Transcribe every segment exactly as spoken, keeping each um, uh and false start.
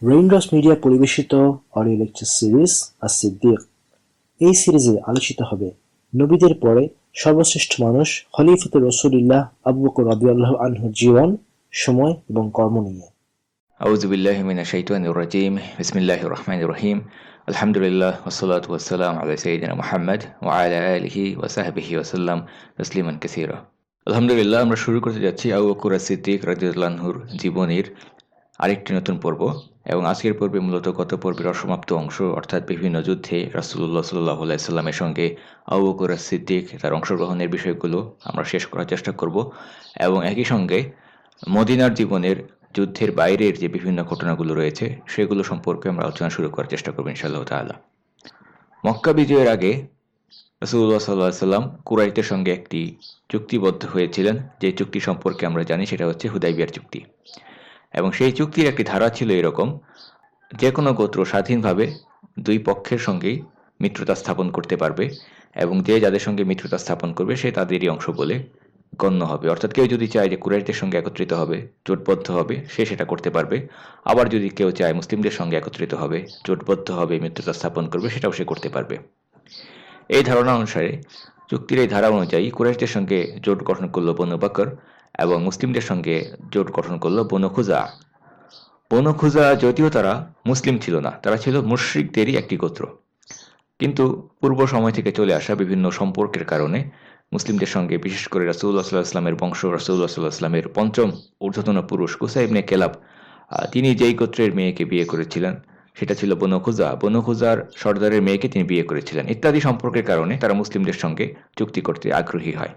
Raindrops media পরিবেশিত audio lecture series আস-সিদ্দিক। এই সিরিজে আলোচিত হবে নবীদের পরে সর্বশ্রেষ্ঠ মানুষ খলিফাতুর রাসূলুল্লাহ আবু বকর রাদিয়াল্লাহু আনহুর জীবন, সময় এবং কর্ম নিয়ে। আউযু বিল্লাহি মিনাশ শাইতানির রাজিম। বিসমিল্লাহির রহমানির রহিম। আলহামদুলিল্লাহ ওয়াসসালাতু ওয়াসসালামু আলা সাইয়্যিদিনা মুহাম্মদ ওয়া আলা আলিহি ওয়া সাহবিহি ওয়া সাল্লাম তাসলিমান কাসীরা। আলহামদুলিল্লাহ, আমরা শুরু করতে যাচ্ছি আবু বকর আস-সিদ্দিক রাদিয়াল্লাহু আনহুর জীবনীর আরেকটি নতুন পর্ব। এবং আজকের পর্বে মূলত গত পর্বের অসমাপ্ত অংশ, অর্থাৎ বিভিন্ন যুদ্ধে রাসূলুল্লাহ সাল্লাল্লাহু আলাইহি সাল্লামের সঙ্গে আবু বকর আস-সিদ্দিক তার অংশগ্রহণের বিষয়গুলো আমরা শেষ করার চেষ্টা করব, এবং একই সঙ্গে মদিনার জীবনের যুদ্ধের বাইরের যে বিভিন্ন ঘটনাগুলো রয়েছে সেগুলো সম্পর্কে আমরা আলোচনা শুরু করার চেষ্টা করব ইনশাআল্লাহ তাআলা। মক্কা বিজয়ের আগে রাসূলুল্লাহ সাল্লাল্লাহু আলাইহি সাল্লাম কুরাইশদের সঙ্গে একটি চুক্তিবদ্ধ হয়েছিলেন। যে চুক্তি সম্পর্কে আমরা জানি সেটা হচ্ছে হুদাইবিয়ার চুক্তি। এবং সেই চুক্তির একটি ধারা ছিল এরকম: যে কোনো গোত্র স্বাধীনভাবে দুই পক্ষের সঙ্গেই মিত্রতা স্থাপন করতে পারবে, এবং যে যাদের সঙ্গে মিত্রতা স্থাপন করবে সে তাদেরই অংশ বলে গণ্য হবে। অর্থাৎ কেউ যদি চায় যে কুরাইশদের সঙ্গে একত্রিত হবে, জোটবদ্ধ হবে, সে সেটা করতে পারবে। আবার যদি কেউ চায় মুসলিমদের সঙ্গে একত্রিত হবে, জোটবদ্ধ হবে, মিত্রতা স্থাপন করবে, সেটাও সে করতে পারবে। এই ধারণা অনুসারে, চুক্তির এই ধারা অনুযায়ী কুরাইশদের সঙ্গে জোট গঠন করল বনু বকর, এবং মুসলিমদের সঙ্গে জোট গঠন করল বনু খুজা। বনু খুজা যদিও তারা মুসলিম ছিল না, তারা ছিল মুশরিকদেরই একটি গোত্র, কিন্তু পূর্ব সময় থেকে চলে আসা বিভিন্ন সম্পর্কের কারণে মুসলিমদের সঙ্গে, বিশেষ করে রাসূলুল্লাহ সাল্লাল্লাহু আলাইহি ওয়াসাল্লামের বংশ, রাসূলুল্লাহ সাল্লাল্লাহু আলাইহি ওয়াসাল্লামের পঞ্চম ঊর্ধ্বতন পুরুষ কুসা ইবনে কেলাব, তিনি যেই গোত্রের মেয়েকে বিয়ে করেছিলেন সেটা ছিল বনু খুজা। বনু খুজার সর্দারের মেয়েকে তিনি বিয়ে করেছিলেন। ইত্যাদি সম্পর্কের কারণে তারা মুসলিমদের সঙ্গে চুক্তি করতে আগ্রহী হয়।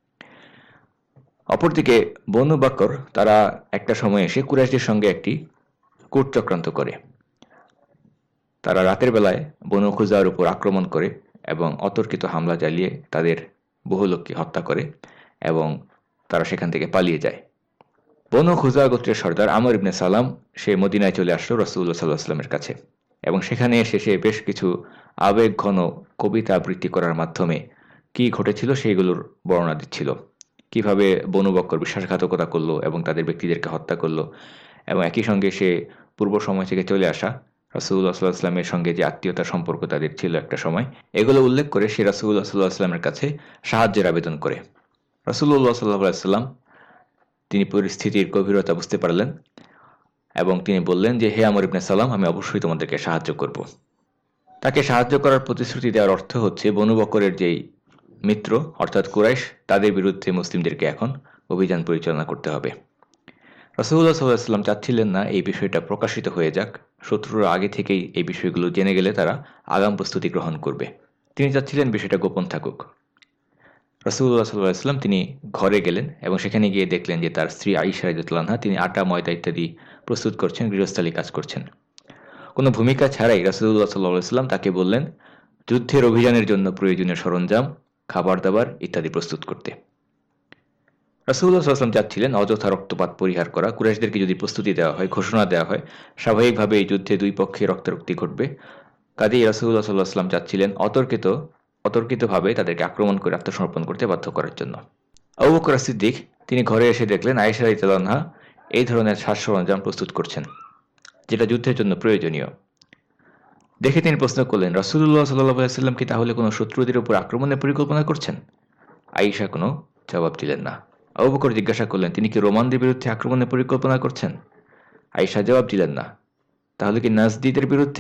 অপরদিকে বনু বকর তারা একটা সময় এসে কুরাইশদের সঙ্গে একটি কূট চক্রান্ত করে। তারা রাতের বেলায় বনু খুজার উপর আক্রমণ করে এবং অতর্কিত হামলা চালিয়ে তাদের বহু লোককে হত্যা করে, এবং তারা সেখান থেকে পালিয়ে যায়। বনু খুজা গোত্রের সর্দার আমর ইবনে সালাম সে মদিনায় চলে আসলো রাসূলুল্লাহ সাল্লাল্লাহু আলাইহি ওয়াসাল্লামের কাছে, এবং সেখানে এসে সে বেশ কিছু আবেগ ঘন কবিতা আবৃত্তি করার মাধ্যমে কি ঘটেছিল সেইগুলোর বর্ণনা দিচ্ছিল। কিভাবে বনু বকর বিশ্বাসঘাতকতা করলো এবং তাদের ব্যক্তিদেরকে হত্যা করলো, এবং একই সঙ্গে সে পূর্ব সময় থেকে চলে আসা রাসূলুল্লাহ সাল্লাল্লাহু আলাইহি ওয়াসাল্লামের সঙ্গে যে আত্মীয়তার সম্পর্ক তাদের ছিল একটা সময়, এগুলো উল্লেখ করে সে রাসূলুল্লাহ সাল্লাল্লাহু আলাইহি ওয়াসাল্লামের কাছে সাহায্যের আবেদন করে। রাসূলুল্লাহ সাল্লাল্লাহু আলাইহি ওয়াসাল্লাম তিনি পরিস্থিতির গভীরতা বুঝতে পারলেন, এবং তিনি বললেন যে, হে আমর ইবনে সালাম, আমি অবশ্যই তোমাদেরকে সাহায্য করব। তাকে সাহায্য করার প্রতিশ্রুতি দেওয়ার অর্থ হচ্ছে বনু বকরের যেই মিত্র অর্থাৎ কুরাইশ, তাদের বিরুদ্ধে মুসলিমদেরকে এখন অভিযান পরিচালনা করতে হবে। রাসূলুল্লাহ সাল্লাল্লাহু আলাইহি ওয়াসাল্লাম চাচ্ছিলেন না এই বিষয়টা প্রকাশিত হয়ে যাক, শত্রুরা আগে থেকেই এই বিষয়গুলো জেনে গেলে তারা আগাম প্রস্তুতি গ্রহণ করবে। তিনি চাচ্ছিলেন বিষয়টা গোপন থাকুক। রাসূলুল্লাহ সাল্লাল্লাহু আলাইহি ওয়াসাল্লাম তিনি ঘরে গেলেন এবং সেখানে গিয়ে দেখলেন যে তার স্ত্রী আয়েশা রাদিয়াল্লাহু আনহা তিনি আটা, ময়দা ইত্যাদি প্রস্তুত করছেন, গৃহস্থালী কাজ করছেন। কোনো ভূমিকা ছাড়াই রাসূলুল্লাহ সাল্লাল্লাহু আলাইহি ওয়াসাল্লাম তাকে বললেন যুদ্ধের অভিযানের জন্য প্রয়োজনীয় সরঞ্জাম, খাবার দাবার ইত্যাদি প্রস্তুত করতে। রাসূলুল্লাহ সাল্লাল্লাহু আলাইহি ওয়াসাল্লাম চাচ্ছিলেন অযথা রক্তপাত পরিহার করা। কুরাইশদেরকে যদি প্রস্তুতি দেওয়া হয়, ঘোষণা দেওয়া হয়, স্বাভাবিকভাবে এই যুদ্ধে দুই পক্ষে রক্তারক্তি ঘটবে। কাজেই রাসূলুল্লাহ সাল্লাল্লাহু আলাইহি ওয়াসাল্লাম চাচ্ছিলেন অতর্কিত অতর্কিতভাবে তাদেরকে আক্রমণ করে আত্মসমর্পণ করতে বাধ্য করার জন্য। আবু বকর আস-সিদ্দিক তিনি ঘরে এসে দেখলেন আয়েশা রাদিয়াল্লাহু আনহা এই ধরনের সাজ সরঞ্জাম প্রস্তুত করছেন, যেটা যুদ্ধের জন্য প্রয়োজনীয়। দেখে তিনি প্রশ্ন করলেন, রাসূলুল্লাহ সাল্লাল্লাহু আলাইহি ওয়াসাল্লাম কি তাহলে কোনো শত্রুদের উপর আক্রমণের পরিকল্পনা করছেন? আয়েশা কোনো জবাব দিলেন না। আবু বকর জিজ্ঞাসা করলেন, তিনি কি রোমানদের বিরুদ্ধে আক্রমণের পরিকল্পনা করছেন? আয়েশা জবাব দিলেন না। তাহলে কি নাজদীদের বিরুদ্ধে?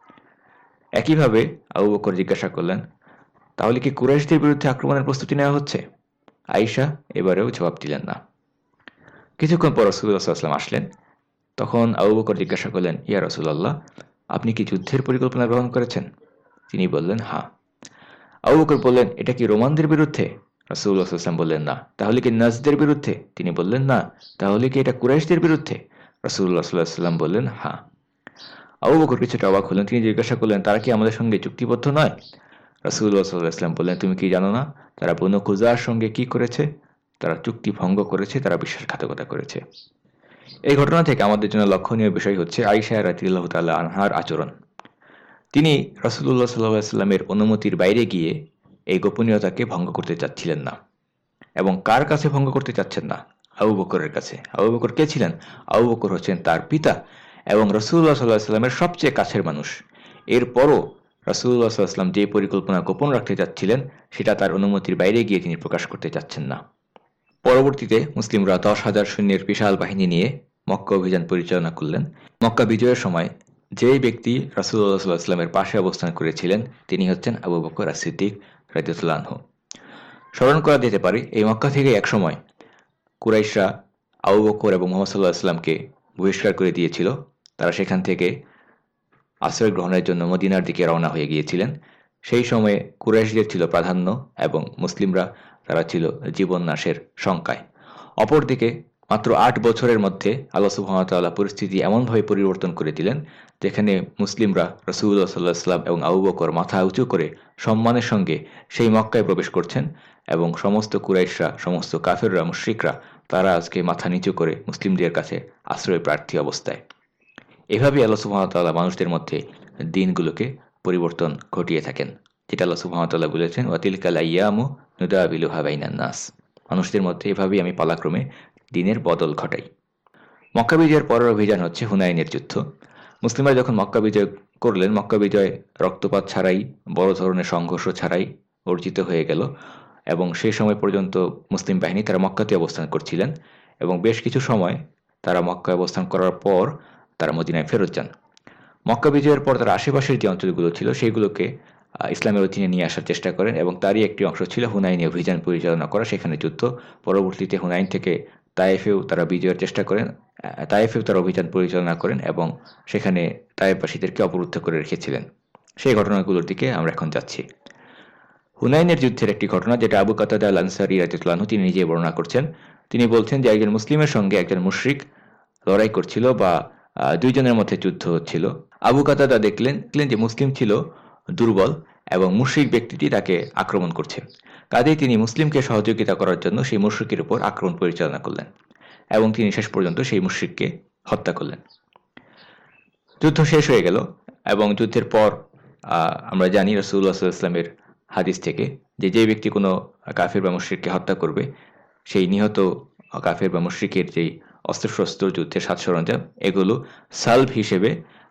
একইভাবে আবু বকর জিজ্ঞাসা করলেন, তাহলে কি কুরাইশদের বিরুদ্ধে আক্রমণের প্রস্তুতি নেওয়া হচ্ছে? আয়েশা এবারেও জবাব দিলেন না। কিছুক্ষণ পর রাসূলুল্লাহ সাল্লাল্লাহু আলাইহি ওয়াসাল্লাম আসলেন। তখন আবু বকর জিজ্ঞাসা করলেন, ইয়া রাসূলুল্লাহ, আপনি কি যুদ্ধের পরিকল্পনা গ্রহণ করেছেন? তিনি বললেন, হ্যাঁ। আবু বকর বললেন, এটা কি রোমানদের বিরুদ্ধে? রাসূলুল্লাহ সাল্লাল্লাহু আলাইহি ওয়াসাল্লাম বললেন, না। তাহলে কি নাজদের বিরুদ্ধে? তিনি বললেন, না। তাহলে কি এটা কুরাইশদের বিরুদ্ধে? রাসূলুল্লাহ সাল্লাল্লাহু আলাইহি ওয়াসাল্লাম বললেন, হ্যাঁ। আবু বকর কিছুটা অবাক হলেন। তিনি জিজ্ঞাসা করলেন, তারা কি আমাদের সঙ্গে চুক্তিবদ্ধ নয়? রাসূলুল্লাহ সাল্লাল্লাহু আলাইহি ওয়াসাল্লাম বললেন, তুমি কি জানো না তারা বনু খুজার সঙ্গে কি করেছে? তারা চুক্তি ভঙ্গ করেছে, তারা বিশ্বাসঘাতকতা করেছে। এই ঘটনা থেকে আমাদের জন্য লক্ষণীয় বিষয় হচ্ছে আয়েশা রাদিয়াল্লাহু তাআলা আনহার আচরণ। তিনি রাসূলুল্লাহ সাল্লাল্লাহু আলাইহি ওয়াসাল্লামের অনুমতির বাইরে গিয়ে এই গোপনীয়তাকে ভঙ্গ করতে চাচ্ছিলেন না। এবং কার কাছে ভঙ্গ করতে চাচ্ছেন না? আবু বকরের কাছে। আবু বকর কে ছিলেন? আবু বকর হচ্ছেন তার পিতা, এবং রাসূলুল্লাহ সাল্লাল্লাহু আলাইহি ওয়াসাল্লামের সবচেয়ে কাছের মানুষ। এরপরও রাসূলুল্লাহ সাল্লাল্লাহু আলাইহি ওয়াসাল্লাম যে পরিকল্পনা গোপন রাখতে চাচ্ছিলেন সেটা তার অনুমতির বাইরে গিয়ে তিনি প্রকাশ করতে চাচ্ছেন না। পরবর্তীতে মুসলিমরা দশ হাজার সৈন্যের বিশাল বাহিনী নিয়ে মক্কা অভিযান পরিচালনা করলেন। মক্কা বিজয়ের সময় যে ব্যক্তি রাসূলুল্লাহ সাল্লাল্লাহু আলাইহি ওয়াসাল্লামের পাশে অবস্থান করেছিলেন তিনি হচ্ছেন আবু বকর আস-সিদ্দিক রাদিয়াল্লাহু আনহু। স্মরণ করা যেতে পারে এই মক্কা থেকে একসময় কুরাইশরা আবু বকর এবং মুহাম্মদ সাল্লাল্লাহু আলাইহি ওয়াসাল্লামকে বহিষ্কার করে দিয়েছিল। তারা সেখান থেকে আশ্রয় গ্রহণের জন্য মদিনার দিকে রওনা হয়ে গিয়েছিলেন। সেই সময়ে কুরাইশদের ছিল প্রাধান্য এবং মুসলিমরা তারা ছিল জীবন নাশের শঙ্কায়। অপরদিকে মাত্র আট বছরের মধ্যে আল্লাহ সুবহানাহু ওয়া তাআলা পরিস্থিতি এমনভাবে পরিবর্তন করে দিলেন যেখানে মুসলিমরা রাসূলুল্লাহ সাল্লাল্লাহু আলাইহি ওয়াসাল্লাম এবং আবু বকর মাথা উঁচু করে সম্মানের সঙ্গে সেই মক্কায় প্রবেশ করছেন এবং সমস্ত কুরাইশরা, সমস্ত কাফেররা, মুশরিকরা তারা আজকে মাথা নিচু করে মুসলিমদের কাছে আশ্রয় প্রার্থী অবস্থায়। এভাবেই আল্লাহ সুবহানাহু ওয়া তাআলা মানুষদের মধ্যে দিনগুলোকে পরিবর্তন ঘটিয়ে থাকেন, যেটা আল্লাহ সুবহানাহু ওয়া তাআলা বলেছেন ওয়া তিলকাল আইয়ামু নুদাবিলুহা বাইনান নাস। মানুষদের মধ্যে এভাবেই আমি পালাক্রমে দিনের বদল ঘটাই। মক্কা বিজয়ের পরের অভিযান হচ্ছে হুনাইনের যুদ্ধ। মুসলিমরা যখন মক্কা বিজয় করলেন, মক্কা বিজয় রক্তপাত ছাড়াই, বড় ধরনের সংঘর্ষ ছাড়াই অর্জিত হয়ে গেল এবং সেই সময় পর্যন্ত মুসলিম বাহিনী তারা মক্কাতে অবস্থান করছিলেন এবং বেশ কিছু সময় তারা মক্কায় অবস্থান করার পর তারা মদিনায় ফেরত যান। মক্কা বিজয়ের পর তারা আশেপাশের যে অঞ্চলগুলো ছিল সেইগুলোকে ইসলামের অধীনে নিয়ে আসার চেষ্টা করেন এবং তারই একটি অংশ ছিল হুনাইনে অভিযান পরিচালনা করা, সেখানে যুদ্ধ। পরবর্তীতে হুনাইন থেকে তায়েফেও তারা বিজয়ের চেষ্টা করেন, তায়েফেও তারা অভিযান পরিচালনা করেন এবং সেখানে তায়েফবাসীদেরকে অবরুদ্ধ করে রেখেছিলেন। সেই ঘটনাগুলোর দিকে আমরা এখন যাচ্ছি। হুনাইনের যুদ্ধের একটি ঘটনা যেটা আবু কাতাদা আল আনসারী রাদিয়াল্লাহু আনহু তিনি নিজে বর্ণনা করছেন। তিনি বলছেন যে একজন মুসলিমের সঙ্গে একজন মুশরিক লড়াই করছিল বা দুইজনের মধ্যে যুদ্ধ হচ্ছিল। আবু কাতাদা দেখলেন যে মুসলিম ছিল দুর্বল এবং মুশরিক ব্যক্তিটি তাকে আক্রমণ করছে। কাজেই তিনি মুসলিমকে সহযোগিতা করার জন্য সেই মুশরিকের উপর আক্রমণ পরিচালনা করলেন এবং তিনি শেষ পর্যন্ত সেই মুশরিককে হত্যা করলেন। যুদ্ধ শেষ হয়ে গেল এবং যুদ্ধের পর আমরা জানি রাসূলুল্লাহ সাল্লাল্লাহু আলাইহি ওয়াসাল্লামের হাদিস থেকে যে যে ব্যক্তি কোনো কাফির বা মুশরিককে হত্যা করবে সেই নিহত কাফির বা মুশরিকের যেই অস্ত্রশস্ত্র, যুদ্ধের সাজ সরঞ্জাম, এগুলো সালভ হিসেবে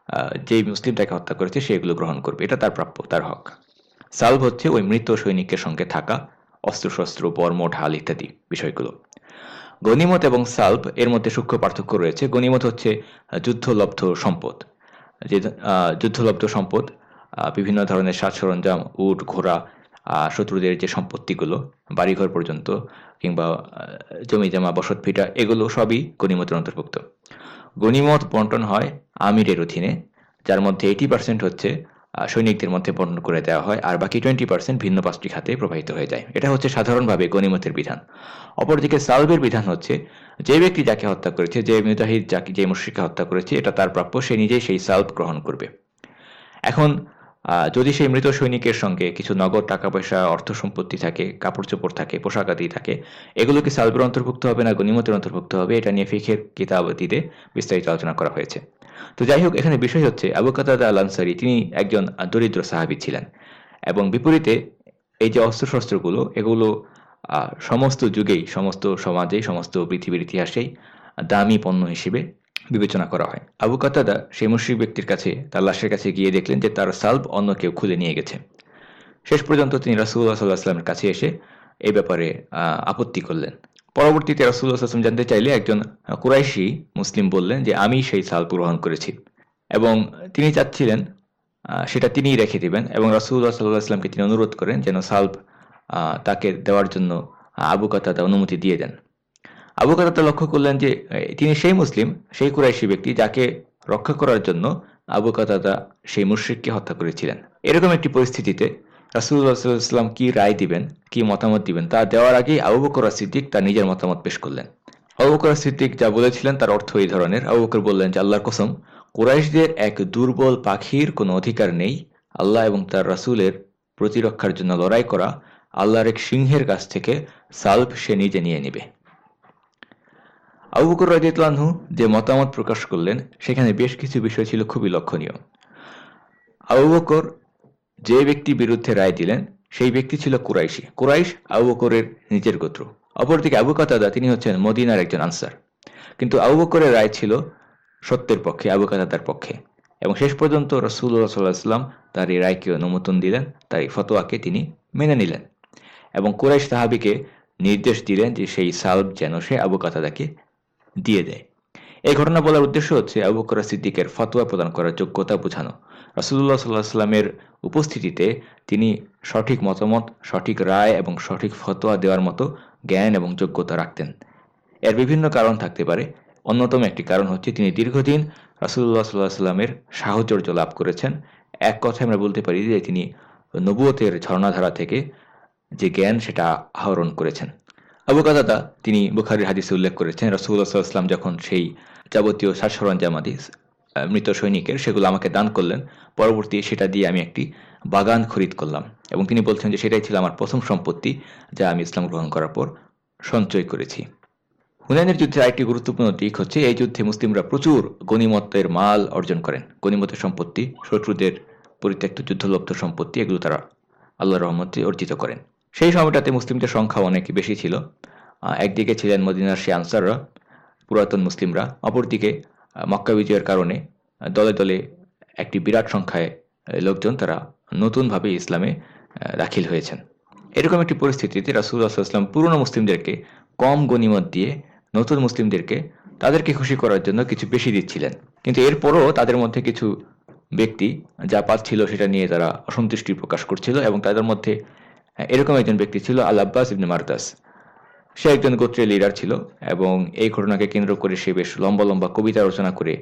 যেই মুসলিম তাকে হত্যা করেছে সেগুলো গ্রহণ করবে। এটা তার প্রাপ্য, তার হক। সালভ হচ্ছে ওই মৃত সৈনিকের সঙ্গে থাকা অস্ত্রশস্ত্র, বর্ম, ঢাল ইত্যাদি বিষয়গুলো। গনিমত এবং সালভ এর মধ্যে সূক্ষ্ম পার্থক্য রয়েছে। গনিমত হচ্ছে যুদ্ধলব্ধ সম্পদ, যে যুদ্ধলব্ধ সম্পদ বিভিন্ন ধরনের সাজ সরঞ্জাম, উট, ঘোড়া, শত্রুদের যে সম্পত্তিগুলো, বাড়িঘর পর্যন্ত কিংবা জমি জমা, বসত ভিটা, এগুলো সবই গনিমতের অন্তর্ভুক্ত। গনিমত বন্টন হয় আমিরের অধীনে, যার মধ্যে এইটি পার্সেন্ট হচ্ছে সৈনিকদের মধ্যে বন্টন করে দেওয়া হয় আর বাকি টোয়েন্টি পার্সেন্ট ভিন্ন পাঁচটি খাতে প্রবাহিত হয়ে যায়। এটা হচ্ছে সাধারণভাবে গনিমতের বিধান। অপরদিকে সালবের বিধান হচ্ছে যে ব্যক্তি যাকে হত্যা করেছে, যে মুজাহিদ যাকে, যে মুশরিককে হত্যা করেছে, এটা তার প্রাপ্য, সে নিজেই সেই সালব গ্রহণ করবে। এখন যদি সেই মৃত সৈনিকের সঙ্গে কিছু নগদ টাকা পয়সা, অর্থ সম্পত্তি থাকে, কাপড় চোপড় থাকে, পোশাক আদি থাকে, এগুলো কি সালবের অন্তর্ভুক্ত হবে না গনিমতের অন্তর্ভুক্ত হবে? এটা নিয়ে ফিকহের কিতাবাদিতে বিস্তারিত আলোচনা করা হয়েছে। তো যাই হোক, এখানে বিষয় হচ্ছে আবু কাতাদা আল আনসারী তিনি একজন দরিদ্র সাহাবী ছিলেন এবং বিপরীতে এই যে অস্ত্রশস্ত্রগুলো, এগুলো সমস্ত যুগেই, সমস্ত সমাজেই, সমস্ত পৃথিবীর ইতিহাসেই দামি পণ্য হিসেবে বিবেচনা করা হয়। আবু কাতাদা সেই মুশরিক ব্যক্তির কাছে, তার লাশের কাছে গিয়ে দেখলেন যে তার সালব অন্য কেউ খুলে নিয়ে গেছে। শেষ পর্যন্ত তিনি রাসূলুল্লাহ সাল্লাল্লাহু আলাইহি ওয়াসাল্লামের কাছে এসে এই ব্যাপারে আপত্তি করলেন। পরবর্তীতে রাসূলুল্লাহ সাল্লাল্লাহু আলাইহি ওয়াসাল্লাম জানতে চাইলে একজন কুরাইশি মুসলিম বললেন যে আমি সেই সালব গ্রহণ করেছি এবং তিনি চাচ্ছিলেন সেটা তিনিই রেখে দিবেন এবং রাসূলুল্লাহ সাল্লাল্লাহু আলাইহি ওয়াসাল্লামকে তিনি অনুরোধ করেন যেন সালব তাকে দেওয়ার জন্য আবু কাতাদা অনুমতি দিয়ে দেন। আবু কাতাদা লক্ষ্য করলেন যে তিনি সেই মুসলিম, সেই কুরাইশি ব্যক্তি যাকে রক্ষা করার জন্য আবু কাতাদা সেই মুশরিককে হত্যা করেছিলেন। এরকম একটি পরিস্থিতিতে রাসূলুল্লাহ সাল্লাল্লাহু আলাইহি ওয়াসাল্লাম কি রায় দিবেন, কি মতামত দিবেন, তা দেওয়ার আগেই আবু বকর সিদ্দিক তার নিজের মতামত পেশ করলেন। আবু বকর সিদ্দিক যা বলেছিলেন তার অর্থ এই ধরনের। আবু বকর বললেন যে আল্লাহর কসম, কুরাইশদের এক দুর্বল পাখির কোনো অধিকার নেই আল্লাহ এবং তার রাসূলের প্রতিরক্ষার জন্য লড়াই করা। আল্লাহর এক সিংহের কাছ থেকে সালব সে নিজে নিয়ে নেবে। আবু বকর রাদিয়াল্লাহু আনহু যে মতামত প্রকাশ করলেন সেখানে বেশ কিছু বিষয় ছিল খুবই লক্ষণীয়। আবু বকর যে ব্যক্তি বিরুদ্ধে রায় দিলেন সেই ব্যক্তি ছিল কুরাইশি। কুরাইশ আবু বকরের নিজের গোত্র। অপরদিকে আবু কাতাদা তিনি হচ্ছেন মদিনার একজন আনসার। কিন্তু আবু বকরের রায় ছিল সত্যের পক্ষে, আবু কাতাদার পক্ষে। এবং শেষ পর্যন্ত রাসূলুল্লাহ সাল্লাল্লাহু আলাইহি ওয়াসাল্লাম তার এই রায়কে অনুমোদন দিলেন, তার এই ফতোয়াকে তিনি মেনে নিলেন এবং কুরাইশ সাহাবীকে নির্দেশ দিলেন যে সেই সালব যেন সে আবু কাতাদাকে দিয়ে দেয়। এই ঘটনা বলার উদ্দেশ্য হচ্ছে আবু বকর সিদ্দিকের ফতোয়া প্রদান করার যোগ্যতা বোঝানো। রাসূলুল্লাহ সাল্লাল্লাহু আলাইহি ওয়াসাল্লামের উপস্থিতিতে তিনি সঠিক মতামত, সঠিক রায় এবং সঠিক ফতোয়া দেওয়ার মতো জ্ঞান এবং যোগ্যতা রাখতেন। এর বিভিন্ন কারণ থাকতে পারে। অন্যতম একটি কারণ হচ্ছে তিনি দীর্ঘদিন রাসূলুল্লাহ সাল্লাল্লাহু আলাইহি ওয়াসাল্লামের সাহচর্য লাভ করেছেন। এক কথায় আমরা বলতে পারি যে তিনি নবুয়তের ঝর্ণাধারা থেকে যে জ্ঞান সেটা আহরণ করেছেন। আবু কাতাদা তিনি বুখারীর হাদিসে উল্লেখ করেছেন, রাসূলুল্লাহ সাল্লাল্লাহু আলাইহি ওয়াসাল্লাম যখন সেই যাবতীয় সাজ সরঞ্জাম আদি মৃত সৈনিকের সেগুলো আমাকে দান করলেন, পরবর্তী সেটা দিয়ে আমি একটি বাগান খরিদ করলাম এবং তিনি বলছেন যে সেটাই ছিল আমার প্রথম সম্পত্তি যা আমি ইসলাম গ্রহণ করার পর সঞ্চয় করেছি। হুনাইনের যুদ্ধের আরেকটি গুরুত্বপূর্ণ দিক হচ্ছে এই যুদ্ধে মুসলিমরা প্রচুর গনিমতের মাল অর্জন করেন। গনিমতের সম্পত্তি, শত্রুদের পরিত্যক্ত যুদ্ধলব্ধ সম্পত্তি, এগুলো তারা আল্লাহর রহমতে অর্জিত করেন। সেই সময়টাতে মুসলিমদের সংখ্যা অনেক বেশি ছিল। একদিকে ছিলেন মদিনার সেই আনসাররা, পুরাতন মুসলিমরা, অপরদিকে মক্কা বিজয়ের কারণে দলে দলে একটি বিরাট সংখ্যায় লোকজন তারা নতুনভাবে ইসলামে দাখিল হয়েছেন। এরকম একটি পরিস্থিতিতে রাসূলুল্লাহ সাল্লাল্লাহু আলাইহি ওয়াসাল্লাম পুরনো মুসলিমদেরকে কম গনিমত দিয়ে নতুন মুসলিমদেরকে তাদেরকে খুশি করার জন্য কিছু বেশি দিচ্ছিলেন। কিন্তু এরপরও তাদের মধ্যে কিছু ব্যক্তি যা পাচ্ছিল সেটা নিয়ে তারা অসন্তুষ্টি প্রকাশ করছিল এবং তাদের মধ্যে এরকম একজন ব্যক্তি ছিল আল আব্বাস ইবনে মারদাস। সে একজন গোত্রের লিডার ছিল এবং এই ঘটনাকে কেন্দ্র করে সে বেশ লম্বা লম্বা কবিতা রচনা করে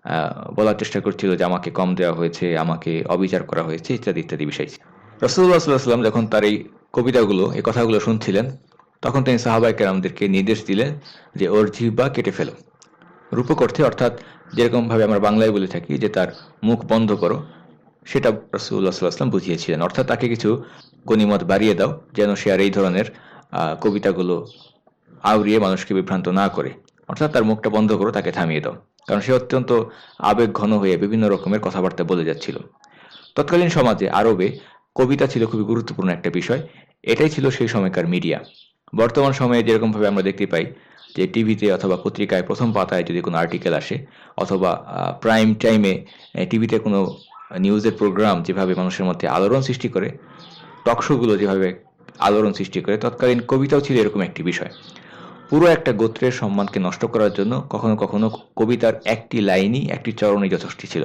বলার চেষ্টা করছিল যে আমাকে কম দেওয়া হয়েছে, আমাকে অবিচার করা হয়েছে, ইত্যাদি ইত্যাদি বিষয়। রাসূলুল্লাহ সাল্লাল্লাহু আলাইহি ওয়াসাল্লাম যখন তার এই কবিতাগুলো, এই কথাগুলো শুনছিলেন, তখন তিনি সাহাবায়ে কেরামদেরকে নির্দেশ দিলেন যে ওর জিহ্বা কেটে ফেলো। রূপক অর্থে, অর্থাৎ যেরকমভাবে আমরা বাংলায় বলে থাকি যে তার মুখ বন্ধ করো, সেটা রাসূলুল্লাহ সাল্লাল্লাহু আলাইহি ওয়াসাল্লাম বুঝিয়েছিলেন। অর্থাৎ তাকে কিছু গনিমত বাড়িয়ে দাও যেন সে আর এই ধরনের কবিতাগুলো আওড়িয়ে মানুষকে বিভ্রান্ত না করে। অর্থাৎ তার মুখটা বন্ধ করো, তাকে থামিয়ে দাও, কারণ সে অত্যন্ত আবেগ ঘন হয়ে বিভিন্ন রকমের কথাবার্তা বলে যাচ্ছিল। তৎকালীন সমাজে আরবে কবিতা ছিল খুবই গুরুত্বপূর্ণ একটা বিষয়। এটাই ছিল সেই সময়কার মিডিয়া। বর্তমান সময়ে যেরকমভাবে আমরা দেখতে পাই যে টিভিতে অথবা পত্রিকায় প্রথম পাতায় যদি কোনো আর্টিকেল আসে, অথবা প্রাইম টাইমে টিভিতে কোনো নিউজের প্রোগ্রাম যেভাবে মানুষের মধ্যে আলোড়ন সৃষ্টি করে, টকশোগুলো যেভাবে আলোড়ন সৃষ্টি করে, তৎকালীন কবিতাও ছিল এরকম একটি বিষয়। পুরো একটা গোত্রের সম্মানকে নষ্ট করার জন্য কখনো কখনো কবিতার একটি লাইনই, একটি চরণই যথেষ্ট ছিল।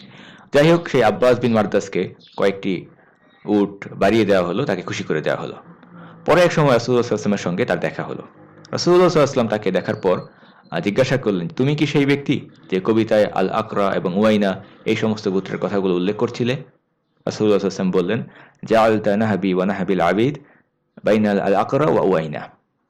যাই হোক, সেই আব্বাস বিন মারদাসকে কয়েকটি উট বাড়িয়ে দেওয়া হলো, তাকে খুশি করে দেওয়া হলো। পরে এক সময় রাসূলুল্লাহ সাল্লাল্লাহু আলাইহি ওয়াসাল্লামের সঙ্গে তার দেখা হলো। রাসূলুল্লাহ সাল্লাল্লাহু আলাইহি ওয়াসাল্লাম তাকে দেখার পর জিজ্ঞাসা করলেন, তুমি কি সেই ব্যক্তি যে কবিতায় আল আকরা এবং উয়াইনা এই সমস্ত গোত্রের কথাগুলো উল্লেখ করছিলে? রাসূলুল্লাহ সাল্লাল্লাহু আলাইহি ওয়াসাল্লাম বললেন, জাআলতা নাহবি ওয়া নাহবিল আবিদ বাইনাল আল আকরা ওয়া উয়াইনা।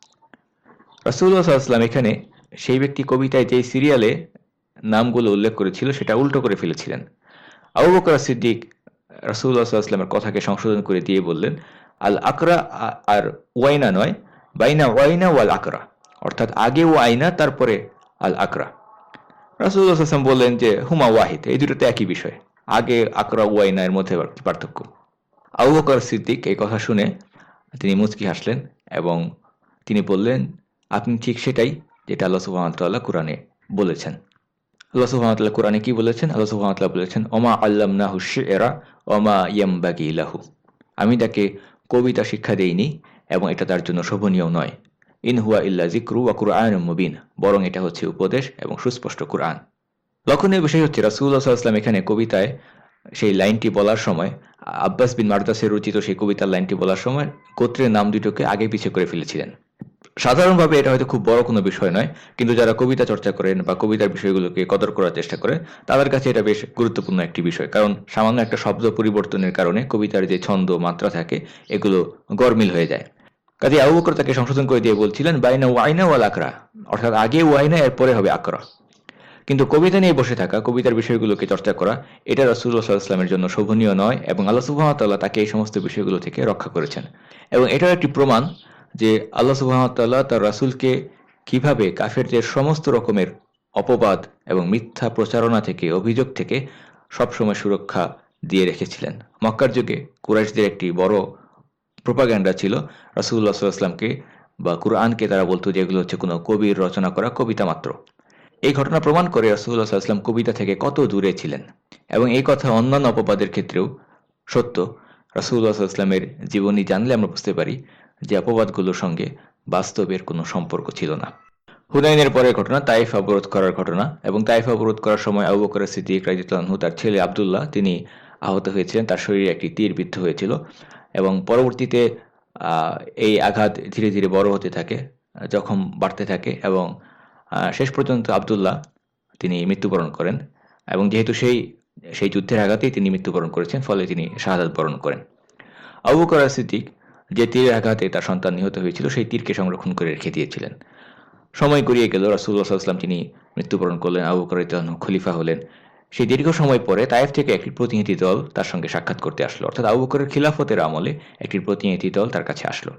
রাসূলুল্লাহ সাল্লাল্লাহু আলাইহি ওয়াসাল্লাম এখানে সেই ব্যক্তি কবিতায় যেই সিরিয়ালে নামগুলো উল্লেখ করেছিল সেটা উল্টো করে ফেলেছিলেন। আবু বকর সিদ্দিক রাসূলুল্লাহ সাল্লাল্লাহু আলাইহি ওয়াসাল্লামের কথাকে সংশোধন করে দিয়ে বললেন, আল আকরা আর ওয়াইনা নয়, বাইনা ওয়াইনা ওয়াল আকরা, অর্থাৎ আগে ওয়াইনা তারপরে আল আকরা। রাসূলুল্লাহ সাল্লাল্লাহু আলাইহি ওয়াসাল্লাম বললেন যে হুমা ওয়াহিদ, এই দুটোতে একই বিষয়, আগে আকরা ওয়াইনা এর মধ্যে পার্থক্য। আবু বকর সিদ্দিক এই কথা শুনে তিনি মুচকি হাসলেন এবং তিনি বললেন, আপনি ঠিক সেটাই যেটা আল্লাহ সুবহানাহু ওয়া তাআলা কুরআনে বলেছেন। আল্লাহ সুবহানাহু ওয়া তাআলা কুরআনে কি বলেছেন? আল্লাহ সুবহানাহু ওয়া তাআলা বলেছেন, ওমা আল্লামনাহু শি'রা ওমা ইয়ামবাগি লাহু, আমি তাকে কবিতা শিক্ষা দেইনি এবং এটা তার জন্য শোভনীয় নয়। ইন হুয়া ইল্লা যিকরু ওয়া কুরআনুম মুবিন, বরং এটা হচ্ছে উপদেশ এবং সুস্পষ্ট কুরআন। লক্ষণীয় বিষয় হচ্ছে রাসূলুল্লাহ সাল্লাল্লাহু আলাইহি ওয়াসাল্লাম এখানে কবিতায় সেই লাইনটি বলার সময়, আব্বাস বিন মারদাসের রচিত সেই কবিতার লাইনটি বলার সময় গোত্রের নাম দুটোকে আগে পিছিয়ে করে ফেলেছিলেন। সাধারণভাবে এটা হয়তো খুব বড় কোনো বিষয় নয়, কিন্তু যারা কবিতা চর্চা করেন বা কবিতার বিষয়গুলোকে কদর করার চেষ্টা করে, তাদের কাছে এটা বেশ গুরুত্বপূর্ণ একটি বিষয়। কারণ সামান্য একটা শব্দ পরিবর্তনের কারণে কবিতার যে ছন্দ, মাত্রা থাকে, এগুলো গরমিল হয়ে যায়। কাজে আবু বকর তাকে সংশোধন করে দিয়ে বলছিলেন, বাইনা ওয়াইনা ওয়াল আকরা, অর্থাৎ আগে ওয়াইনা এরপরে হবে আকরা। কিন্তু কবিতা নিয়ে বসে থাকা, কবিতার বিষয়গুলোকে চর্চা করা, এটা রাসূলুল্লাহ সাল্লাল্লাহু আলাইহি ওয়াসাল্লামের জন্য শোভনীয় নয় এবং আল্লাহ সুবহানাহু ওয়া তাআলা তাকে এই সমস্ত বিষয়গুলো থেকে রক্ষা করেছেন। এবং এটাও একটি প্রমাণ যে আল্লাহ সুবহানাহু ওয়া তাআলা তার রাসূলকে কিভাবে কাফেরদের সমস্ত রকমের অপবাদ এবং মিথ্যা প্রচারণা থেকে, অভিযোগ থেকে সবসময় সুরক্ষা দিয়ে রেখেছিলেন। মক্কার যুগে কুরাইশদের একটি বড় প্রোপাগ্যান্ডা ছিল রাসূলুল্লাহ সাল্লাল্লাহু আলাইহি ওয়াসাল্লামকে বা কুরআনকে তারা বলতো যে এগুলো হচ্ছে কোনো কবির রচনা করা কবিতা মাত্র। এই ঘটনা প্রমাণ করে রাসূলুল্লাহ সাল্লাল্লাহু আলাইহি ওয়াসাল্লাম কবিতা থেকে কত দূরে ছিলেন, এবং এই কথা অন্যান্য অপবাদের ক্ষেত্রেও সত্য। রাসূলুল্লাহ সাল্লাল্লাহু আলাইহি ওয়াসাল্লামের জীবনী জানলে আমরা বুঝতে পারি যে অপবাদগুলোর সঙ্গে বাস্তবের কোনো সম্পর্ক ছিল না। হুনাইনের পরের ঘটনা তাইফ অবরোধ করার ঘটনা, এবং তাইফ অবরোধ করার সময় আবু বকর সিদ্দিক রাদিয়াল্লাহু আনহু তার ছেলে আব্দুল্লাহ তিনি আহত হয়েছিলেন, তার শরীরে একটি তীর বিদ্ধ হয়েছিল, এবং পরবর্তীতে আহ, এই আঘাত ধীরে ধীরে বড় হতে থাকে, জখম বাড়তে থাকে, এবং আহ, শেষ পর্যন্ত আব্দুল্লাহ তিনি মৃত্যুবরণ করেন, এবং যেহেতু সেই সেই যুদ্ধের আঘাতেই তিনি মৃত্যুবরণ করেছেন, ফলে তিনি শাহাদাত বরণ করেন। আবু বকর সিদ্দিক যে তীরের আঘাতে তার সন্তান নিহত হয়েছিল সেই তীরকে সংরক্ষণ করে রেখে দিয়েছিলেন। সময় গড়িয়ে গেল, রাসূলুল্লাহ সাল্লাল্লাহু আলাইহি ওয়াসাল্লাম তিনি মৃত্যুবরণ করলেন, আবু বকর রাদিয়াল্লাহু আনহু খলিফা হলেন। সেই দীর্ঘ সময় পরে তায়েফ থেকে একটি প্রতিনিধি দল তার সঙ্গে সাক্ষাৎ করতে আসলো, অর্থাৎ আবু বকরের খিলাফতের আমলে একটি প্রতিনিধি দল তার কাছে আসলো।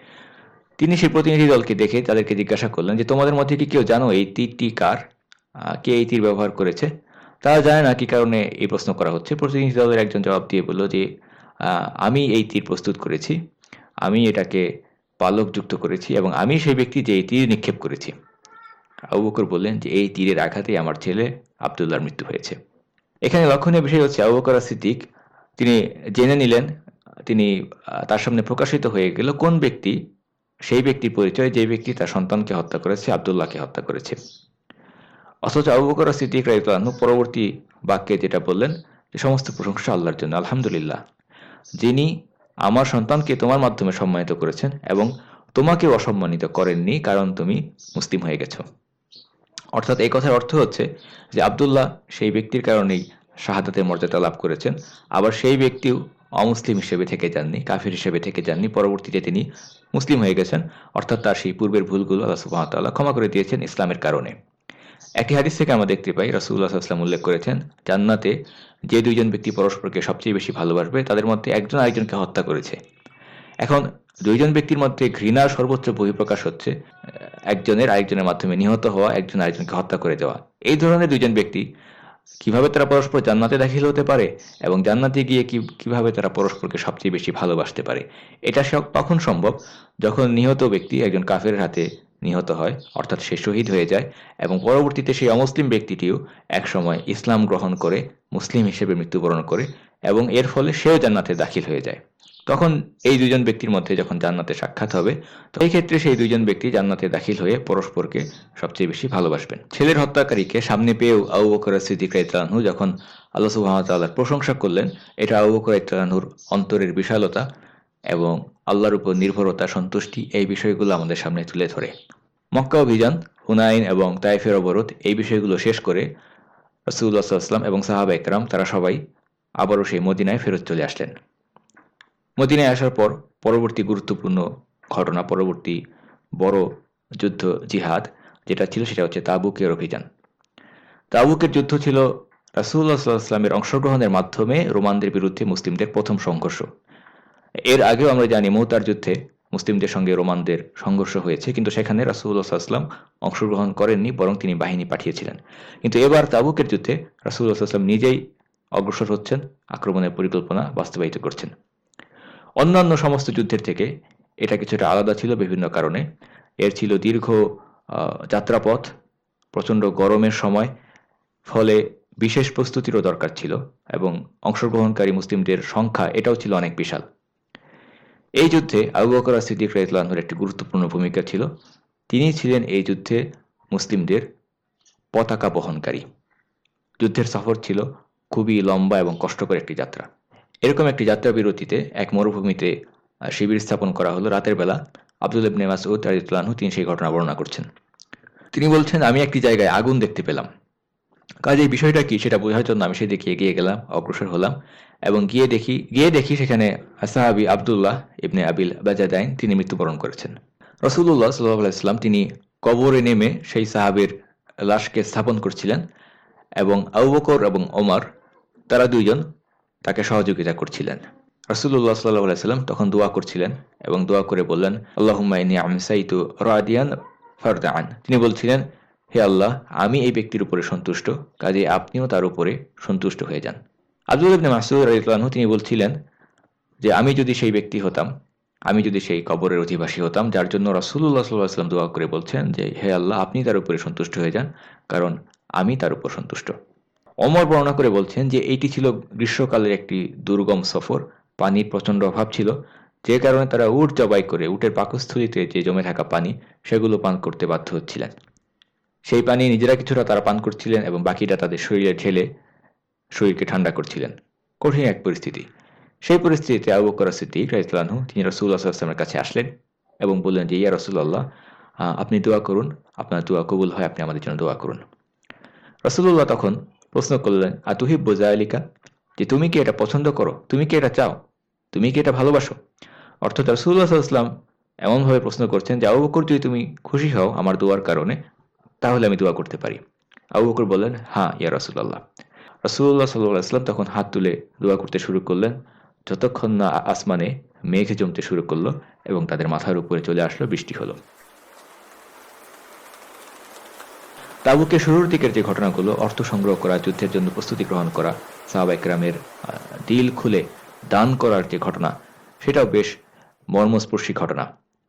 তিনি সেই প্রতিনিধি দলকে দেখে তাদেরকে জিজ্ঞাসা করলেন যে তোমাদের মধ্যে কি কেউ জানো এই তীরটি কার, আহ, কে এই তীর ব্যবহার করেছে? তারা জানে না কি কারণে এই প্রশ্ন করা হচ্ছে। প্রতিনিধি দলের একজন জবাব দিয়ে বলল যে আহ, আমি এই তীর প্রস্তুত করেছি, আমি এটাকে পালকযুক্ত করেছি, এবং আমি সেই ব্যক্তি যে এই তীর নিক্ষেপ করেছি। আবু বকর বললেন যে এই তীরের আঘাতেই আমার ছেলে আব্দুল্লাহর মৃত্যু হয়েছে। এখানে লক্ষণীয় বিষয় হচ্ছে আবু বকর সিদ্দিক তিনি জেনে নিলেন, তিনি আহ, তার সামনে প্রকাশিত হয়ে গেল কোন ব্যক্তি সেই ব্যক্তির পরিচয় যে ব্যক্তি তার সন্তানকে হত্যা করেছে, আব্দুল্লাহকে হত্যা করেছে। অথচ আবু বকর সিদ্দিক রাদিয়াল্লাহু আনহু পরবর্তী বাক্যে যেটা বললেন যে সমস্ত প্রশংসা আল্লাহর জন্য, আলহামদুলিল্লাহ, যিনি আমার সন্তানকে তোমার মাধ্যমে সম্মানিত করেছেন এবং তোমাকেও অসম্মানিত করেননি, কারণ তুমি মুসলিম হয়ে গেছো। অর্থাৎ এই কথার অর্থ হচ্ছে যে আব্দুল্লাহ সেই ব্যক্তির কারণেই শাহাদাতের মর্যাদা লাভ করেছেন, আবার সেই ব্যক্তিও অমুসলিম হিসেবে থেকে যাননি, কাফির হিসেবে থেকে যাননি, পরবর্তীতে তিনি মুসলিম হয়ে গেছেন, অর্থাৎ তার সেই পূর্বের ভুলগুলো আল্লাহ সুবহানাহু ওয়া তাআলা ক্ষমা করে দিয়েছেন ইসলামের কারণে। একটি হাদিস থেকে আমরা দেখতে পাই রাসূলুল্লাহ সাল্লাল্লাহু আলাইহি ওয়াসাল্লাম উল্লেখ করেছেন জান্নাতে যে দুইজন ব্যক্তি পরস্পরকে সবচেয়ে বেশি ভালোবাসবে তাদের মধ্যে একজন আরেকজনকে হত্যা করেছে। এখন দুইজন ব্যক্তির মধ্যে ঘৃণার সর্বোচ্চ বহিঃপ্রকাশ হচ্ছে আহ, একজনের আরেকজনের মাধ্যমে নিহত হওয়া, একজন আরেকজনকে হত্যা করে দেওয়া। এই ধরনের দুইজন ব্যক্তি কিভাবে তারা পরস্পর জান্নাতে দাখিল হতে পারে এবং জান্নাতে গিয়ে কি কিভাবে তারা পরস্পরকে সবচেয়ে বেশি ভালোবাসতে পারে, এটা সব- তখন সম্ভব যখন নিহত ব্যক্তি একজন কাফের হাতে নিহত হয়, অর্থাৎ সে শহীদ হয়ে যায়, এবং পরবর্তীতে সেই অমুসলিম ব্যক্তিটিও একসময় ইসলাম গ্রহণ করে মুসলিম হিসেবে মৃত্যুবরণ করে, এবং এর ফলে সেও জান্নাতে দাখিল হয়ে যায়। তখন এই দুইজন ব্যক্তির মধ্যে যখন জান্নাতে সাক্ষাৎ হবে, তো এই ক্ষেত্রে সেই দুইজন ব্যক্তি জান্নাতে দাখিল হয়ে পরস্পরকে সবচেয়ে বেশি ভালোবাসবেন। ছেলের হত্যাকারীকে সামনে পেয়েও আবু বকর সিদ্দিক রাদিয়াল্লাহু আনহু যখন আল্লাহ সুবহানাহু ওয়া তাআলার প্রশংসা করলেন, এটা আবু বকর রাদিয়াল্লাহু আনহুর অন্তরের বিশালতা এবং আল্লাহর উপর নির্ভরতা, সন্তুষ্টি, এই বিষয়গুলো আমাদের সামনে তুলে ধরে। মক্কা অভিযান, হুনাইন এবং তায়েফের অবরোধ, এই বিষয়গুলো শেষ করে রাসূলুল্লাহ সাল্লাল্লাহু আলাইহি ওয়াসাল্লাম এবং সাহাবা একরাম তারা সবাই আবারও সেই মদিনায় ফেরত চলে আসলেন। মদিনায় আসার পর পরবর্তী গুরুত্বপূর্ণ ঘটনা, পরবর্তী বড় যুদ্ধ জিহাদ যেটা ছিল সেটা হচ্ছে তাবুকের অভিযান। তাবুকের যুদ্ধ ছিল রাসূলুল্লাহ সাল্লাল্লাহু আলাইহি ওয়াসাল্লামের অংশগ্রহণের মাধ্যমে রোমানদের বিরুদ্ধে মুসলিমদের প্রথম সংঘর্ষ। এর আগেও আমরা জানি মুতার যুদ্ধে মুসলিমদের সঙ্গে রোমানদের সংঘর্ষ হয়েছে, কিন্তু সেখানে রাসূলুল্লাহ সাল্লাল্লাহু আলাইহি ওয়াসাল্লাম অংশগ্রহণ করেননি, বরং তিনি বাহিনী পাঠিয়েছিলেন। কিন্তু এবার তাবুকের যুদ্ধে রাসূলুল্লাহ সাল্লাল্লাহু আলাইহি ওয়াসাল্লাম নিজেই অগ্রসর হচ্ছেন, আক্রমণের পরিকল্পনা বাস্তবায়িত করছেন। অন্যান্য সমস্ত যুদ্ধের থেকে এটা কিছুটা আলাদা ছিল বিভিন্ন কারণে। এর ছিল দীর্ঘ আহ, যাত্রাপথ, প্রচণ্ড গরমের সময়, ফলে বিশেষ প্রস্তুতিরও দরকার ছিল, এবং অংশগ্রহণকারী মুসলিমদের সংখ্যা এটাও ছিল অনেক বিশাল। এই যুদ্ধে আবু বকর সিদ্দিক রাদিয়াল্লাহু আনহুর একটি গুরুত্বপূর্ণ ভূমিকা ছিল। তিনি ছিলেন এই যুদ্ধে মুসলিমদের পতাকা বহনকারী। যুদ্ধের সফর ছিল খুবই লম্বা এবং কষ্টকর একটি যাত্রা। এরকম একটি যাত্রা বিরতিতে এক মরুভূমিতে আহ, শিবির স্থাপন করা হলো রাতের বেলা। আব্দুল্লাহ ইবনে মাসউদ রাদিয়াল্লাহু আনহু তিনি সেই ঘটনা বর্ণনা করছেন। তিনি বলছেন, আমি একটি জায়গায় আগুন দেখতে পেলাম। কাজে এই বিষয়টা কি সেটা বোঝার জন্য আমি সেদিকে এগিয়ে গেলাম, অগ্রসর হলাম, এবং গিয়ে দেখি গিয়ে দেখি সেখানে সাহাবী আব্দুল্লাহ ইবনে আবিল বাজাদাইন তিনি মৃত্যুবরণ করেছেন। রাসূলুল্লাহ সাল্লাল্লাহু আলাইহি ওয়াসাল্লাম তিনি কবরে নেমে সেই সাহাবীর লাশকে স্থাপন করছিলেন, এবং আবু বকর এবং ওমর তারা দুইজন তাকে সহযোগিতা করছিলেন। রাসূলুল্লাহ সাল্লাল্লাহু আলাইহি ওয়াসাল্লাম তখন দোয়া করছিলেন এবং দোয়া করে বললেন, আল্লাহুম্মা ইন্নী আমসাইতু রাদিয়ান ফারদান। তিনি বলছিলেন, হে আল্লাহ, আমি এই ব্যক্তির উপরে সন্তুষ্ট, কাজে আপনিও তার উপরে সন্তুষ্ট হয়ে যান। আব্দুল্লাহ ইবনে মাসউদ রাদিয়াল্লাহু আনহু তিনি বলছিলেন যে আমি যদি সেই ব্যক্তি হতাম আমি যদি সেই কবরের অধিবাসী হতাম, যার জন্য রাসূলুল্লাহ সাল্লাল্লাহু আলাইহি ওয়াসাল্লাম দোয়া করে বলছেন যে, হে আল্লাহ, আপনি তার উপরে সন্তুষ্ট হয়ে যান, কারণ আমি তার উপর সন্তুষ্ট। ওমর বর্ণনা করে বলছেন যে এইটি ছিল গ্রীষ্মকালের একটি দুর্গম সফর। পানির প্রচণ্ড অভাব ছিল, যে কারণে তারা উট জবাই করে উটের পাকস্থলীতে যে জমে থাকা পানি সেগুলো পান করতে বাধ্য হচ্ছিলেন। সেই পানি নিজেরা কিছুটা তারা পান করছিলেন এবং বাকিটা তাদের শরীরে ঢেলে শরীরকে ঠান্ডা করছিলেন। কঠিন এক পরিস্থিতি। সেই পরিস্থিতিতে আবু বকর সিদ্দিক রাদিয়াল্লাহু আনহু তিনি রাসূলুল্লাহ সাল্লাল্লাহু আলাইহি ওয়াসাল্লামের কাছে আসলেন এবং বললেন যে, ইয়া রাসূলুল্লাহ, আপনি দোয়া করুন, আপনার দোয়া কবুল হয়, আপনি আমাদের জন্য দোয়া করুন। রাসূলুল্লাহ তখন প্রশ্ন করলেন, আতুহিব্বু যালিকা, যে তুমি কি এটা পছন্দ করো, তুমি কি এটা চাও, তুমি কি এটা ভালোবাসো? অর্থাৎ রাসূলুল্লাহ সাল্লাল্লাহু আলাইহি ওয়াসাল্লাম এমনভাবে প্রশ্ন করছেন যে, আবু বকর, যদি তুমি খুশি হও আমার দোয়ার কারণে, তাহলে আমি দোয়া করতে পারি। আবু বকর বললেন, হ্যাঁ ইয়া রাসূলুল্লাহ। রাসূলুল্লাহ সাল্লাল্লাহু আলাইহি ওয়াসাল্লাম তখন হাত তুলে দোয়া করতে শুরু করলেন, যতক্ষণ না আসমানে মেঘ জমতে শুরু করলো এবং তাদের মাথার উপরে চলে আসলো, বৃষ্টি হলো। তাবুকের শুরুর দিকের যে ঘটনাগুলো, অর্থ সংগ্রহ করা, যুদ্ধের জন্য প্রস্তুতি গ্রহণ করা, সাহাবা ইকরামের দিল খুলে দান করার যে ঘটনা, সেটাও বেশ মর্মস্পর্শী ঘটনা।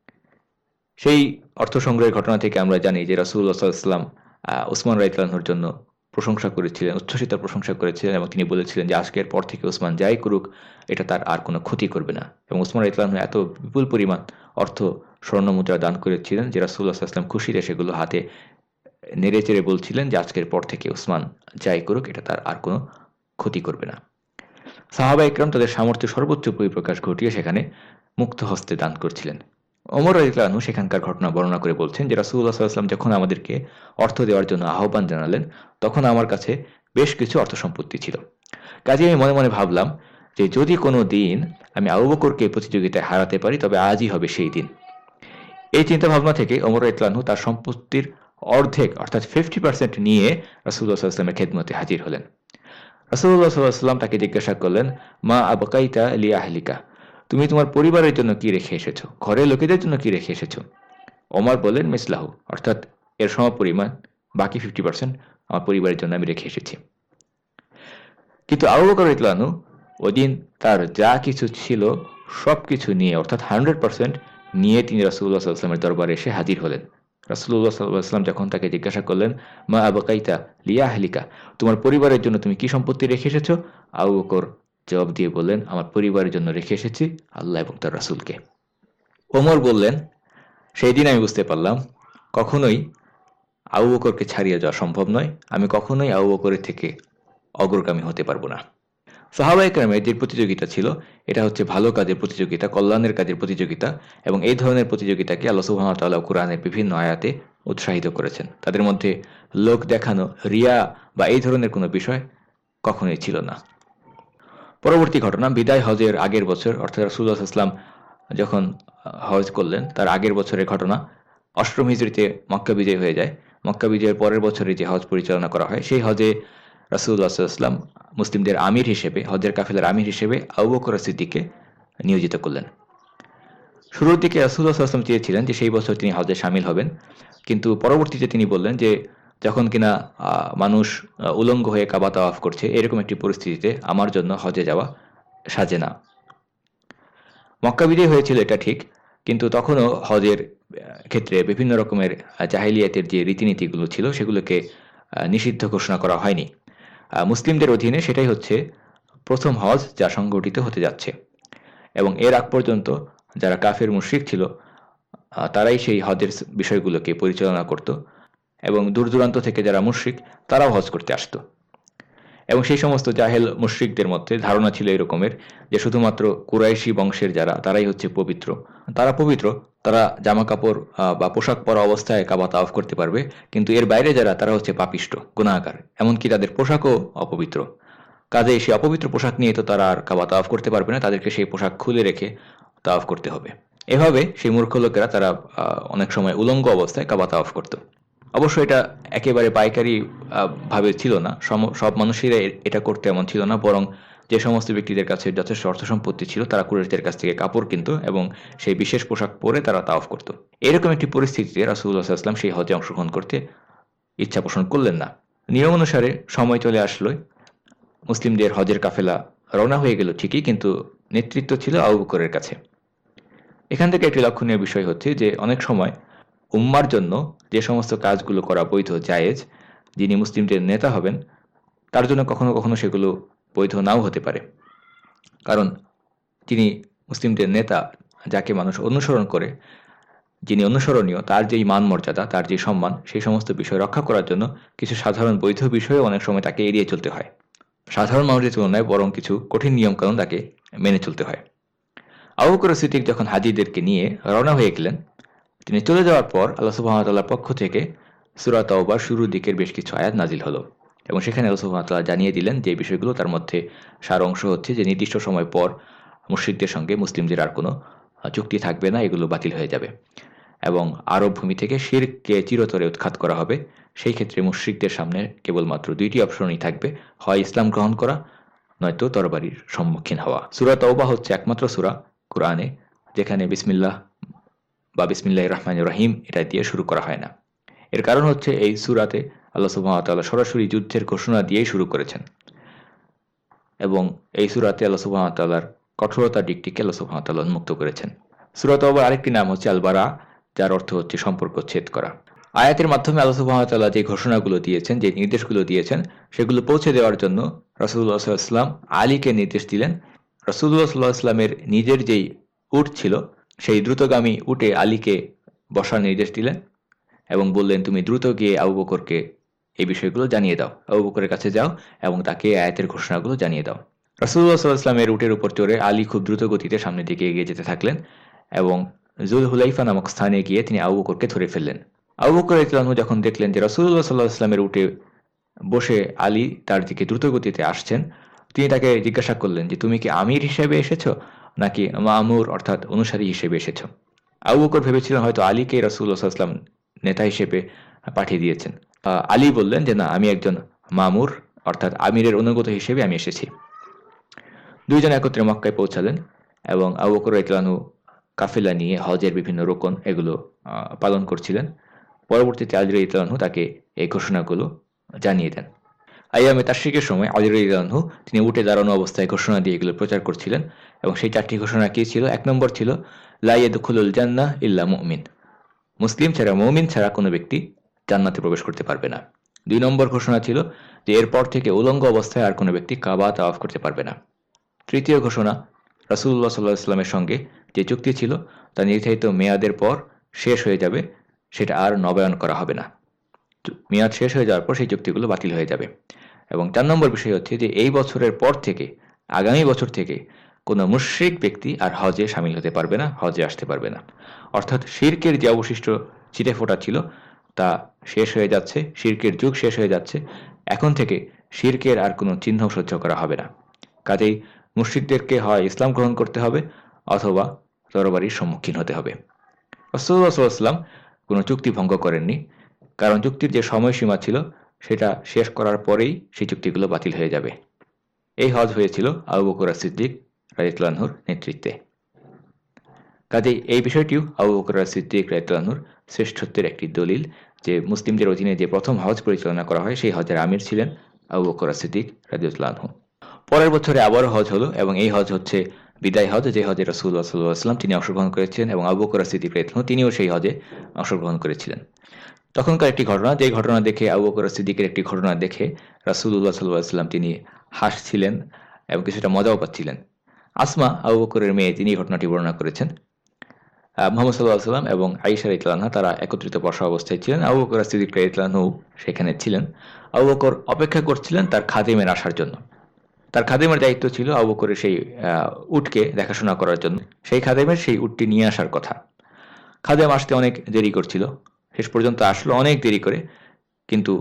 সেই অর্থ সংগ্রহের ঘটনা থেকে আমরা জানি যে রাসূলুল্লাহ সাল্লাল্লাহু আলাইহি ওয়াসাল্লাম উসমান রাদিয়াল্লাহু আনহুর জন্য প্রশংসা করেছিলেন, উচ্ছ্বসিত প্রশংসা করেছিলেন এবং তিনি বলেছিলেন যে আজকের পর থেকে উসমান যাই করুক এটা তার আর কোনো ক্ষতি করবে না। এবং উসমান রাদিয়াল্লাহু আনহু এত বিপুল পরিমাণ অর্থ স্বর্ণ মুদ্রা দান করেছিলেন যে রাসূলুল্লাহ সাল্লাল্লাহু আলাইহি ওয়াসাল্লাম খুশিতে সেগুলো হাতে নেড়ে চেড়ে বলছিলেন যে আজকের পর থেকে উসমান যাই করুক এটা তার আর কোনো ক্ষতি করবে না। সাহাবা ইকরাম তাদের সামর্থ্যের সর্বোচ্চ পরিপ্রকাশ ঘটিয়ে সেখানে মুক্ত হস্তে দান করছিলেন। ওমর রাদিয়াল্লাহু আনহু সেখানকার ঘটনা বর্ণনা করে বলছেন যে রাসূলুল্লাহ সাল্লাল্লাহু আলাইহি ওয়াসাল্লাম যখন আমাদেরকে অর্থ দেওয়ার জন্য আহ্বান জানালেন, তখন আমার কাছে বেশ কিছু অর্থ সম্পত্তি ছিল। কাজে আমি মনে মনে ভাবলাম যে যদি কোনো দিন আমি আবু বকরকে প্রতিযোগিতায় হারাতে পারি, তবে আজই হবে সেই দিন। এই চিন্তা ভাবনা থেকে ওমর রাদিয়াল্লাহু আনহু তার সম্পত্তির অর্ধেক অর্থাৎ ফিফটি পার্সেন্ট নিয়ে রাসূলুল্লাহ সাল্লাল্লাহু আলাইহি ওয়াসাল্লামের খেদমতে হাজির হলেন। রাসূলুল্লাহ সাল্লাল্লাহু আলাইহি ওয়াসাল্লাম তাকে জিজ্ঞাসা করলেন, মা আবকাইতা লি আহলিকা, তুমি তোমার পরিবারের জন্য কি রেখে এসেছো, ঘরের লোকেদের জন্য কি রেখে এসেছো? ওমর বললেন, মিসলাহু, অর্থাৎ এর সমপরিমাণ, বাকি ফিফটি পার্সেন্ট আমার পরিবারের জন্য আমি রেখে এসেছি। কিন্তু আবু বকর রাদিয়াল্লাহু আনহু ওই দিন তার যা কিছু ছিল সব কিছু নিয়ে, অর্থাৎ হান্ড্রেড পার্সেন্ট নিয়ে তিনি রাসূলুল্লাহ সাল্লাল্লাহু আলাইহি ওয়াসাল্লামের দরবারে এসে হাজির হলেন। রাসূলুল্লাহ সাল্লাল্লাহু আলাইহি ওয়াসাল্লাম যখন তাকে জিজ্ঞাসা করলেন, মা আবকাইতা লি আহলিকা, তোমার পরিবারের জন্য তুমি কি সম্পত্তি রেখে এসেছো? আবু বকর জবাব দিয়ে বললেন, আমার পরিবারের জন্য রেখে এসেছি আল্লাহ এবং তার রাসূলকে। ওমর বললেন, সেই দিন আমি বুঝতে পারলাম কখনোই আবু বকরকে ছাড়িয়ে যাওয়া সম্ভব নয়, আমি কখনোই আবু বকরের থেকে অগ্রগামী হতে পারবো না। সাহাবা ইকরামের যে প্রতিযোগিতা ছিল, এটা হচ্ছে ভালো কাজের প্রতিযোগিতা, কল্যাণের কাজের প্রতিযোগিতা, এবং এই ধরনের প্রতিযোগিতাকে আল্লাহ সুবহানাহু ওয়া তাআলা কুরআনের বিভিন্ন আয়াতে উৎসাহিত করেছেন। তাদের মধ্যে লোক দেখানো, রিয়া বা এই ধরনের কোনো বিষয় কখনোই ছিল না। পরবর্তী ঘটনা, বিদায় হজের আগের বছর, অর্থাৎ রাসূলুল্লাহ সাল্লাল্লাহু আলাইহি ওয়াসাল্লাম যখন হজ করলেন তার আগের বছরের ঘটনা। অষ্টম হিজরিতে মক্কা বিজয় হয়ে যায়। মক্কা বিজয়ের পরের বছরে যে হজ পরিচালনা করা হয়, সেই হজে রাসূলুল্লাহ সাল্লাল্লাহু আলাইহি ওয়াসাল্লাম মুসলিমদের আমির হিসেবে, হজের কাফেলার আমির হিসেবে আবু বকর সিদ্দিককে নিয়োজিত করলেন। শুরুর দিকে রাসূলুল্লাহ সাল্লাল্লাহু আলাইহি ওয়াসাল্লাম চেয়েছিলেন যে সেই বছর তিনি হজে শামিল হবেন, কিন্তু পরবর্তীতে তিনি বললেন যে যখন কিনা মানুষ উলঙ্গ হয়ে কাবা তাওয়াফ করছে, এরকম একটি পরিস্থিতিতে আমার জন্য হজে যাওয়া সাজে না। মক্কা বিজয় হয়েছিল এটা ঠিক, কিন্তু তখনও হজের ক্ষেত্রে বিভিন্ন রকমের জাহিলিয়াতের যে রীতিনীতিগুলো ছিল সেগুলোকে নিষিদ্ধ ঘোষণা করা হয়নি। মুসলিমদের অধীনে সেটাই হচ্ছে প্রথম হজ যা সংগঠিত হতে যাচ্ছে, এবং এর আগ পর্যন্ত যারা কাফের মুশরিক ছিল তারাই সেই হজের বিষয়গুলোকে পরিচালনা করত, এবং দূর দূরান্ত থেকে যারা মুশরিক তারাও হজ করতে আসতো। এবং সেই সমস্ত জাহেল মুশরিকদের মধ্যে ধারণা ছিল এরকমের যে শুধুমাত্র কুরাইশি বংশের যারা, তারাই হচ্ছে পবিত্র, তারা পবিত্র, তারা জামা কাপড় বা পোশাক পরা অবস্থায় কাবা তাওয়াফ করতে পারবে, কিন্তু এর বাইরে যারা তারা হচ্ছে পাপিষ্ট, গুনাহগার, এমনকি তাদের পোশাকও অপবিত্র। কাজে সেই অপবিত্র পোশাক নিয়ে তো তারা আর কাবা তাওয়াফ করতে পারবে না, তাদেরকে সেই পোশাক খুলে রেখে তাওয়াফ করতে হবে। এভাবে সেই মূর্খ লোকেরা তারা অনেক সময় উলঙ্গ অবস্থায় কাবা তাওয়াফ করত। অবশ্য এটা একেবারে পাইকারি ভাবে ছিল না, সব মানুষেরা এটা করতে এমন ছিল না, বরং যে সমস্ত ব্যক্তিদের কাছে যথেষ্ট অর্থ সম্পত্তি ছিল তারা কুরাইশদের কাছ থেকে কাপড় কিনত এবং সেই বিশেষ পোশাক পরে তারা তাওয়াফ করত। এরকম একটি পরিস্থিতিতে রাসূলুল্লাহ সাল্লাল্লাহু আলাইহি ওয়াসাল্লাম সেই হজে অংশগ্রহণ করতে ইচ্ছা পোষণ করলেন না। নিয়ম অনুসারে সময় চলে আসলো, মুসলিমদের হজের কাফেলা রওনা হয়ে গেল ঠিকই, কিন্তু নেতৃত্ব ছিল আবু বকরের কাছে। এখান থেকে একটি লক্ষণীয় বিষয় হচ্ছে যে অনেক সময় উম্মার জন্য যে সমস্ত কাজগুলো করা বৈধ জায়েজ, যিনি মুসলিমদের নেতা হবেন তার জন্য কখনো কখনো সেগুলো বৈধ নাও হতে পারে। কারণ যিনি মুসলিমদের নেতা, যাকে মানুষ অনুসরণ করে, যিনি অনুসরণীয়, তার যেই মান মর্যাদা, তার যে সম্মান, সেই সমস্ত বিষয় রক্ষা করার জন্য কিছু সাধারণ বৈধ বিষয়ে অনেক সময় তাকে এড়িয়ে চলতে হয়। সাধারণ মানুষের তুলনায় বরং কিছু কঠিন নিয়মকানুন তাকে মেনে চলতে হয়। আবু বকর সিদ্দিক যখন হাজিদেরকে নিয়ে রওনা হয়ে গেলেন, তিনি চলে যাওয়ার পর আল্লাহ সুবহানাহু ওয়া তাআলার পক্ষ থেকে সূরা তাওবার শুরুর দিকের বেশ কিছু আয়াত নাজিল হলো এবং সেখানে আল্লাহ সুবহানাহু ওয়া তাআলা জানিয়ে দিলেন যে বিষয়গুলো, তার মধ্যে সার অংশ হচ্ছে যে নির্দিষ্ট সময় পর মুশরিকদের সঙ্গে মুসলিমদের আর কোনো চুক্তি থাকবে না, এগুলো বাতিল হয়ে যাবে এবং আরব ভূমি থেকে শিরককে চিরতরে উৎখাত করা হবে। সেই ক্ষেত্রে মুশরিকদের সামনে কেবলমাত্র দুইটি অপশনই থাকবে, হয় ইসলাম গ্রহণ করা, নয়তো তরবারির সম্মুখীন হওয়া। সূরা তাওবা হচ্ছে একমাত্র সূরা কুরআনে যেখানে বিসমিল্লাহ বা বিসমিল্লাহির রহমানির রহিম এটা দিয়ে শুরু করা হয় না। এর কারণ হচ্ছে এই সূরাতে আল্লাহ সুবহানাহু ওয়া তাআলা সরাসরি যুদ্ধের ঘোষণা দিয়েই শুরু করেছেন এবং এই সূরাতে আল্লাহ সুবহানাহু ওয়া তাআলার কঠোরতার দিকটিকে আল্লাহ সুবহানাহু ওয়া তাআলা উন্মুক্ত করেছেন। সূরা তাওবার আরেকটি নাম হচ্ছে আল বারা, যার অর্থ হচ্ছে সম্পর্ক ছেদ করা। আয়াতের মাধ্যমে আল্লাহ সুবহানাহু ওয়া তাআলা যে ঘোষণাগুলো দিয়েছেন, যে নির্দেশগুলো দিয়েছেন, সেগুলো পৌঁছে দেওয়ার জন্য রাসূলুল্লাহ সাল্লাল্লাহু আলাইহি ওয়াসাল্লাম আলীকে নির্দেশ দিলেন। রাসূলুল্লাহ সাল্লাল্লাহু আলাইহি ওয়াসাল্লামের নিজের যেই উট ছিল, সেই দ্রুতগামী উটে আলীকে বসার নির্দেশ দিলেন এবং বললেন, তুমি দ্রুত গিয়ে আবু বকরকে এই বিষয়গুলো জানিয়ে দাও, আবু বকরের কাছে যাও এবং তাকে আয়াতের ঘোষণাগুলো জানিয়ে দাও। রাসূলুল্লাহ সাল্লাল্লাহু আলাইহি ওয়াসাল্লামের উটের উপর চড়ে আলী খুব দ্রুত গতিতে সামনের দিকে এগিয়ে যেতে থাকলেন এবং যুল হুলাইফা নামক স্থানে গিয়ে তিনি আবু বকরকে ধরে ফেললেন। আবু বকর রাদিয়াল্লাহু আনহু যখন দেখলেন যে রাসূলুল্লাহ সাল্লাল্লাহু আলাইহি ওয়াসাল্লামের উটে বসে আলী তার দিকে দ্রুত গতিতে আসছেন, তিনি তাকে জিজ্ঞাসা করলেন যে তুমি কি আমির হিসেবে এসেছো নাকি মামুর অর্থাৎ অনুসারী হিসেবে এসেছো? আবু বকর ভেবেছিলেন হয়তো আলীকে রাসূলুল্লাহ সাল্লাল্লাহু আলাইহি ওয়াসাল্লাম নেতা হিসেবে পাঠিয়ে দিয়েছেন। আলী বললেন যে না, আমি একজন মামুর অর্থাৎ আমিরের অনুগত হিসেবে আমি এসেছি। দুইজন একত্রে মক্কায় পৌঁছালেন এবং আবু বকর রাদিয়াল্লাহু আনহু কাফেলা নিয়ে হজের বিভিন্ন রোকন এগুলো পালন করছিলেন। পরবর্তীতে আলী রাদিয়াল্লাহু আনহু তাকে এই ঘোষণাগুলো জানিয়ে দেন। আইয়ামে তাশরিকের সময় আলী রাদিয়াল্লাহু আনহু তিনি উঠে দাঁড়ানো অবস্থায় ঘোষণা দিয়ে এগুলো প্রচার করছিলেন এবং সেই চারটি ঘোষণা কি ছিল? এক নম্বর ছিল লা ইয়াদখুলুল জান্নাহ ইল্লা মুমিন, মুসলিম ছাড়া, মুমিন ছাড়া কোনো ব্যক্তি জান্নাতে প্রবেশ করতে পারবে না। দুই নম্বর ঘোষণা ছিল যে এরপর থেকে উলঙ্গ অবস্থায় আর কোনো ব্যক্তি কাবা তাওয়াফ করতে পারবে না। তৃতীয় ঘোষণা, রাসূলুল্লাহ সাল্লাল্লাহু আলাইহি ওয়াসাল্লামের সঙ্গে যে চুক্তি ছিল তা নির্ধারিত মেয়াদের পর শেষ হয়ে যাবে, সেটা আর নবায়ন করা হবে না। মেয়াদ শেষ হয়ে যাওয়ার পর সেই চুক্তিগুলো বাতিল হয়ে যাবে। এবং চার নম্বর বিষয় হচ্ছে যে এই বছরের পর থেকে, আগামী বছর থেকে কোনো মুশরিক ব্যক্তি আর হজে সামিল হতে পারবে না, হজে আসতে পারবে না। অর্থাৎ শিরকের যে অবশিষ্ট ছিটেফোঁটা ছিল তা শেষ হয়ে যাচ্ছে, শিরকের যুগ শেষ হয়ে যাচ্ছে। এখন থেকে শিরকের আর কোনো চিহ্ন সহ্য করা হবে না। কাজেই মুশরিকদেরকে হয় ইসলাম গ্রহণ করতে হবে অথবা তরবারির সম্মুখীন হতে হবে। রাসূলুল্লাহ সাল্লাল্লাহু আলাইহি ওয়াসাল্লাম কোনো চুক্তি ভঙ্গ করেননি, কারণ চুক্তির যে সময়সীমা ছিল সেটা শেষ করার পরেই সেই চুক্তিগুলো বাতিল হয়ে যাবে। এই হজ হয়েছিল আবু বকর সিদ্দিক রাদিয়াল্লাহু আনহুর নেতৃত্বে। কাজেই এই বিষয়টিও আবু বকর সিদ্দিক রাদিয়াল্লাহু আনহুর শ্রেষ্ঠত্বের একটি দলিল যে মুসলিমদের অধীনে যে প্রথম হজ পরিচালনা করা হয় সেই হজের আমির ছিলেন আবু বকর সিদ্দিক রাদিয়াল্লাহু আনহু। পরের বছরে আবারও হজ হলো এবং এই হজ হচ্ছে বিদায় হজ, যে হজে রাসূলুল্লাহ সাল্লাল্লাহু আলাইহি ওয়াসাল্লাম তিনি অংশগ্রহণ করেছিলেন এবং আবু বকর সিদ্দিক রাদিয়াল্লাহু আনহু তিনিও সেই হজে অংশগ্রহণ করেছিলেন। তখনকার একটি ঘটনা, যে ঘটনা দেখে আবু বকর সিদ্দিকের একটি ঘটনা দেখে রাসূলুল্লাহ সাল্লাল্লাহু আলাইহি ওয়াসাল্লাম তিনি হাসছিলেন এবং কিছুটা মজাও পাচ্ছিলেন। আসমা আবু বকরের মেয়ে, তিনি এই ঘটনাটি বর্ণনা করেছেন। মুহাম্মদ সাল্লাল্লাহু আলাইহি ওয়াসাল্লাম এবং আয়েশা রাদিয়াল্লাহু আনহা তারা একত্রিত বসা অবস্থায় ছিলেন। আবু বকর সিদ্দিক রাদিয়াল্লাহু আনহু সেখানে ছিলেন। আবু বকর অপেক্ষা করছিলেন তার খাদেমের আসার জন্য। তার খাদেমের দায়িত্ব ছিল আবু বকরের সেই উটকে দেখাশোনা করার জন্য। সেই খাদেমের সেই উটটি নিয়ে আসার কথা। খাদেম আসতে অনেক দেরি করছিল, শেষ পর্যন্ত আসলো অনেক দেরি করে, কিন্তু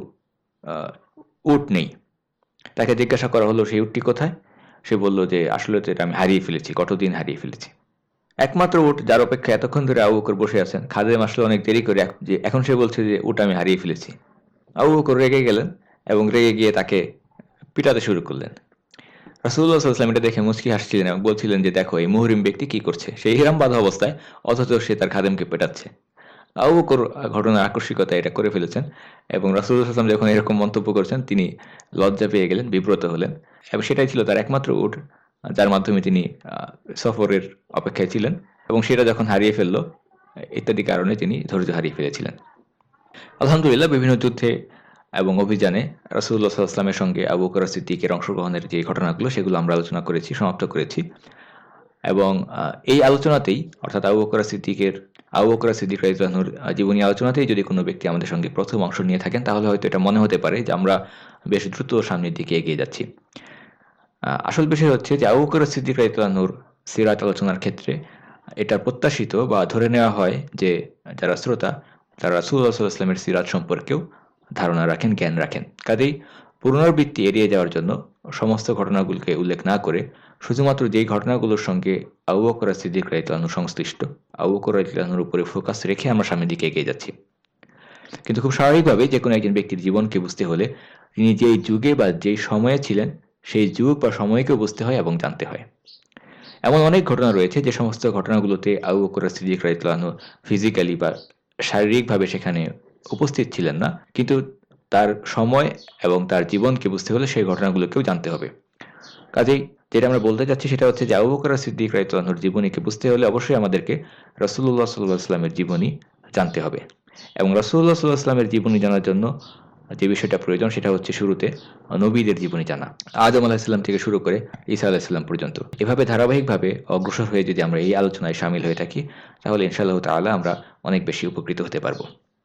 উট নেই। তাকে জিজ্ঞাসা করা হলো সেই উটটি কোথায়? সে বলল যে আসলে তো এটা আমি হারিয়ে ফেলেছি, কতদিন হারিয়ে ফেলেছি। একমাত্র উট যার অপেক্ষা এতক্ষণ ধরে আবু বকর বসে আছেন, খাদেম আসলে অনেক দেরি করে, যে এখন সে বলছে যে উট আমি হারিয়ে ফেলেছি। আবু বকর রেগে গেলেন এবং রেগে গিয়ে তাকে পিটাতে শুরু করলেন। রাসূলুল্লাহ সাল্লাল্লাহু আলাইহি ওয়াসাল্লাম এটা দেখে মুচকি হাসছিলেন এবং বলছিলেন যে দেখো এই মুহরিম ব্যক্তি কি করছে, সেই হিরাম বাঁধা অবস্থায় অথচ সে তার খাদেমকে পেটাচ্ছে। আবু বকর ঘটনার আকস্মিকতা এটা করে ফেলেছেন এবং রাসূলুল্লাহ সাল্লাল্লাহু আলাইহি ওয়াসাল্লাম যখন এরকম মন্তব্য করছেন তিনি লজ্জা পেয়ে গেলেন, বিব্রত হলেন এবং সেটাই ছিল তার একমাত্র উট যার মাধ্যমে তিনি সফরের অপেক্ষায় ছিলেন এবং সেটা যখন হারিয়ে ফেললো ইত্যাদি কারণে তিনি ধৈর্য হারিয়ে ফেলেছিলেন। আলহামদুলিল্লাহ, বিভিন্ন যুদ্ধে এবং অভিযানে রাসূলুল্লাহ সাল্লাল্লাহু আলাইহি ওয়াসাল্লামের সঙ্গে আবু বকর সিদ্দিকের অংশগ্রহণের যে ঘটনাগুলো সেগুলো আমরা আলোচনা করেছি, সমাপ্ত করেছি। এবং আহ, এই আলোচনাতেই অর্থাৎ আবু বকর সিদ্দিকের আবু বকর সিদ্দিক রাদিয়াল্লাহু আনহুর জীবনী আলোচনাতেই যদি কোনো ব্যক্তি আমাদের সঙ্গে প্রথম অংশ নিয়ে থাকেন, তাহলে হয়তো এটা মনে হতে পারে যে আমরা বেশ দ্রুত সামনের দিকে এগিয়ে যাচ্ছি। আহ, আসল বিষয় হচ্ছে যে আবু বকর সিদ্দিক রাদিয়াল্লাহু আনহুর সিরাত আলোচনার ক্ষেত্রে এটা প্রত্যাশিত বা ধরে নেওয়া হয় যে যারা শ্রোতা তারা রাসূলুল্লাহ সাল্লাল্লাহু আলাইহি ওয়াসাল্লামের সিরাত সম্পর্কেও ধারণা রাখেন, জ্ঞান রাখেন। কাজেই পুনরাবৃত্তি এড়িয়ে যাওয়ার জন্য সমস্ত ঘটনাগুলোকে উল্লেখ না করে শুধুমাত্র যেই ঘটনাগুলোর সঙ্গে আবু বকর সিদ্দিক রাদিয়াল্লাহু আনহু সংশ্লিষ্ট, আবু বকর রাদিয়াল্লাহু আনহুর উপরে ফোকাস রেখে আমরা সামনের দিকে এগিয়ে যাচ্ছি। কিন্তু খুব স্বাভাবিকভাবে যে কোনো একজন ব্যক্তির জীবনকে বুঝতে হলে তিনি যেই যুগে বা যেই সময়ে ছিলেন সেই যুগ বা সময়কেও বুঝতে হয় এবং জানতে হয়। এমন অনেক ঘটনা রয়েছে যে সমস্ত ঘটনাগুলোতে আবু বকর সিদ্দিক রাদিয়াল্লাহু আনহু ফিজিক্যালি বা শারীরিকভাবে সেখানে উপস্থিত ছিলেন না, কিন্তু তার সময় এবং তার জীবনকে বুঝতে হলে সেই ঘটনাগুলোকেও জানতে হবে। কাজেই যেটা আমরা বলতে চাচ্ছি সেটা হচ্ছে যে আবু বকর সিদ্দিক রাদিয়াল্লাহু আনহুর জীবনীকে বুঝতে হলে অবশ্যই আমাদেরকে রাসূলুল্লাহ সাল্লাল্লাহু আলাইহি ওয়াসাল্লামের জীবনী জানতে হবে। এবং রাসূলুল্লাহ সাল্লাল্লাহু আলাইহি ওয়াসাল্লামের জীবনী জানার জন্য যে বিষয়টা প্রয়োজন সেটা হচ্ছে শুরুতে নবীদের জীবনী জানা, আদম আলাইহিস সালাম থেকে শুরু করে ঈসা আলাইহিস সালাম পর্যন্ত। এভাবে ধারাবাহিকভাবে অগ্রসর হয়ে যদি আমরা এই আলোচনায় শামিল হয়ে থাকি, তাহলে ইনশাআল্লাহ তাআলা আমরা অনেক বেশি উপকৃত হতে পারবো।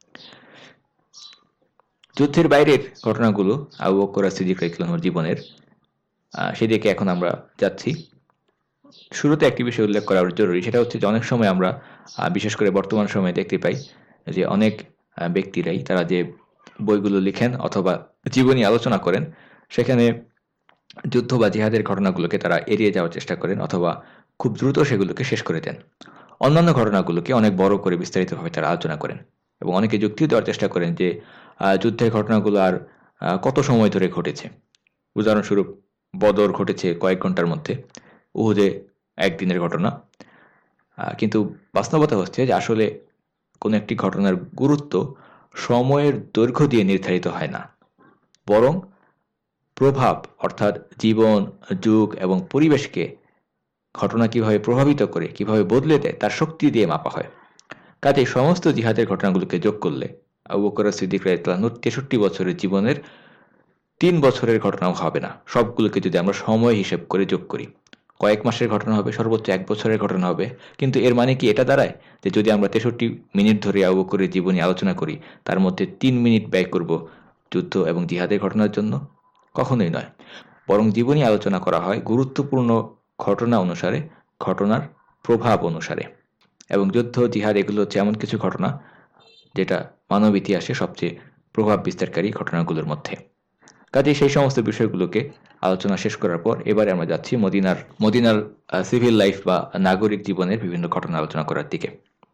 যুদ্ধের বাইরের ঘটনাগুলো আবু বকর সিদ্দিক রাদিয়াল্লাহু আনহুর জীবনের, সেদিকে এখন আমরা যাচ্ছি। শুরুতে একটি বিষয় উল্লেখ করা জরুরি, সেটা হচ্ছে যে অনেক সময় আমরা বিশেষ করে বর্তমান সময়ে দেখতে পাই যে অনেক ব্যক্তিরাই তারা যে বইগুলো লিখেন অথবা জীবনী আলোচনা করেন সেখানে যুদ্ধ বা জিহাদের ঘটনাগুলোকে তারা এড়িয়ে যাওয়ার চেষ্টা করেন অথবা খুব দ্রুত সেগুলোকে শেষ করে দেন। অন্যান্য ঘটনাগুলোকে অনেক বড় করে বিস্তারিতভাবে তারা আলোচনা করেন এবং অনেকে যুক্তিও দেওয়ার চেষ্টা করেন যে যুদ্ধের ঘটনাগুলো আর কত সময় ধরে ঘটেছে। উদাহরণস্বরূপ বদর ঘটেছে কয়েক ঘন্টার মধ্যে, উহুদে একদিনের ঘটনা। কিন্তু বাস্তবতা হচ্ছে যে আসলে কোনো একটি ঘটনার গুরুত্ব সময়ের দৈর্ঘ্য দিয়ে নির্ধারিত হয় না, বরং প্রভাব অর্থাৎ জীবন, যুগ এবং পরিবেশকে ঘটনা কিভাবে প্রভাবিত করে, কিভাবে বদলে দেয় তার শক্তি দিয়ে মাপা হয়। কাজে সমস্ত জিহাদের ঘটনাগুলোকে যোগ করলে আবু বকর সিদ্দিক রাদিয়াল্লাহু আনহুর তেষট্টি বছরের জীবনের তিন বছরের ঘটনাও হবে না। সবগুলোকে যদি আমরা সময় হিসেব করে যোগ করি, কয়েক মাসের ঘটনা হবে, সর্বোচ্চ এক বছরের ঘটনা হবে। কিন্তু এর মানে কি এটা দাঁড়ায় যে যদি আমরা তেষট্টি মিনিট ধরে আবু বকরের জীবনী আলোচনা করি, তার মধ্যে তিন মিনিট ব্যয় করব যুদ্ধ এবং জিহাদের ঘটনার জন্য? কখনোই নয়। বরং জীবনী আলোচনা করা হয় গুরুত্বপূর্ণ ঘটনা অনুসারে, ঘটনার প্রভাব অনুসারে। এবং যুদ্ধ, জিহাদ এগুলো হচ্ছে এমন কিছু ঘটনা যেটা মানব ইতিহাসে সবচেয়ে প্রভাব বিস্তারকারী ঘটনাগুলোর মধ্যে। কাজে সেই সমস্ত বিষয়গুলোকে আলোচনা শেষ করার পর এবারে আমরা যাচ্ছি মদিনার মদিনার সিভিল লাইফ বা নাগরিক জীবনের বিভিন্ন ঘটনা আলোচনা করার দিকে।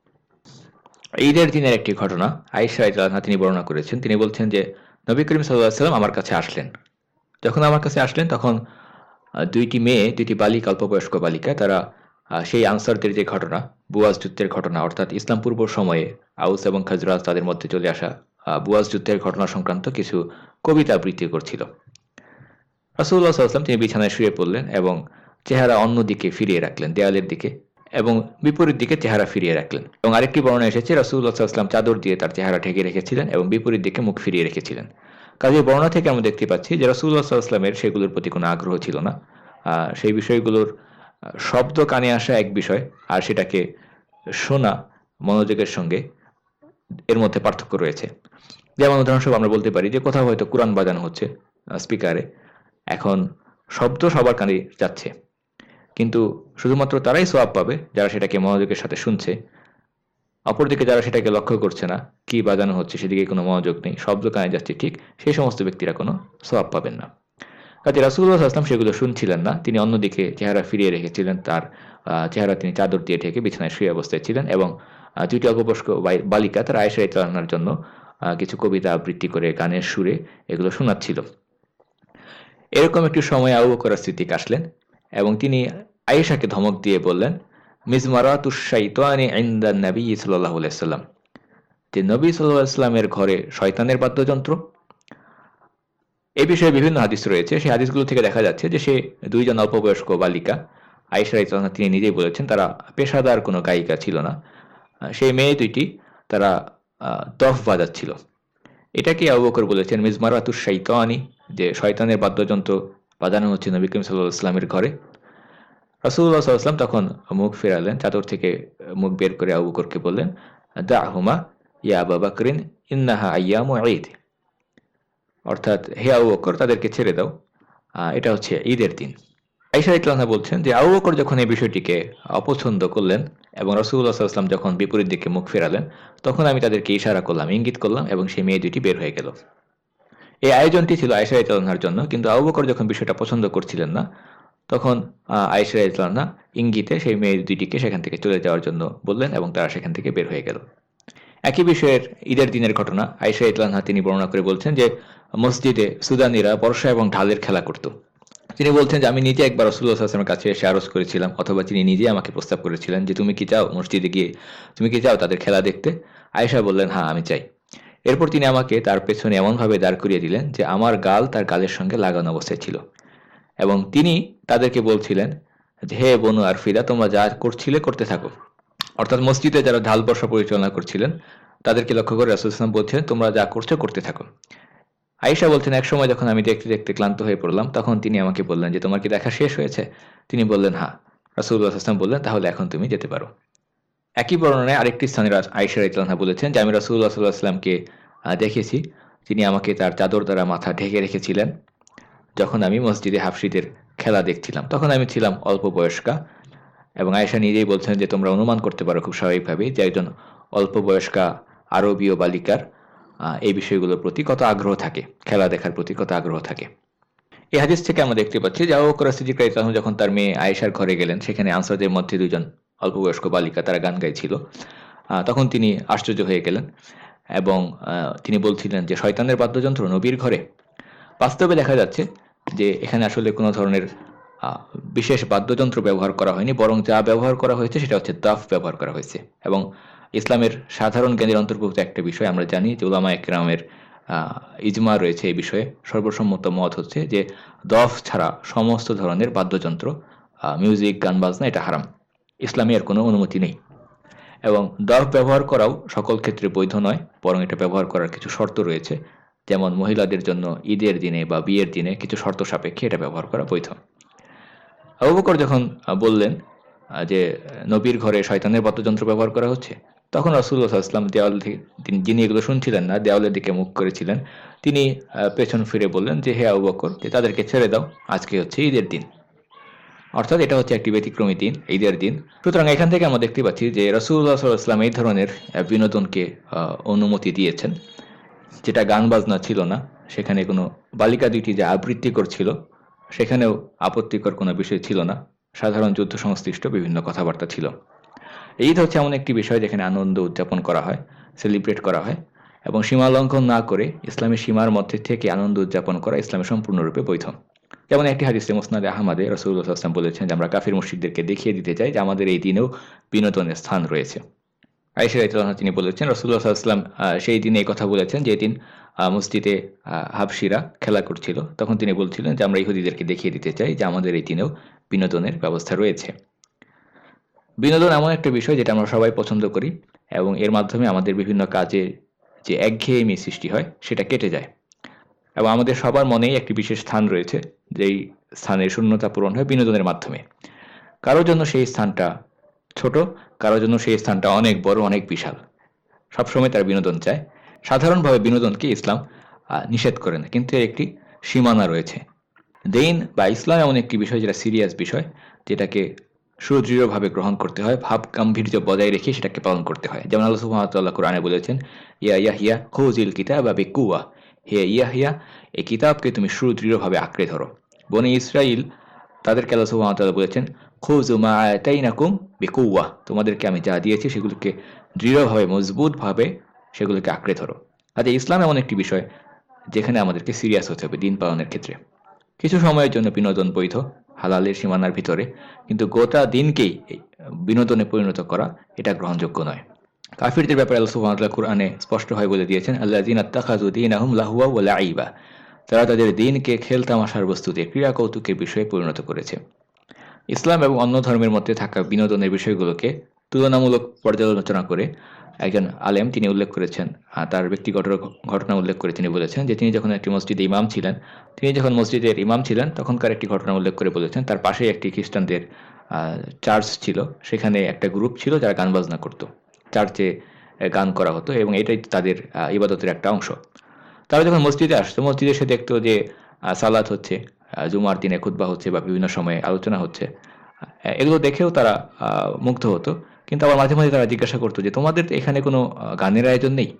ঈদের দিনের একটি ঘটনা আয়েশা রাদিয়াল্লাহু আনহা তিনি বর্ণনা করেছেন। তিনি বলছেন যে নবী করিম সাল্লাল্লাহু আলাইহি ওয়াসাল্লাম আমার কাছে আসলেন। যখন আমার কাছে আসলেন তখন দুইটি মেয়ে, দুইটি বালিকা, অল্পবয়স্ক বালিকা, তারা সেই আনসারদের যে ঘটনা, বুয়াজ যুদ্ধের ঘটনা অর্থাৎ ইসলাম পূর্ব সময়ে আউস এবং খাজরাজ তাদের মধ্যে চলে আসা বুয়াজ যুদ্ধের ঘটনা সংক্রান্ত কিছু কবিতা আবৃত্তি করছিল। রাসূলুল্লাহ সাল্লাল্লাহু আলাইহি ওয়াসাল্লাম তিনি বিছানায় শুয়ে পড়লেন এবং চেহারা অন্যদিকে ফিরিয়ে রাখলেন, দেয়ালের দিকে, এবং বিপরীত দিকে চেহারা ফিরিয়ে রাখলেন। এবং আরেকটি বর্ণনা এসেছে রাসূলুল্লাহ সাল্লাল্লাহু আলাইহি ওয়াসাল্লাম চাদর দিয়ে তার চেহারা ঢেকে রেখেছিলেন এবং বিপরীত দিকে মুখ ফিরিয়ে রেখেছিলেন। কাজে বর্ণনা থেকে আমরা দেখতে পাচ্ছি যে রাসূলুল্লাহ সাল্লাল্লাহু আলাইহি ওয়াসাল্লামের সেগুলোর প্রতি কোনো আগ্রহ ছিল না। সেই বিষয়গুলোর শব্দ কানে আসা এক বিষয়, আর সেটাকে শোনা মনোযোগের সঙ্গে এর মধ্যে পার্থক্য রয়েছে। যেমন উদাহরণস্বরূপ আমরা বলতে পারি যে কোথাও হয়তো কোরআন বাজানো হচ্ছে স্পিকারে, এখন শব্দ সবার কানে যাচ্ছে, কিন্তু শুধুমাত্র তারাই সওয়াব পাবে যারা সেটাকে মনোযোগের সাথে শুনছে। অপরদিকে যারা সেটাকে লক্ষ্য করছে না, কি বাজানো হচ্ছে সেদিকে কোনো মনোযোগ নেই, শব্দ কানে যাচ্ছে ঠিক, সেই সমস্ত ব্যক্তিরা কোনো সওয়াব পাবেন না। কাজে রাসূলুল্লাহ সাল্লাল্লাহু আলাইহি ওয়াসাল্লাম সেগুলো শুনছিলেন না, তিনি অন্যদিকে চেহারা ফিরিয়ে রেখেছিলেন, তার চেহারা তিনি চাদর দিয়ে ঢেকে বিছানায় শুয়ে অবস্থায় ছিলেন এবং দুইটি অল্পবয়স্ক বালিকা তার আয়েশা রাদিয়াল্লাহু আনহার জন্য কিছু কবিতা আবৃত্তি করে গানের সুরে এগুলো শোনাচ্ছিল। এরকম একটি সময় আবু বকর সিদ্দিক আসলেন এবং তিনি আয়েশাকে ধমক দিয়ে বললেন, মিজমারাতুশ শাইতানি ইনদান নবী সাল্লাল্লাহু আলাইহি ওয়াসাল্লাম, যে নবী সাল্লাল্লাহু আলাইহি ওয়াসাল্লামের ঘরে শয়তানের বাদ্যযন্ত্র। এই বিষয়ে বিভিন্ন হাদিস রয়েছে, সেই হাদিসগুলো থেকে দেখা যাচ্ছে যে সে দুইজন অল্পবয়স্ক বালিকা আয়েশা রাদিয়াল্লাহু আনহা তিনি নিজেই বলেছেন তারা পেশাদার কোনো গায়িকা ছিল না। সেই মেয়ে দুইটি তারা দফ বাজাচ্ছিল। এটাকে আবু বকর বলেছেন মিজমারাতুশ শাইতানি, যে শয়তানের বাদ্যযন্ত্র বাজানো হচ্ছে নবী করিম সাল্লাল্লাহু আলাইহি ওয়াসাল্লামের ঘরে। রাসূলুল্লাহ সাল্লাল্লাহু আলাইহি ওয়াসাল্লাম তখন মুখ ফেরালেন, চাদর থেকে মুখ বের করে আবু বকরকে বললেন দাহুমা ইয়া আবা বকরিন ইন্নাহা আইয়ামু ঈদ, অর্থাৎ হে আবু বকর তাদেরকে ছেড়ে দাও, এটা হচ্ছে ঈদের দিন। আয়েশা রাদিয়াল্লাহু আনহা বলছেন যে আবু বকর যখন এই বিষয়টিকে অপছন্দ করলেন এবং রাসূলুল্লাহ সাল্লাল্লাহু আলাইহি ওয়াসাল্লাম যখন বিপরীত দিকে মুখ ফেরালেন, তখন আমি তাদেরকে ইশারা করলাম, ইঙ্গিত করলাম এবং সেই মেয়ে দুটি বের হয়ে গেল। এই আয়োজনটি ছিল আয়েশা রাদিয়াল্লাহু আনহার জন্য, কিন্তু আবু বকর যখন বিষয়টা পছন্দ করছিলেন না, তখন আয়েশা রাদিয়াল্লাহু আনহা ইঙ্গিতে সেই মেয়ে দুটিকে সেখান থেকে চলে যাওয়ার জন্য বললেন এবং তারা সেখান থেকে বের হয়ে গেল। একই বিষয়ের ঈদের দিনের ঘটনা আয়েশা রাদিয়াল্লাহু আনহা তিনি বর্ণনা করে বলছেন যে মসজিদে সুদানিরা বর্ষা এবং ঢালের খেলা করত। তিনি বলছেন যে আমি নিজে একবার রাসূলুল্লাহ সাল্লাল্লাহু আলাইহি ওয়াসাল্লামের কাছে এসে আরজ করেছিলাম, অথবা তিনি নিজেই আমাকে প্রস্তাব করেছিলেন যে তুমি কি চাও মসজিদে গিয়ে তুমি কি চাও তাদের খেলা দেখতে? আয়েশা বললেন হ্যাঁ আমি চাই। এরপর তিনি আমাকে তার পেছনে এমনভাবে দাঁড় করিয়ে দিলেন যে আমার গাল তার গালের সঙ্গে লাগানো অবস্থায় ছিল, এবং তিনি তাদেরকে বলছিলেন যে হে বনু আরফিদা তোমরা যা করছিলে করতে থাকো। অর্থাৎ মসজিদে যারা ঢাল বর্ষা পরিচালনা করছিলেন তাদেরকে লক্ষ্য করে রাসূলুল্লাহ সাল্লাল্লাহু আলাইহি ওয়াসাল্লাম বলছিলেন তোমরা যা করছো করতে থাকো। আয়েশা বলছেন এক সময় যখন আমি দেখতে দেখতে ক্লান্ত হয়ে পড়লাম, তখন তিনি আমাকে বললেন যে তোমার কি দেখা শেষ হয়েছে? তিনি বললেন হ্যাঁ। রাসূলুল্লাহ সাল্লাল্লাহু আলাইহি ওয়াসাল্লাম বললেন তাহলে এখন তুমি যেতে পারো। একই বর্ণনায় আরেকটি স্থানে আয়েশা রাদিয়াল্লাহু আনহা বলেছেন যে আমি রাসূলুল্লাহ সাল্লাল্লাহু আলাইহি ওয়াসাল্লামকে দেখেছি, তিনি আমাকে তার চাদর দ্বারা মাথা ঢেকে রেখেছিলেন যখন আমি মসজিদে হাফসীদের খেলা দেখছিলাম। তখন আমি ছিলাম অল্প বয়স্কা, এবং আয়েশা নিজেই বলছেন যে তোমরা অনুমান করতে পারো খুব স্বাভাবিকভাবেই যে একজন অল্প বয়স্কা আরবীয় বালিকার এই বিষয়গুলোর প্রতি কত আগ্রহ থাকে, খেলা দেখার প্রতি কত আগ্রহ থাকে। এই হাদিস থেকে আমরা দেখতে পাচ্ছি যে আবু বকর সিদ্দিক রাদিয়াল্লাহু আনহু যখন তার মেয়ে আয়েশার ঘরে গেলেন, সেখানে আনসারদের মধ্যে দুজন অল্প বয়স্ক বালিকা তারা গান গাইছিল, তখন তিনি আশ্চর্য হয়ে গেলেন এবং তিনি বলছিলেন যে শয়তানের বাদ্যযন্ত্র নবীর ঘরে। বাস্তবে দেখা যাচ্ছে যে এখানে আসলে কোনো ধরনের বিশেষ বাদ্যযন্ত্র ব্যবহার করা হয়নি, বরং যা ব্যবহার করা হয়েছে সেটা হচ্ছে দাফ ব্যবহার করা হয়েছে। এবং ইসলামের সাধারণ জ্ঞানের অন্তর্ভুক্ত একটা বিষয় আমরা জানি যে উলামা একরামের ইজমা রয়েছে এই বিষয়ে, সর্বসম্মত মত হচ্ছে যে দফ ছাড়া সমস্ত ধরনের বাদ্যযন্ত্র মিউজিক গান বাজনা এটা হারাম, ইসলামে এর কোনো অনুমতি নেই। এবং দফ ব্যবহার করাও সকল ক্ষেত্রে বৈধ নয়, বরং এটা ব্যবহার করার কিছু শর্ত রয়েছে, যেমন মহিলাদের জন্য ঈদের দিনে বা বিয়ের দিনে কিছু শর্ত সাপেক্ষে এটা ব্যবহার করা বৈধ। আবু বকর যখন বললেন যে নবীর ঘরে শয়তানের বাদ্যযন্ত্র ব্যবহার করা হচ্ছে, তখন রাসূলুল্লাহ সাল্লাল্লাহু আলাইহি ওয়াসাল্লাম দেওয়াল থেকে যিনি এগুলো শুনছিলেন না, দেওয়ালের দিকে মুখ করেছিলেন, তিনি পেছন ফিরে বললেন যে হে আবু বকর যে তাদেরকে ছেড়ে দাও, আজকে হচ্ছে ঈদের দিন। অর্থাৎ এটা হচ্ছে একটি ব্যতিক্রমী দিন, ঈদের দিন। সুতরাং এখান থেকে আমরা দেখতে পাচ্ছি যে রাসূলুল্লাহ সাল্লাল্লাহু আলাইহি ওয়াসাল্লাম এই ধরনের বিনোদনকে অনুমতি দিয়েছেন, যেটা গান বাজনা ছিল না, সেখানে কোনো বালিকা দুইটি যে আবৃত্তি করছিল সেখানেও আপত্তিকর কোনো বিষয় ছিল না, সাধারণ যুদ্ধ সংশ্লিষ্ট বিভিন্ন কথাবার্তা ছিল। ঈদ হচ্ছে এমন একটি বিষয় যেখানে আনন্দ উদযাপন করা হয়, সেলিব্রেট করা হয়, এবং সীমা লঙ্ঘন না করে ইসলামের সীমার মধ্যে থেকে আনন্দ উদযাপন করা ইসলামে সম্পূর্ণরূপে বৈধ। যেমন একটি হাদিসে মুসনাদে আহমদে রাসূলুল্লাহ সাল্লাল্লাহু আলাইহি ওয়াসাল্লাম বলেছেন যে আমরা কাফির মুশরিকদেরকে দেখিয়ে দিতে চাই যে আমাদের এই দিনেও বিনোদনের স্থান রয়েছে। আয়েশা রাদিয়াল্লাহু আনহা তিনি বলেছেন রাসূলুল্লাহ সাল্লাল্লাহু আলাইহি ওয়াসাল্লাম সেই দিনে এই কথা বলেছেন যেদিন মসজিদে হাবশীরা খেলা করছিল, তখন তিনি বলছিলেন যে আমরা ইহুদিদেরকে দেখিয়ে দিতে চাই যে আমাদের এই দিনেও বিনোদনের ব্যবস্থা রয়েছে। বিনোদন এমন একটা বিষয় যেটা আমরা সবাই পছন্দ করি, এবং এর মাধ্যমে আমাদের বিভিন্ন কাজে যে একঘেয়েমি সৃষ্টি হয় সেটা কেটে যায়, এবং আমাদের সবার মনেই একটি বিশেষ স্থান রয়েছে, যেই স্থানের শূন্যতা পূরণ হয় বিনোদনের মাধ্যমে। কারোর জন্য সেই স্থানটা ছোট, কারোর জন্য সেই স্থানটা অনেক বড়, অনেক বিশাল। সবসময় তার বিনোদন চায়। সাধারণভাবে বিনোদনকে ইসলাম নিষেধ করে না, কিন্তু এর একটি সীমানা রয়েছে। দিন বা ইসলাম এমন একটি বিষয় যেটা সিরিয়াস বিষয়, যেটাকে সুদৃঢ়ভাবে গ্রহণ করতে হয়, ভাব গাম্ভীর্য বজায় রেখে সেটাকে পালন করতে হয়। যেমন আল্লাহ সুবহানাহু ওয়া তাআলা কোরআনে বলেছেন ইয়া ইয়াহিয়া খুযিল কিতাবা বিকুওয়া, হে ইয়াহিয়া এই কিতাবকে তুমি সুদৃঢ়ভাবে আঁকড়ে ধরো। বনি ইসরাইল তাদেরকে আল্লাহ সুবহানাহু ওয়া তাআলা বলেছেন খুযু মা আতাইনাকুম বিকুওয়া, তোমাদেরকে আমি যা দিয়েছি সেগুলোকে দৃঢ়ভাবে মজবুতভাবে সেগুলোকে আঁকড়ে ধরো। কাজে ইসলাম এমন একটি বিষয় যেখানে আমাদেরকে সিরিয়াস হতে হবে দিন পালনের ক্ষেত্রে। কিছু সময়ের জন্য বিনোদন বৈধ হালালের সীমানার ভিতরে, কিন্তু গোটা দিনকেই বিনোদনে পরিণত করা এটা গ্রহণযোগ্য নয়। কাফিরদের ব্যাপারে আল্লাহ সুবহানাহু ওয়া তাআলা কুরআনে স্পষ্ট হয় বলে দিয়েছেন আল্লাযীনা ইত্তাখাযু দীনাহুম লাহওয়া ওয়া লাঈবা, তারা তাদের দিনকে খেলতামাশার বস্তুতে ক্রীড়া কৌতুকের বিষয়ে পরিণত করেছে। ইসলাম এবং অন্য ধর্মের মধ্যে থাকা বিনোদনের বিষয়গুলোকে তুলনামূলক পর্যালোচনা করে একজন আলেম তিনি উল্লেখ করেছেন, আহ, তার ব্যক্তিগত ঘটনা উল্লেখ করে তিনি বলেছেন যে তিনি যখন একটি মসজিদে ইমাম ছিলেন, তিনি যখন মসজিদের ইমাম ছিলেন তখনকার একটি ঘটনা উল্লেখ করে বলেছেন তার পাশেই একটি খ্রিস্টানদের আহ, চার্চ ছিল। সেখানে একটা গ্রুপ ছিল যারা গান বাজনা করতো, চার্চে আহ, গান করা হতো এবং এটাই তাদের আহ, ইবাদতের একটা অংশ। তারা যখন মসজিদে আসতো, মসজিদে এসে দেখতো যে আহ, সালাত হচ্ছে, আহ, জুমার দিনে খুতবা হচ্ছে বা বিভিন্ন সময়ে আলোচনা হচ্ছে। আহ, এগুলো দেখেও তারা আহ, মুগ্ধ হতো। কিন্তু আবার মাঝে মাঝে তারা জিজ্ঞাসা করতো যে তোমাদের তো এখানে কোনো আহ, গানের আয়োজন নেই?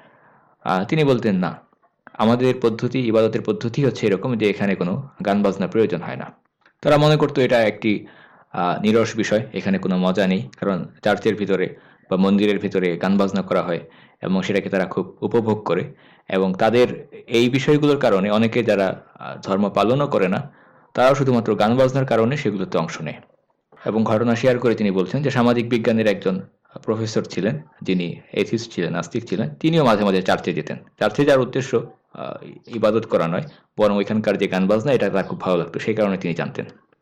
আহ, তিনি বলতেন না, আমাদের পদ্ধতি, ইবাদতের পদ্ধতি হচ্ছে এরকম যে এখানে কোনো গান বাজনা প্রয়োজন হয় না। তারা মনে করতো এটা একটি আহ, নিরস বিষয়, এখানে কোনো মজা নেই, কারণ চার্চের ভিতরে বা মন্দিরের ভিতরে গান বাজনা করা হয় এবং সেটাকে তারা খুব উপভোগ করে। এবং তাদের এই বিষয়গুলোর কারণে অনেকে যারা আহ, ধর্ম পালনও করে না, তারাও শুধুমাত্র গান বাজনার কারণে সেগুলোতে অংশ নেয়। এবং ঘটনা শেয়ার করে তিনি বলছেন যে সামাজিক বিজ্ঞানের একজন প্রফেসর ছিলেন, যিনি এথিস্ট ছিলেন, নাস্তিক ছিলেন, তিনিও মাঝে মাঝে চার্চে যেতেন। চার্চে যাওয়ার উদ্দেশ্য আহ, ইবাদত করা নয়, বরং ওইখানকার যে গান বাজনা এটা তার খুব ভালো লাগতো, সেই কারণে তিনি জানতেন।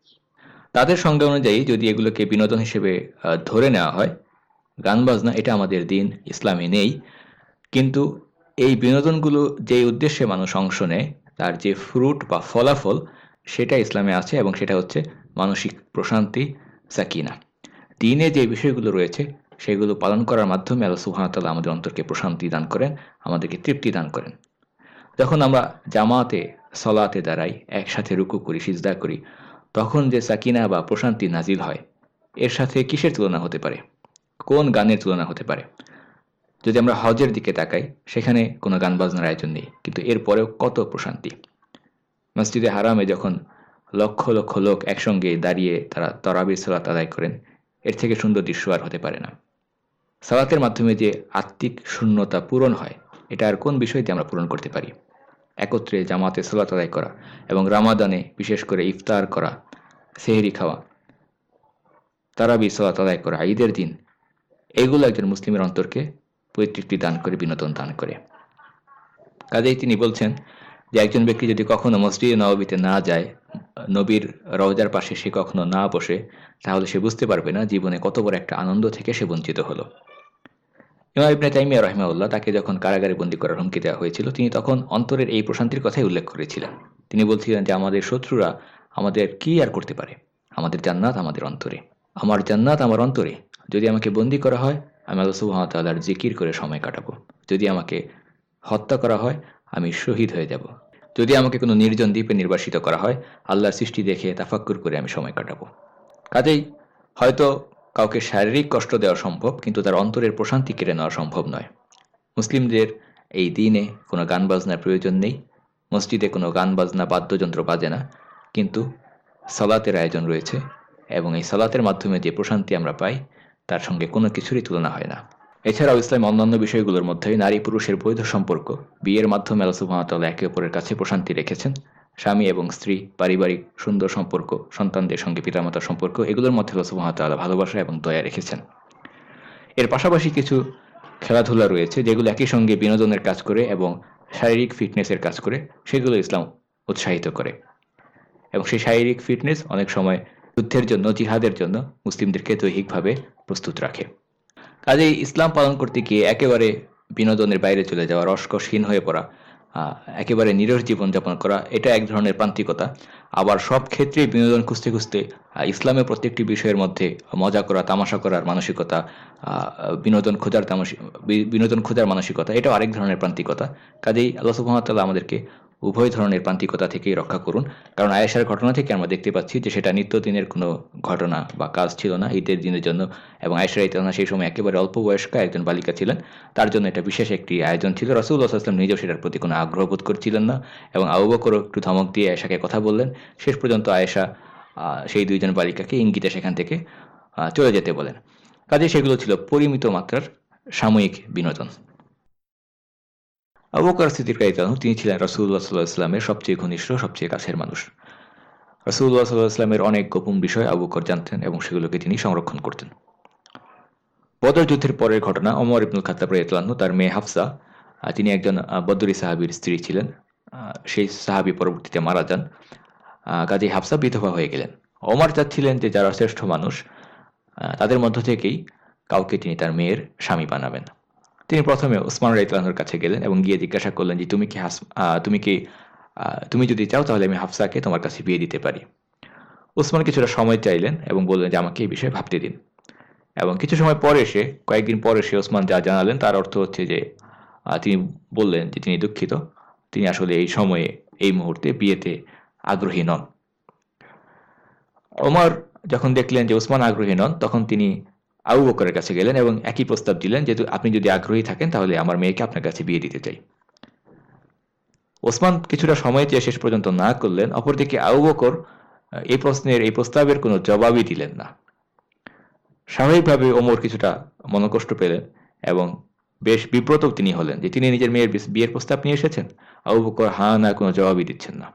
তাদের সংজ্ঞা অনুযায়ী যদি এগুলোকে বিনোদন হিসেবে আহ, ধরে নেওয়া হয়, গান বাজনা এটা আমাদের দিন ইসলামে নেই। কিন্তু এই বিনোদনগুলো যে উদ্দেশ্যে মানুষ অংশ নেয়, তার যে ফ্রুট বা ফলাফল, সেটা ইসলামে আছে এবং সেটা হচ্ছে মানসিক প্রশান্তি, সাকিনা। দিনে যে বিষয়গুলো রয়েছে সেগুলো পালন করার মাধ্যমে আল্লাহ সুবহানাহু ওয়া তাআলা আমাদের অন্তরকে প্রশান্তি দান করেন, আমাদেরকে তৃপ্তি দান করেন। যখন আমরা জামাতে সলাতে দাঁড়াই, একসাথে রুকু করি, সিজদা করি, তখন যে সাকিনা বা প্রশান্তি নাজিল হয়, এর সাথে কিসের তুলনা হতে পারে? কোন গানের তুলনা হতে পারে? যদি আমরা হজের দিকে তাকাই, সেখানে কোনো গান বাজনার আয়োজন নেই, কিন্তু এরপরেও কত প্রশান্তি। মসজিদে হারামে যখন লক্ষ লক্ষ লোক একসঙ্গে দাঁড়িয়ে তারা তরাবির সালাত আদায় করেন, এর থেকে সুন্দর দৃশ্য আর হতে পারে না। সালাতের মাধ্যমে যে আত্মিক শূন্যতা পূরণ হয়, এটা আর কোন বিষয় দিয়ে আমরা পূরণ করতে পারি? একত্রে জামাতে সালাত আদায় করা এবং রামাদানে বিশেষ করে ইফতার করা, সেহরি খাওয়া, তারাবি সালাত আদায় করা ঈদের দিন, এগুলো একজন মুসলিমের অন্তরকে পরিতৃপ্তি দান করে, বিনোদন দান করে। কাজেই তিনি বলছেন যে একজন ব্যক্তি যদি কখনো মসজিদে নববীতে না যায়, নবীর রওজার পাশে সে কখনো না বসে, তাহলে সে বুঝতে পারবে না জীবনে কত বড় একটা আনন্দ থেকে সে বঞ্চিত হলো। ইমাম ইবনে তাইমিয়া রাহিমাহুল্লাহ, তাকে যখন কারাগারে বন্দী করার হুমকি দেওয়া হয়েছিল, তিনি তখন অন্তরের এই প্রশান্তির কথাই উল্লেখ করেছিলেন। তিনি বলছিলেন যে আমাদের শত্রুরা আমাদের কি আর করতে পারে, আমাদের জান্নাত আমাদের অন্তরে, আমার জান্নাত আমার অন্তরে। যদি আমাকে বন্দী করা হয়, আমি আল্লাহ সুবহানাহু ওয়া তাআলার জিকির করে সময় কাটাবো। যদি আমাকে হত্যা করা হয়, আমি শহীদ হয়ে যাব। যদি আমাকে কোনো নির্জন দ্বীপে নির্বাসিত করা হয়, আল্লাহর সৃষ্টি দেখে তাফাক্কুর করে আমি সময় কাটাবো। কাজেই হয়তো কাউকে শারীরিক কষ্ট দেওয়া সম্ভব, কিন্তু তার অন্তরের প্রশান্তি কেড়ে নেওয়া সম্ভব নয়। মুসলিমদের এই দিনে কোনো গান বাজনার প্রয়োজন নেই, মসজিদে কোনো গান বাজনা বাদ্যযন্ত্র বাজে না, কিন্তু সালাতের আয়োজন রয়েছে এবং এই সালাতের মাধ্যমে যে প্রশান্তি আমরা পাই, তার সঙ্গে কোনো কিছুরই তুলনা হয় না। এছাড়াও ইসলাম অন্যান্য বিষয়গুলোর মধ্যে নারী পুরুষের বৈধ সম্পর্ক, বিয়ের মাধ্যমে আল্লাহ সুবহানাহু ওয়া তাআলা একে অপরের কাছে প্রশান্তি রেখেছেন। স্বামী এবং স্ত্রী, পারিবারিক সুন্দর সম্পর্ক, সন্তানদের সঙ্গে পিতামাতার সম্পর্ক, এগুলোর মধ্যে আল্লাহ সুবহানাহু ওয়া তাআলা ভালোবাসা এবং দয়া রেখেছেন। এর পাশাপাশি কিছু খেলাধুলা রয়েছে যেগুলো একই সঙ্গে বিনোদনের কাজ করে এবং শারীরিক ফিটনেসের কাজ করে, সেগুলো ইসলাম উৎসাহিত করে। এবং সেই শারীরিক ফিটনেস অনেক সময় যুদ্ধের জন্য, জিহাদের জন্য মুসলিমদেরকে দৈহিকভাবে প্রস্তুত রাখে। কাজেই ইসলাম পালন করতে গিয়ে একেবারে বিনোদনের বাইরে চলে যাওয়া, রসকসহীন হয়ে পড়া, আহ, একেবারে নিরস জীবনযাপন করা, এটা এক ধরনের প্রান্তিকতা। আবার সব ক্ষেত্রেই বিনোদন খুঁজতে খুঁজতে আহ, ইসলামের প্রত্যেকটি বিষয়ের মধ্যে মজা করা, তামাশা করার মানসিকতা, আহ, বিনোদন খোঁজার তামাশি বি- বিনোদন খোঁজার মানসিকতা, এটাও আরেক ধরনের প্রান্তিকতা। কাজেই আল্লাহ সুবহানাহু ওয়া তাআলা আমাদেরকে উভয় ধরনের প্রান্তিকতা থেকেই রক্ষা করুন। কারণ আয়েশার ঘটনা থেকে আমরা দেখতে পাচ্ছি যে সেটা নিত্যদিনের কোনো ঘটনা বা কাজ ছিল না, ঈদের দিনের জন্য। এবং আয়েশা রাদিয়াল্লাহু আনহা সেই সময় একেবারে অল্প বয়স্কা একজন বালিকা ছিলেন, তার জন্য এটা বিশেষ একটি আয়োজন ছিল। রাসূলুল্লাহ সাল্লাল্লাহু আলাইহি ওয়াসাল্লাম নিজেও সেটার প্রতি কোনো আগ্রহ বোধ করছিলেন না এবং আবু বকরও একটু ধমক দিয়ে আয়েশাকে কথা বললেন। শেষ পর্যন্ত আয়েশা আহ, সেই দুইজন বালিকাকে ইঙ্গিতে সেখান থেকে আহ, চলে যেতে বলেন। কাজে সেগুলো ছিল পরিমিত মাত্রার সাময়িক বিনোদন। আবু বকর সিদ্দিক রাদিয়াল্লাহু আনহু, তিনি ছিলেন রাসূলুল্লাহ সাল্লাল্লাহু আলাইহি ওয়াসাল্লামের সবচেয়ে ঘনিষ্ঠ, সবচেয়ে কাছের মানুষ। রাসূলুল্লাহ সাল্লাল্লাহু আলাইহি ওয়াসাল্লামের অনেক গোপন বিষয় আবু বকর জানতেন এবং সেগুলোকে তিনি সংরক্ষণ করতেন। বদর যুদ্ধের পরের ঘটনা, ওমর ইবনুল খাত্তাব রাদিয়াল্লাহু আনহু, তার মেয়ে হাফসা, আহ, তিনি একজন আহ, বদরি সাহাবীর স্ত্রী ছিলেন। আহ, সেই সাহাবী পরবর্তীতে মারা যান। আহ, কাজী হাফসা বিধবা হয়ে গেলেন। ওমর চাচ্ছিলেন যে যারা শ্রেষ্ঠ মানুষ আহ, তাদের মধ্য থেকেই কাউকে তিনি তার মেয়ের স্বামী বানাবেন। তিনি প্রথমে ওসমান রাদিয়াল্লাহুর কাছে গেলেন এবং গিয়ে জিজ্ঞাসা করলেন যে তুমি কি হাস আহ, তুমি কি আহ, তুমি যদি চাও তাহলে আমি হাফসাকে তোমার কাছে বিয়ে দিতে পারি। ওসমান কিছুটা সময় চাইলেন এবং বললেন যে আমাকে এই বিষয়ে ভাবতে দিন। এবং কিছু সময় পরে এসে কয়েকদিন পরে এসে ওসমান যা জানালেন তার অর্থ হচ্ছে যে আহ, তিনি বললেন যে তিনি দুঃখিত, তিনি আসলে এই সময়ে এই মুহূর্তে বিয়েতে আগ্রহী নন। ওমর যখন দেখলেন যে ওসমান আগ্রহী নন, তখন তিনি আবু বকরের কাছে গেলেন এবং একই প্রস্তাব দিলেন যে আপনি যদি আগ্রহী থাকেন তাহলে আমার মেয়েকে আপনার কাছে বিয়ে দিতে চাই। ওসমান কিছুটা সময় চেয়ে শেষ পর্যন্ত না করলেন, অপরদিকে আবু বকর আহ, এই প্রশ্নের এই প্রস্তাবের কোনো জবাবই দিলেন না। স্বাভাবিকভাবে ওমর কিছুটা মনকষ্ট পেলেন এবং বেশ বিব্রত তিনি হলেন যে তিনি নিজের মেয়ের বিস- বিয়ের প্রস্তাব নিয়ে এসেছেন, আবু বকর হা না কোনো জবাবই দিচ্ছেন না।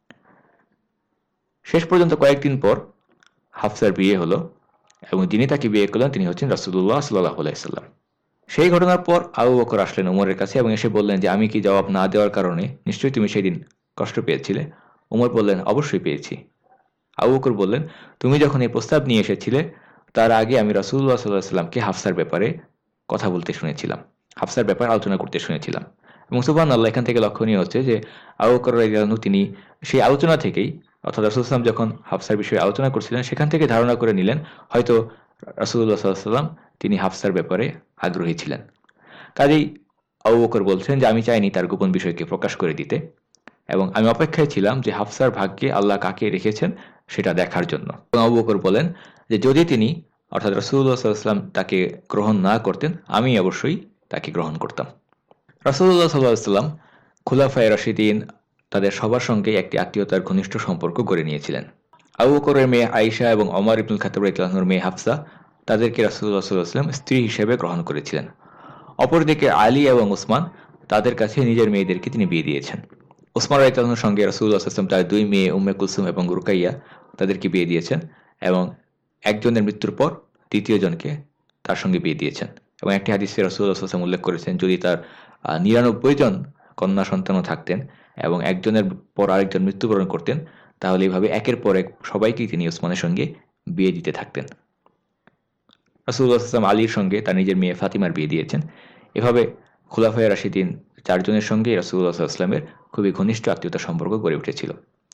শেষ পর্যন্ত কয়েকদিন পর হাফসার বিয়ে হলো এবং যিনি তাকে বিয়ে করলেন তিনি হচ্ছেন রাসূলুল্লাহ সাল্লাল্লাহু আলাইহি সাল্লাম। সেই ঘটনার পর আবু বকর আসলেন ওমরের কাছে এবং এসে বললেন যে আমি কি জবাব না দেওয়ার কারণে নিশ্চয়ই তুমি সেদিন কষ্ট পেয়েছিলে। ওমর বললেন অবশ্যই পেয়েছি। আবু বকর বললেন তুমি যখন এই প্রস্তাব নিয়ে এসেছিলে তার আগে আমি রাসূলুল্লাহ সাল্লাল্লাহু আলাইহি সাল্লামকে হাফসার ব্যাপারে কথা বলতে শুনেছিলাম, হাফসার ব্যাপারে আলোচনা করতে শুনেছিলাম। এবং সুবহানাল্লাহ, এখান থেকে লক্ষণীয় হচ্ছে যে আবু বকর রাদিয়াল্লাহু আনহু তিনি সেই আলোচনা থেকেই, অর্থাৎ রাসূল সাল্লাল্লাহু আলাইহি ওয়াসাল্লাম যখন হাফসার বিষয়ে আলোচনা করছিলেন সেখান থেকে ধারণা করে নিলেন হয়তো রাসূলুল্লাহ সাল্লাল্লাহু আলাইহি ওয়াসাল্লাম তিনি হাফসার ব্যাপারে আগ্রহী ছিলেন। কাজেই আবু বকর বলছেন যে আমি চাইনি তার গোপন বিষয়কে প্রকাশ করে দিতে এবং আমি অপেক্ষায় ছিলাম যে হাফসার ভাগ্যে আল্লাহ কাকে রেখেছেন সেটা দেখার জন্য। এবং আবু বকর বলেন যে যদি তিনি অর্থাৎ রাসূলুল্লাহ সাল্লাল্লাহু আলাইহি ওয়াসাল্লাম তাকে গ্রহণ না করতেন আমি অবশ্যই তাকে গ্রহণ করতাম। রাসূলুল্লাহ সাল্লাল্লাহু আলাইহি ওয়াসাল্লাম খুলাফায়ে রাশিদিন তাদের সবার সঙ্গে একটি আত্মীয়তার ঘনিষ্ঠ সম্পর্ক গড়ে নিয়েছিলেন। আবু বকরের মেয়ে আয়েশা এবং ওমর ইবনুল খাত্তাব রাদিয়াল্লাহু আনহুর মেয়ে হাফসা তাদেরকে রাসূলুল্লাহ সাল্লাল্লাহু আলাইহি ওয়াসাল্লাম স্ত্রী হিসেবে গ্রহণ করেছিলেন। অপরদিকে আলী এবং ওসমান তাদের কাছে নিজের মেয়েদেরকে তিনি বিয়ে দিয়েছেন। ওসমান রাদিয়াল্লাহু আনহুর সঙ্গে রাসূলুল্লাহ সাল্লাল্লাহু আলাইহি ওয়াসাল্লাম তার দুই মেয়ে উম্মে কুলসুম এবং রুকাইয়া তাদেরকে বিয়ে দিয়েছেন এবং একজনের মৃত্যুর পর দ্বিতীয় জনকে তার সঙ্গে বিয়ে দিয়েছেন। এবং একটি হাদিসে রাসূলুল্লাহ সাল্লাল্লাহু আলাইহি ওয়াসাল্লাম উল্লেখ করেছেন যদি তার আহ, নিরানব্বই জন কন্যা সন্তানও থাকতেন এবং একজনের পর আরেকজন মৃত্যুবরণ করতেন তাহলে এইভাবে একের পর এক সবাইকেই তিনি ওসমানের সঙ্গে বিয়ে দিতে থাকতেন। রাসূলুল্লাহ সাল্লাল্লাহু আলাইহি ওয়াসাল্লাম আলীর সঙ্গে তার নিজের মেয়ে ফাতিমার বিয়ে দিয়েছেন। এভাবে খুলাফায়ে রাশিদিন চারজনের সঙ্গে রাসূলুল্লাহ সাল্লাল্লাহু আলাইহি ওয়াসাল্লামের খুবই ঘনিষ্ঠ আত্মীয়তার সম্পর্ক গড়ে উঠেছিল।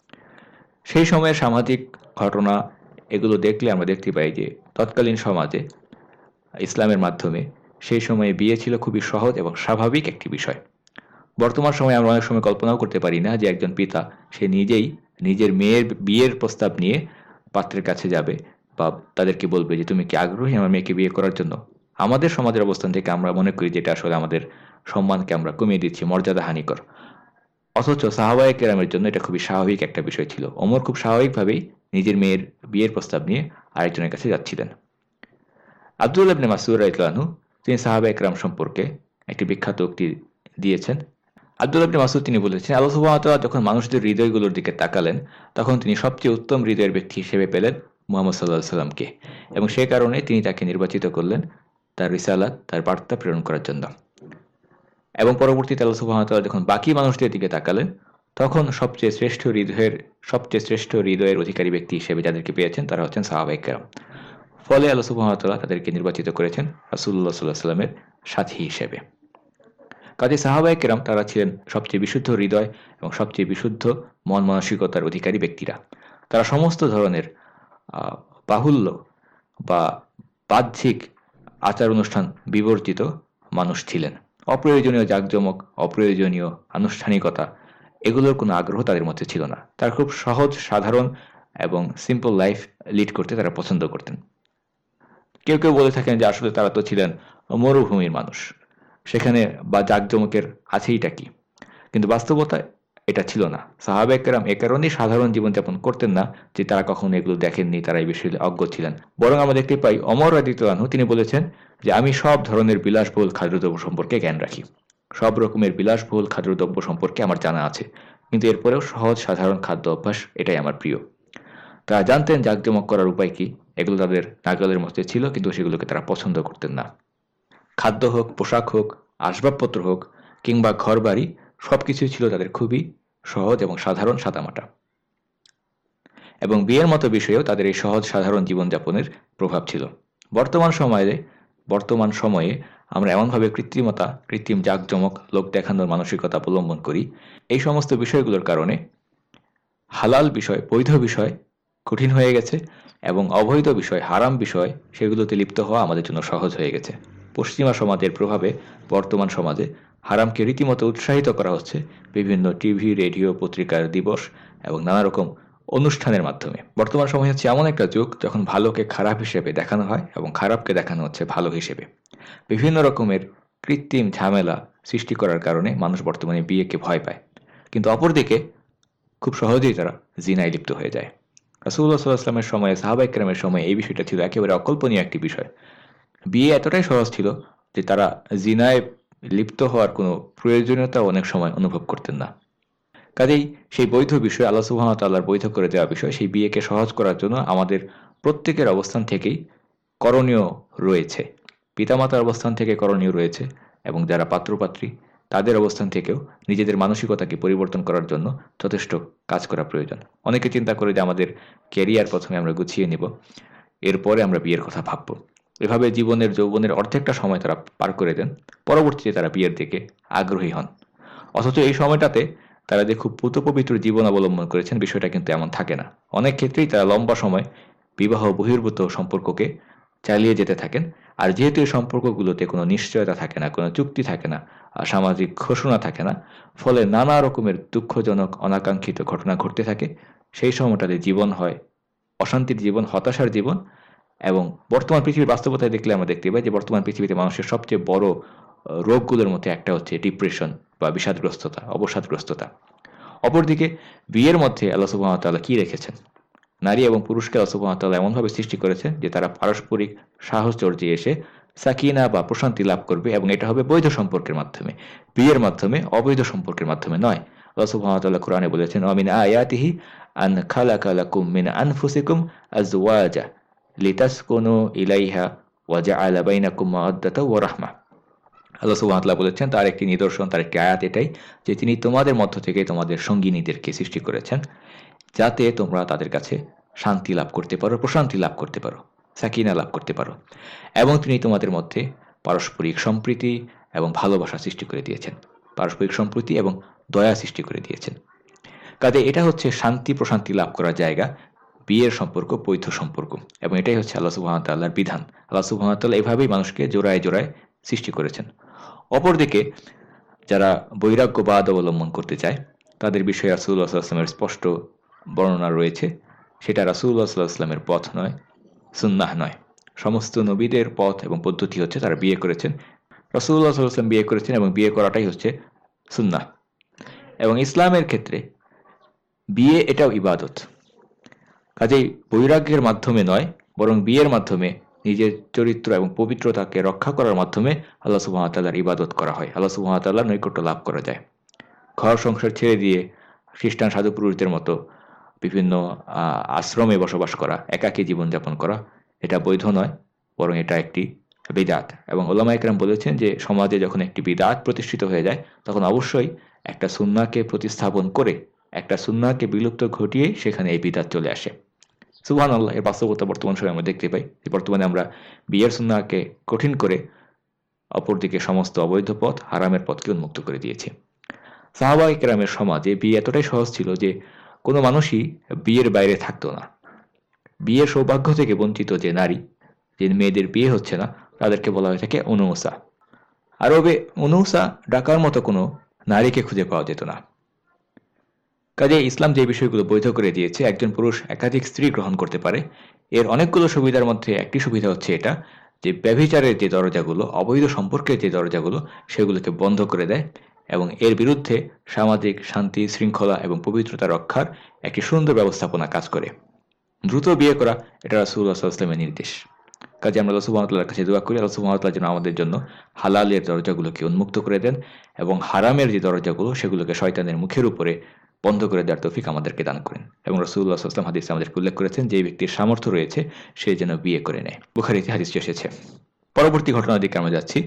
সেই সময়ের সামাজিক ঘটনা এগুলো দেখলে আমরা দেখতে পাই যে তৎকালীন সমাজে ইসলামের মাধ্যমে সেই সময়ে বিয়ে ছিল খুবই সহজ এবং স্বাভাবিক একটি বিষয়। বর্তমান সময়ে আমরা অনেক সময় কল্পনাও করতে পারি না যে একজন পিতা সে নিজেই নিজের মেয়ের বিয়ের প্রস্তাব নিয়ে পাত্রের কাছে যাবে বা তাদেরকে বলবে যে তুমি কি আগ্রহী আমার মেয়েকে বিয়ে করার জন্য। আমাদের সমাজের অবস্থান থেকে আমরা মনে করি যেটা আসলে আমাদের সম্মানকে আমরা কমিয়ে দিচ্ছি, মর্যাদা হানিকর। অথচ সাহাবায়ে কেরামের জন্য এটা খুবই স্বাভাবিক একটা বিষয় ছিল। ওমর খুব স্বাভাবিকভাবেই নিজের মেয়ের বিয়ের প্রস্তাব নিয়ে আরেকজনের কাছে যাচ্ছিলেন। আব্দুল্লাহ ইবনে মাসউদ রাদিয়াল্লাহু আনহু তিনি সাহাবায়ে কেরাম সম্পর্কে একটি বিখ্যাত উক্তি দিয়েছেন। আব্দুল্লাহ ইবনে মাসউদ তিনি বলেছেন আল্লাহ সুবহানাহু ওয়া তাআলা যখন মানুষদের হৃদয়গুলোর দিকে তাকালেন তখন তিনি সবচেয়ে উত্তম হৃদয়ের ব্যক্তি হিসেবে পেলেন মুহাম্মদ সাল্লাল্লাহু আলাইহি সাল্লামকে এবং সে কারণে তিনি তাকে নির্বাচিত করলেন তার রিসালাত, তার বার্তা প্রেরণ করার জন্য। এবং পরবর্তীতে আল্লাহ সুবহানাহু ওয়া তাআলা যখন বাকি মানুষদের দিকে তাকালেন তখন সবচেয়ে শ্রেষ্ঠ হৃদয়ের সবচেয়ে শ্রেষ্ঠ হৃদয়ের অধিকারী ব্যক্তি হিসেবে যাদেরকে পেয়েছেন তারা হচ্ছেন সাহাবায়ে কেরাম। ফলে আল্লাহ সুবহানাহু ওয়া তাআলা তাদেরকে নির্বাচিত করেছেন রাসূলুল্লাহ সাল্লাল্লাহু আলাইহি সাল্লামের সাথী হিসেবে। কাজে সাহাবায়ে কেরাম তারা ছিলেন সবচেয়ে বিশুদ্ধ হৃদয় এবং সবচেয়ে বিশুদ্ধ মন মানসিকতার অধিকারী ব্যক্তিরা। তারা সমস্ত ধরনের আহ, বাহুল্য বা বাহ্যিক আচার অনুষ্ঠান বিবর্জিত মানুষ ছিলেন। অপ্রয়োজনীয় জাঁকজমক, অপ্রয়োজনীয় আনুষ্ঠানিকতা এগুলোর কোনো আগ্রহ তাদের মধ্যে ছিল না। তারা খুব সহজ, সাধারণ এবং সিম্পল লাইফ লিড করতে তারা পছন্দ করতেন। কেউ কেউ বলে থাকেন যে আসলে তারা তো ছিলেন মরুভূমির মানুষ, সেখানে বা জাঁকজমকের আছেইটা কি, কিন্তু বাস্তবতায় এটা ছিল না। সাহাবায়ে কেরাম এ কারণেই সাধারণ জীবনযাপন করতেন না যে তারা কখনো এগুলো দেখেননি, তারা এই বিষয়ে অজ্ঞ ছিলেন। বরং আমরা দেখতে পাই ওমর রাদিয়াল্লাহু আনহু তিনি বলেছেন যে আমি সব ধরনের বিলাসবহুল খাদ্যদ্রব্য সম্পর্কে জ্ঞান রাখি, সব রকমের বিলাসবহুল খাদ্যদ্রব্য সম্পর্কে আমার জানা আছে, কিন্তু এরপরেও সহজ সাধারণ খাদ্য অভ্যাস এটাই আমার প্রিয়। তারা জানতেন জাঁকজমক করার উপায় কি, এগুলো তাদের নাগালের মধ্যে ছিল কিন্তু সেগুলোকে তারা পছন্দ করতেন না। খাদ্য হোক, পোশাক হোক, আসবাবপত্র হোক কিংবা ঘরবাড়ি সবকিছুই ছিল তাদের খুবই সহজ এবং সাধারণ, সাদামাটা। এবং বিয়ের মতো বিষয়েও তাদের এই সহজ সাধারণ জীবনযাপনের প্রভাব ছিল। বর্তমান সময়ে বর্তমান সময়ে আমরা এমনভাবে কৃত্রিমতা, কৃত্রিম জাঁকজমক, লোক দেখানোর মানসিকতা অবলম্বন করি, এই সমস্ত বিষয়গুলোর কারণে হালাল বিষয়, বৈধ বিষয় কঠিন হয়ে গেছে এবং অবৈধ বিষয়, হারাম বিষয়, সেগুলোতে লিপ্ত হওয়া আমাদের জন্য সহজ হয়ে গেছে। পশ্চিমা সমাজের প্রভাবে বর্তমান সমাজে হারামকে রীতিমতো উৎসাহিত করা হচ্ছে বিভিন্ন টিভি, রেডিও, পত্রিকার দিবস এবং নানা রকম অনুষ্ঠানের মাধ্যমে। বর্তমান সময় হচ্ছে এমন একটা যুগ যখন ভালোকে খারাপ হিসেবে দেখানো হয় এবং খারাপকে দেখানো হচ্ছে ভালো হিসেবে। বিভিন্ন রকমের কৃত্রিম ঝামেলা সৃষ্টি করার কারণে মানুষ বর্তমানে বিয়েকে ভয় পায়, কিন্তু অপরদিকে খুব সহজেই তারা জিনায় লিপ্ত হয়ে যায়। রাসূলুল্লাহ সাল্লাল্লাহু আলাইহি ওয়াসাল্লামের সময়ে, সাহাবায়ে কেরামের সময়ে এই বিষয়টা ছিল একেবারে অকল্পনীয় একটি বিষয়। বিয়ে এতটাই সহজ ছিল যে তারা জিনায় লিপ্ত হওয়ার কোনো প্রয়োজনীয়তা অনেক সময় অনুভব করতেন না। কাজেই সেই বৈধ বিষয়, আল্লাহ সুবহানাহু ওয়া তাআলার বৈধ করে দেওয়া বিষয়, সেই বিয়েকে সহজ করার জন্য আমাদের প্রত্যেকের অবস্থান থেকেই করণীয় রয়েছে। পিতামাতার অবস্থান থেকে করণীয় রয়েছে এবং যারা পাত্রপাত্রী তাদের অবস্থান থেকেও নিজেদের মানসিকতাকে পরিবর্তন করার জন্য যথেষ্ট কাজ করা প্রয়োজন। অনেকে চিন্তা করে যে আমাদের ক্যারিয়ার প্রথমে আমরা গুছিয়ে নিব, এরপরে আমরা বিয়ের কথা ভাবব। এভাবে জীবনের, যৌবনের অর্ধেকটা সময় তারা পার করে দেন, পরবর্তীতে তারা বিয়ের দিকে আগ্রহী হন। অথচ এই সময়টাতে তারা যে খুব পুতপবিত্র জীবন অবলম্বন করেছেন, বিষয়টা কিন্তু এমন থাকে না। অনেক ক্ষেত্রেই তারা লম্বা সময় বিবাহ বহির্ভূত সম্পর্ককে চালিয়ে যেতে থাকেন। আর যেহেতু এই সম্পর্কগুলোতে কোনো নিশ্চয়তা থাকে না, কোনো চুক্তি থাকে না, আর সামাজিক ঘোষণা থাকে না, ফলে নানা রকমের দুঃখজনক, অনাকাঙ্ক্ষিত ঘটনা ঘটতে থাকে। সেই সময়টাতে জীবন হয় অশান্তির জীবন, হতাশার জীবন। এবং বর্তমান পৃথিবীর বাস্তবতায় দেখলে আমরা দেখতে পাই যে বর্তমান পৃথিবীতে মানুষের সবচেয়ে বড় আহ, রোগগুলোর মধ্যে একটা হচ্ছে ডিপ্রেশন বা বিষাদগ্রস্ততা, অবসাদগ্রস্ততা। অপরদিকে বিয়ের মধ্যে আল্লাহ সুবহানাহু ওয়া তাআলা কি রেখেছেন? নারী এবং পুরুষকে আল্লাহ সুবহানাহু ওয়া তাআলা এমনভাবে সৃষ্টি করেছেন যে তারা পারস্পরিক সাহচর্যে এসে সাকিনা বা প্রশান্তি লাভ করবে, এবং এটা হবে বৈধ সম্পর্কের মাধ্যমে, বিয়ের মাধ্যমে, অবৈধ সম্পর্কের মাধ্যমে নয়। আল্লাহ সুবহানাহু ওয়া তাআলা কোরআনে বলেছেন, ওয়া মিন আয়াতিহি আন খালাকা লাকুম মিন আনফুসিকুম আজওয়াজা লিতাসকুনু ইলাইহা ওয়া জাআলা বাইনাকুম মাওয়াদ্দাতা ওয়া রাহমা। আল্লাহ সুবহানাহু ওয়া তাআলা বলেছেন, তার একটি নিদর্শন, তার একটি আয়াত এটাই যে তিনি তোমাদের মধ্য থেকে তোমাদের সঙ্গিনীদেরকে সৃষ্টি করেছেন যাতে তোমরা তাদের কাছে শান্তি লাভ করতে পারো, প্রশান্তি লাভ করতে পারো, সাকিনা লাভ করতে পারো, এবং তিনি তোমাদের মধ্যে পারস্পরিক সম্প্রীতি এবং ভালোবাসা সৃষ্টি করে দিয়েছেন, পারস্পরিক সম্প্রীতি এবং দয়া সৃষ্টি করে দিয়েছেন। কাজে এটা হচ্ছে শান্তি, প্রশান্তি লাভ করার জায়গা, বিয়ের সম্পর্ক, বৈধ সম্পর্ক, এবং এটাই হচ্ছে আল্লাহ সুবহানাহু ওয়া তাআলার বিধান। আল্লাহ সুবহানাহু ওয়া তাআলা এভাবেই মানুষকে জোড়ায় জোড়ায় সৃষ্টি করেছেন। অপরদিকে যারা বৈরাগ্যবাদ অবলম্বন করতে চায় তাদের বিষয়ে রাসূলুল্লাহ সাল্লাল্লাহু আলাইহি ওয়াসাল্লামের স্পষ্ট বর্ণনা রয়েছে। সেটা রাসূলুল্লাহ সাল্লাল্লাহু আলাইহি ওয়াসাল্লামের পথ নয়, সুন্নাহ নয়। সমস্ত নবীদের পথ এবং পদ্ধতি হচ্ছে তারা বিয়ে করেছেন, রাসূলুল্লাহ সাল্লাল্লাহু আলাইহি ওয়াসাল্লাম বিয়ে করেছেন, এবং বিয়ে করাটাই হচ্ছে সুন্নাহ। এবং ইসলামের ক্ষেত্রে বিয়ে এটাও ইবাদত। কাজেই বৈরাগ্যের মাধ্যমে নয়, বরং বিয়ের মাধ্যমে নিজের চরিত্র এবং পবিত্রতাকে রক্ষা করার মাধ্যমে আল্লাহ সুবহানাহু ওয়া তাআলার ইবাদত করা হয়, আল্লাহ সুবহানাহু ওয়া তাআলার নৈকট্য লাভ করা যায়। ঘর সংসার ছেড়ে দিয়ে খ্রিস্টান সাধু পুরুষদের মতো বিভিন্ন আহ, আশ্রমে বসবাস করা, একাকী জীবনযাপন করা, এটা বৈধ নয়, বরং এটা একটি বিদআত। এবং ওলামা একরাম বলেছেন যে সমাজে যখন একটি বিদআত প্রতিষ্ঠিত হয়ে যায় তখন অবশ্যই একটা সুন্নাহকে প্রতিস্থাপন করে, একটা সুন্নাহকে বিলুপ্ত ঘটিয়ে সেখানে এই বিদআত চলে আসে। সুবহানাল্লাহ, এর বাস্তবতা বর্তমান সময়ে আমরা দেখতে পাই যে বর্তমানে আমরা বিয়ের সুন্নাহকে কঠিন করে অপরদিকে সমস্ত অবৈধ পথ, হারামের পথকে উন্মুক্ত করে দিয়েছি। সাহাবায়ে কেরামের সমাজে বিয়ে এতটাই সহজ ছিল যে কোনো মানুষই বিয়ের বাইরে থাকতো না। বিয়ের সৌভাগ্য থেকে বঞ্চিত যে নারী, যে মেয়েদের বিয়ে হচ্ছে না, তাদেরকে বলা হয়ে থাকে উনূসা। আরবে উনূসা ডাকার মতো কোনো নারীকে খুঁজে পাওয়া যেত না। কাজে ইসলাম যে বিষয়গুলো বৈধ করে দিয়েছে, একজন পুরুষ একাধিক স্ত্রী গ্রহণ করতে পারে, এর অনেকগুলো সুবিধার মধ্যে একটি সুবিধা হচ্ছে এটা যে ব্যভিচারের যে দরজাগুলো, অবৈধ সম্পর্কের যে দরজাগুলো, সেগুলোকে বন্ধ করে দেয় এবং এর বিরুদ্ধে সামাজিক শান্তি, শৃঙ্খলা এবং পবিত্রতা রক্ষার একটি সুন্দর ব্যবস্থাপনা কাজ করে। দ্রুত বিয়ে করা এটা রাসূলুল্লাহ সাল্লাল্লাহু আলাইহি ওয়াসাল্লামের নির্দেশ। কাজে আমরা আল্লাহ সুবহানাহু ওয়া তাআলার কাছে দোয়া করি, আল্লাহ সুবহানাহু ওয়া তাআলা যেন আমাদের জন্য হালালের দরজাগুলোকে উন্মুক্ত করে দেন এবং হারামের যে দরজাগুলো সেগুলোকে শয়তানের মুখের উপরে বন্ধ করে দেওয়ার তৌফিক আমাদেরকে দান করেন। এবং রাসূলুল্লাহ সাল্লাল্লাহু আলাইহি ওয়াসাল্লাম হাদিসে আমাদেরকে উল্লেখ করেছেন যে ব্যক্তির সামর্থ্য রয়েছে সে যেন বিয়ে করে নেয়। বুখারীতে হাদিসটি এসেছে। পরবর্তী ঘটনার দিকে আমরা যাচ্ছি।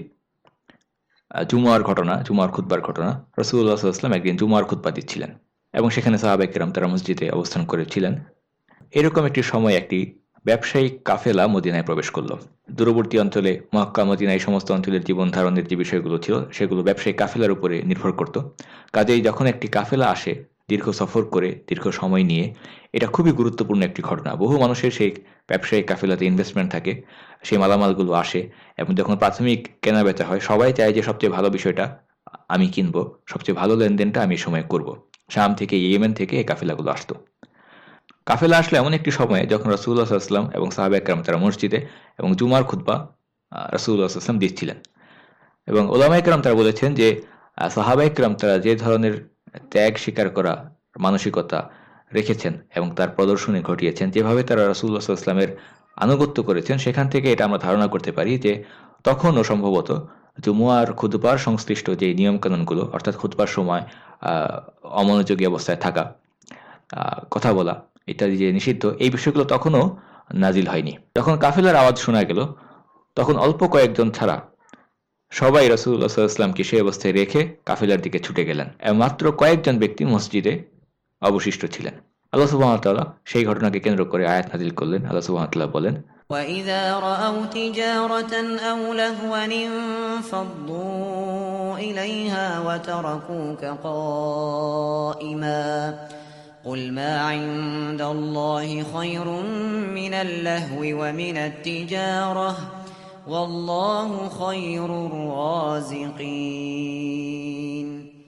জুমার ঘটনা, জুমার খুতবার ঘটনা। রাসূলুল্লাহ সাল্লাল্লাহু আলাইহি ওয়াসাল্লাম একদিন জুমার খুতবা দিচ্ছিলেন এবং সেখানে সাহাবায়ে কেরাম তারা মসজিদে অবস্থান করেছিলেন। এরকম একটি সময় একটি ব্যবসায়িক কাফেলা মদিনায় প্রবেশ করলো। দূরবর্তী অঞ্চলে মক্কা মদিনা এই সমস্ত অঞ্চলের জীবন ধারণের যে বিষয়গুলো ছিল সেগুলো ব্যবসায়িক কাফেলার উপরে নির্ভর করত। কাজেই যখন একটি কাফেলা আসে দীর্ঘ সফর করে দীর্ঘ সময় নিয়ে, এটা খুবই গুরুত্বপূর্ণ একটি ঘটনা। বহু মানুষের সেই ব্যবসায়িক কাফেলাতে ইনভেস্টমেন্ট থাকে, সেই মালামালগুলো আসে এবং যখন প্রাথমিক কেনা বেচা হয় সবাই চায় যে সবচেয়ে ভালো বিষয়টা আমি কিনবো, সবচেয়ে ভালো লেনদেনটা আমি এই সময় করব। শাম থেকে ইয়েমেন থেকে এই কাফেলাগুলো আসতো। কাফেলা আসলে এমন একটি সময়ে যখন রাসূলুল্লাহ সাল্লাল্লাহু আলাইহি ওয়াসাল্লাম এবং সাহাবা একরাম তারা মসজিদে এবং জুমার খুতবা রাসূলুল্লাহ সাল্লাল্লাহু আলাইহি ওয়াসাল্লাম দিচ্ছিলেন এবং উলামা একরাম তারা বলেছেন যে আহ, সাহাবা একরাম তারা যে ধরনের ত্যাগ স্বীকার করা মানসিকতা রেখেছেন এবং তার প্রদর্শনী ঘটিয়েছেন, যেভাবে তারা রাসূলুল্লাহ সাল্লাল্লাহু আলাইহি ওয়াসাল্লামের আনুগত্য করেছেন, সেখান থেকে এটা আমরা ধারণা করতে পারি যে তখনও সম্ভবত জুমুয়ার খুতবার সংশ্লিষ্ট যে নিয়মকানুনগুলো, অর্থাৎ খুতবার সময় আহ, অমনোযোগী অবস্থায় থাকা, আহ, কথা বলা ইত্যাদি যে নিষিদ্ধ, এই বিষয়গুলো তখনও নাজিল হয়নি। যখন কাফেলার আওয়াজ শোনা গেল তখন অল্প কয়েকজন ছাড়া সবাই রাসূলুল্লাহ সাল্লাল্লাহু আলাইহি ওয়াসাল্লামকে সেই অবস্থায় রেখে কাফেলার দিকে ছুটে গেলেন এবং মাত্র কয়েকজন ব্যক্তি মসজিদে অবশিষ্ট ছিলেন। আল্লাহ সুবহানাহু ওয়া তাআলা সেই ঘটনাকে কেন্দ্র করে আয়াত নাজিল করলেন। আল্লাহ সুবহানাহু ওয়া তাআলা বলেন, وَإِذَا رَأَوْا تِجَارَةً أَوْ لَهْوًا انفَضُّوا إِلَيْهَا وَتَرَكُوكَ قَائِمًا قُلْ مَا عِندَ اللَّهِ خَيْرٌ مِّنَ اللَّهْوِ وَمِنَ التِّجَارَةِ وَاللَّهُ خَيْرُ الرَّازِقِينَ।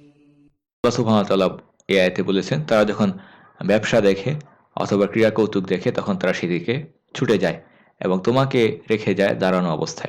আল্লাহ সুবহানাহু ওয়া তাআলা এই আয়াতে বলেছেন, তারা যখন ব্যবসা দেখে অথবা ক্রীড়া কৌতুক দেখে তখন তারা সেদিকে ছুটে যায় এবং তোমাকে রেখে যায় দাঁড়ানো অবস্থায়।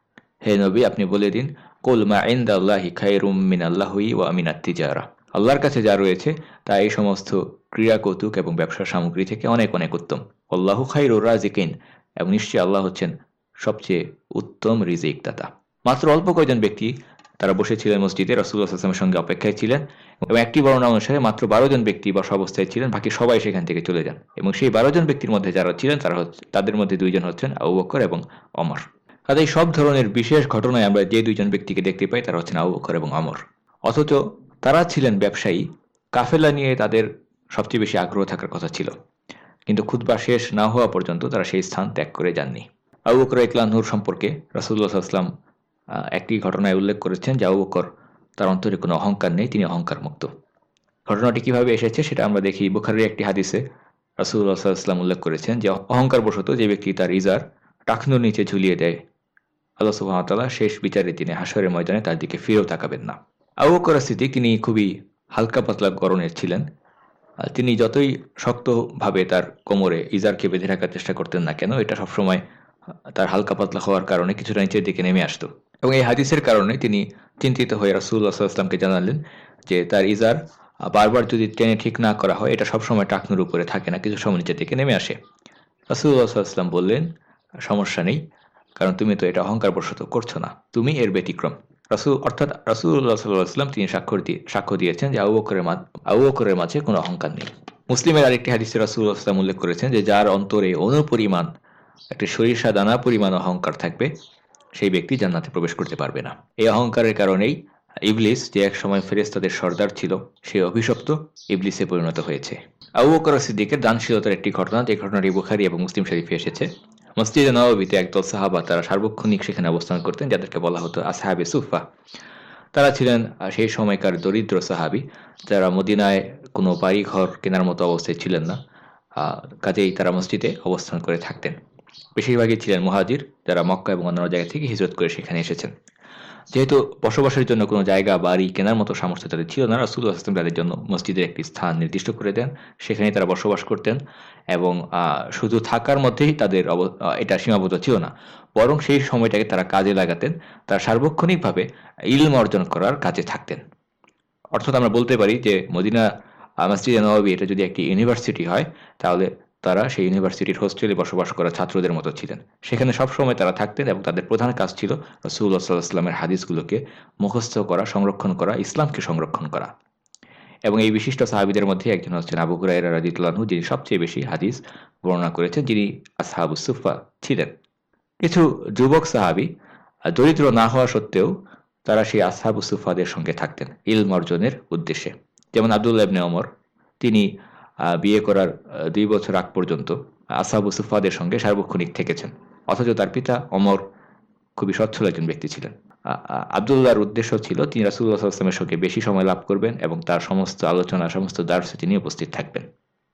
হে নবী, আপনি বলে দিন, কুল মা ইনদাল্লাহি খায়রুম মিনাল্লাহি ওয়া মিনাত তিজারা, আল্লাহর কাছে যা রয়েছে তা এই সমস্ত ক্রীড়া কৌতুক এবং ব্যবসার সামগ্রী থেকে অনেক অনেক উত্তম। আল্লাহু খায়রুর রাজিকিন, এবং নিশ্চয়ই আল্লাহ হচ্ছেন সবচেয়ে উত্তম রিজিক দাতা। মাত্র অল্প কয়েকজন ব্যক্তি তারা বসেছিলেন মসজিদে, রাসূলুল্লাহ সাল্লাল্লাহু আলাইহি ওয়াসাল্লামের সঙ্গে অপেক্ষায় ছিলেন এবং একটি বর্ণনা অনুসারে মাত্র বারো জন ব্যক্তি বসা অবস্থায় ছিলেন, বাকি সবাই সেখান থেকে চলে যান এবং সেই বারো জন ব্যক্তির মধ্যে যারা ছিলেন তারা হচ্ছে তাদের মধ্যে দুইজন হচ্ছেন আবু বকর এবং ওমর। কাজেই সব ধরনের বিশেষ ঘটনায় আমরা যে দুইজন ব্যক্তিকে দেখতে পাই তারা হচ্ছেন আবু বকর এবং ওমর। অথচ তারা ছিলেন ব্যবসায়ী, কাফেলা নিয়ে তাদের সবচেয়ে বেশি আগ্রহ থাকার কথা ছিল, কিন্তু খুতবা শেষ না হওয়া পর্যন্ত তারা সেই স্থান ত্যাগ করে যাননি। আবু বকর রাদিয়াল্লাহু আনহুর সম্পর্কে রাসূলুল্লাহ সাল্লাল্লাহু আলাইহি ওয়াসাল্লাম একটি ঘটনায় উল্লেখ করেছেন যে আবু বকর, তার অন্তরে কোনো অহংকার নেই, তিনি অহংকার মুক্ত। ঘটনাটি কিভাবে এসেছে সেটা আমরা দেখি বুখারীর একটি হাদিসে। রাসূলুল্লাহ সাল্লাল্লাহু আলাইহি ওয়াসাল্লাম উল্লেখ করেছেন যে অহংকার বশত যে ব্যক্তি তার ইজার টাকনুর নিচে ঝুলিয়ে দেয়, আল্লাহ সুবহানাহু ওয়া তাআলা শেষ বিচারের দিনে হাশরের ময়দানে তার দিকে ফিরেও তাকাবেন না। আবু বকর সিদ্দিক তিনি খুবই হালকা পাতলা গড়নের ছিলেন। তিনি যতই শক্তভাবে তার কোমরে ইজারকে বেঁধে রাখার চেষ্টা করতেন না কেন, এটা সবসময় তার হালকা পাতলা হওয়ার কারণে কিছুটা নিচের দিকে নেমে আসতো এবং এই হাদিসের কারণে তিনি চিন্তিত হয়ে রাসূলুল্লাহ সাল্লাল্লাহু আলাইহি ওয়াসাল্লামকে জানালেন যে তার ইজার বারবার যদি টেনে ঠিক না করা হয় এটা সবসময় টাকনুর উপরে থাকে না, কিছু সময় নিচের দিকে নেমে আসে। রাসূলুল্লাহ সাল্লাল্লাহু আলাইহি ওয়াসাল্লাম বললেন, সমস্যা নেই, কারণ তুমি তো এটা অহংকার বশত করছো না, তুমি এর ব্যতিক্রম। রাসূল অর্থাৎ রাসূলুল্লাহ সাল্লাল্লাহু আলাইহি ওয়াসাল্লাম তিনি স্বাক্ষর দিয়ে সাক্ষ্য দিয়েছেন যে আবু বকরের আবু বকরের মাঝে কোনো অহংকার নেই। মুসলিমের আরেকটি হাদিসে রাসূলুল্লাহ সাল্লাল্লাহু আলাইহি ওয়াসাল্লাম উল্লেখ করেছেন যে যার অন্তরে অনুপরিমাণ একটি সরিষা দানা পরিমাণ অহংকার থাকবে সেই ব্যক্তি জান্নাতে প্রবেশ করতে পারবে না। এই অহংকারের কারণেই ইবলিস, যে এক সময় ফেরেশতাদের সর্দার ছিল, সে অভিশপ্ত ইবলিসে পরিণত হয়েছে। আবু বকর সিদ্দিকের দানশীলতার একটি ঘটনা, যে ঘটনাটি বুখারী এবং মুসলিম শরীফে এসেছে। মসজিদে নববীতে একদল সাহাবা তারা সার্বক্ষণিক সেখানে অবস্থান করতেন, যাদেরকে বলা হতো আসহাবে সুফা। তারা ছিলেন সেই সময়কার দরিদ্র সাহাবী, যারা মদিনায় কোনো বাড়ি ঘর কেনার মতো অবস্থায় ছিলেন না, কাজেই তারা মসজিদে অবস্থান করে থাকতেন। বেশিরভাগই ছিলেন মুহাজির, যারা মক্কা এবং অন্যান্য জায়গা থেকে হিজরত করে সেখানে এসেছেন। যেহেতু বসবাসের জন্য কোনো জায়গা বাড়ি কেনার মতো সামর্থ্য তাদের ছিল না, রাসূলুল্লাহ সাল্লাল্লাহু আলাইহি ওয়াসাল্লাম তাদের জন্য মসজিদের একটি স্থান নির্দিষ্ট করে দেন, সেখানে তারা বসবাস করতেন এবং শুধু থাকার মধ্যেই তাদের এটা সীমাবদ্ধ ছিল না, বরং সেই সময়টাকে তারা কাজে লাগাতেন, তারা সার্বক্ষণিকভাবে ইলম অর্জন করার কাজে থাকতেন। অর্থাৎ আমরা বলতে পারি যে মদিনা মসজিদে নববী এটা যদি একটি ইউনিভার্সিটি হয়, তাহলে তারা সেই ইউনিভার্সিটির হোস্টেলে বসবাস করা ছাত্রদের মতো ছিলেন। সেখানে সবসময় তারা থাকতেন এবং তাদের প্রধান কাজ ছিল রাসূলুল্লাহ সাল্লাল্লাহু আলাইহি ওয়াসাল্লামের হাদিসগুলোকে মুখস্থ করা, সংরক্ষণ করা, ইসলামকে সংরক্ষণ করা। এবং এই বিশিষ্ট সাহাবীদের মধ্যে একজন হচ্ছেন আবু হুরায়রা রাদিয়াল্লাহু আনহু, যিনি সবচেয়ে বেশি হাদিস বর্ণনা করেছেন, যিনি আসহাবুস সুফা ছিলেন। কিছু যুবক সাহাবী দরিদ্র না হওয়া সত্ত্বেও তারা সেই আসহাবুস সুফাদের সঙ্গে থাকতেন ইলম অর্জনের উদ্দেশ্যে। যেমন আব্দুল্লাহ ইবনে ওমর, তিনি আহ, বিয়ে করার আহ, দুই বছর আগ পর্যন্ত আসহাবু সুফাদের সঙ্গে সার্বক্ষণিক থেকেছেন, অথচ তার পিতা অমর খুবই সচ্ছল একজন ব্যক্তি ছিলেন। আ- আ- আবদুল্লাহর উদ্দেশ্য ছিল তিনি রাসূলুল্লাহ সাল্লাল্লাহু আলাইহি ওয়াসাল্লামের সঙ্গে বেশি সময় লাভ করবেন এবং তার সমস্ত আলোচনা, সমস্ত দার্সে তিনি উপস্থিত থাকবেন।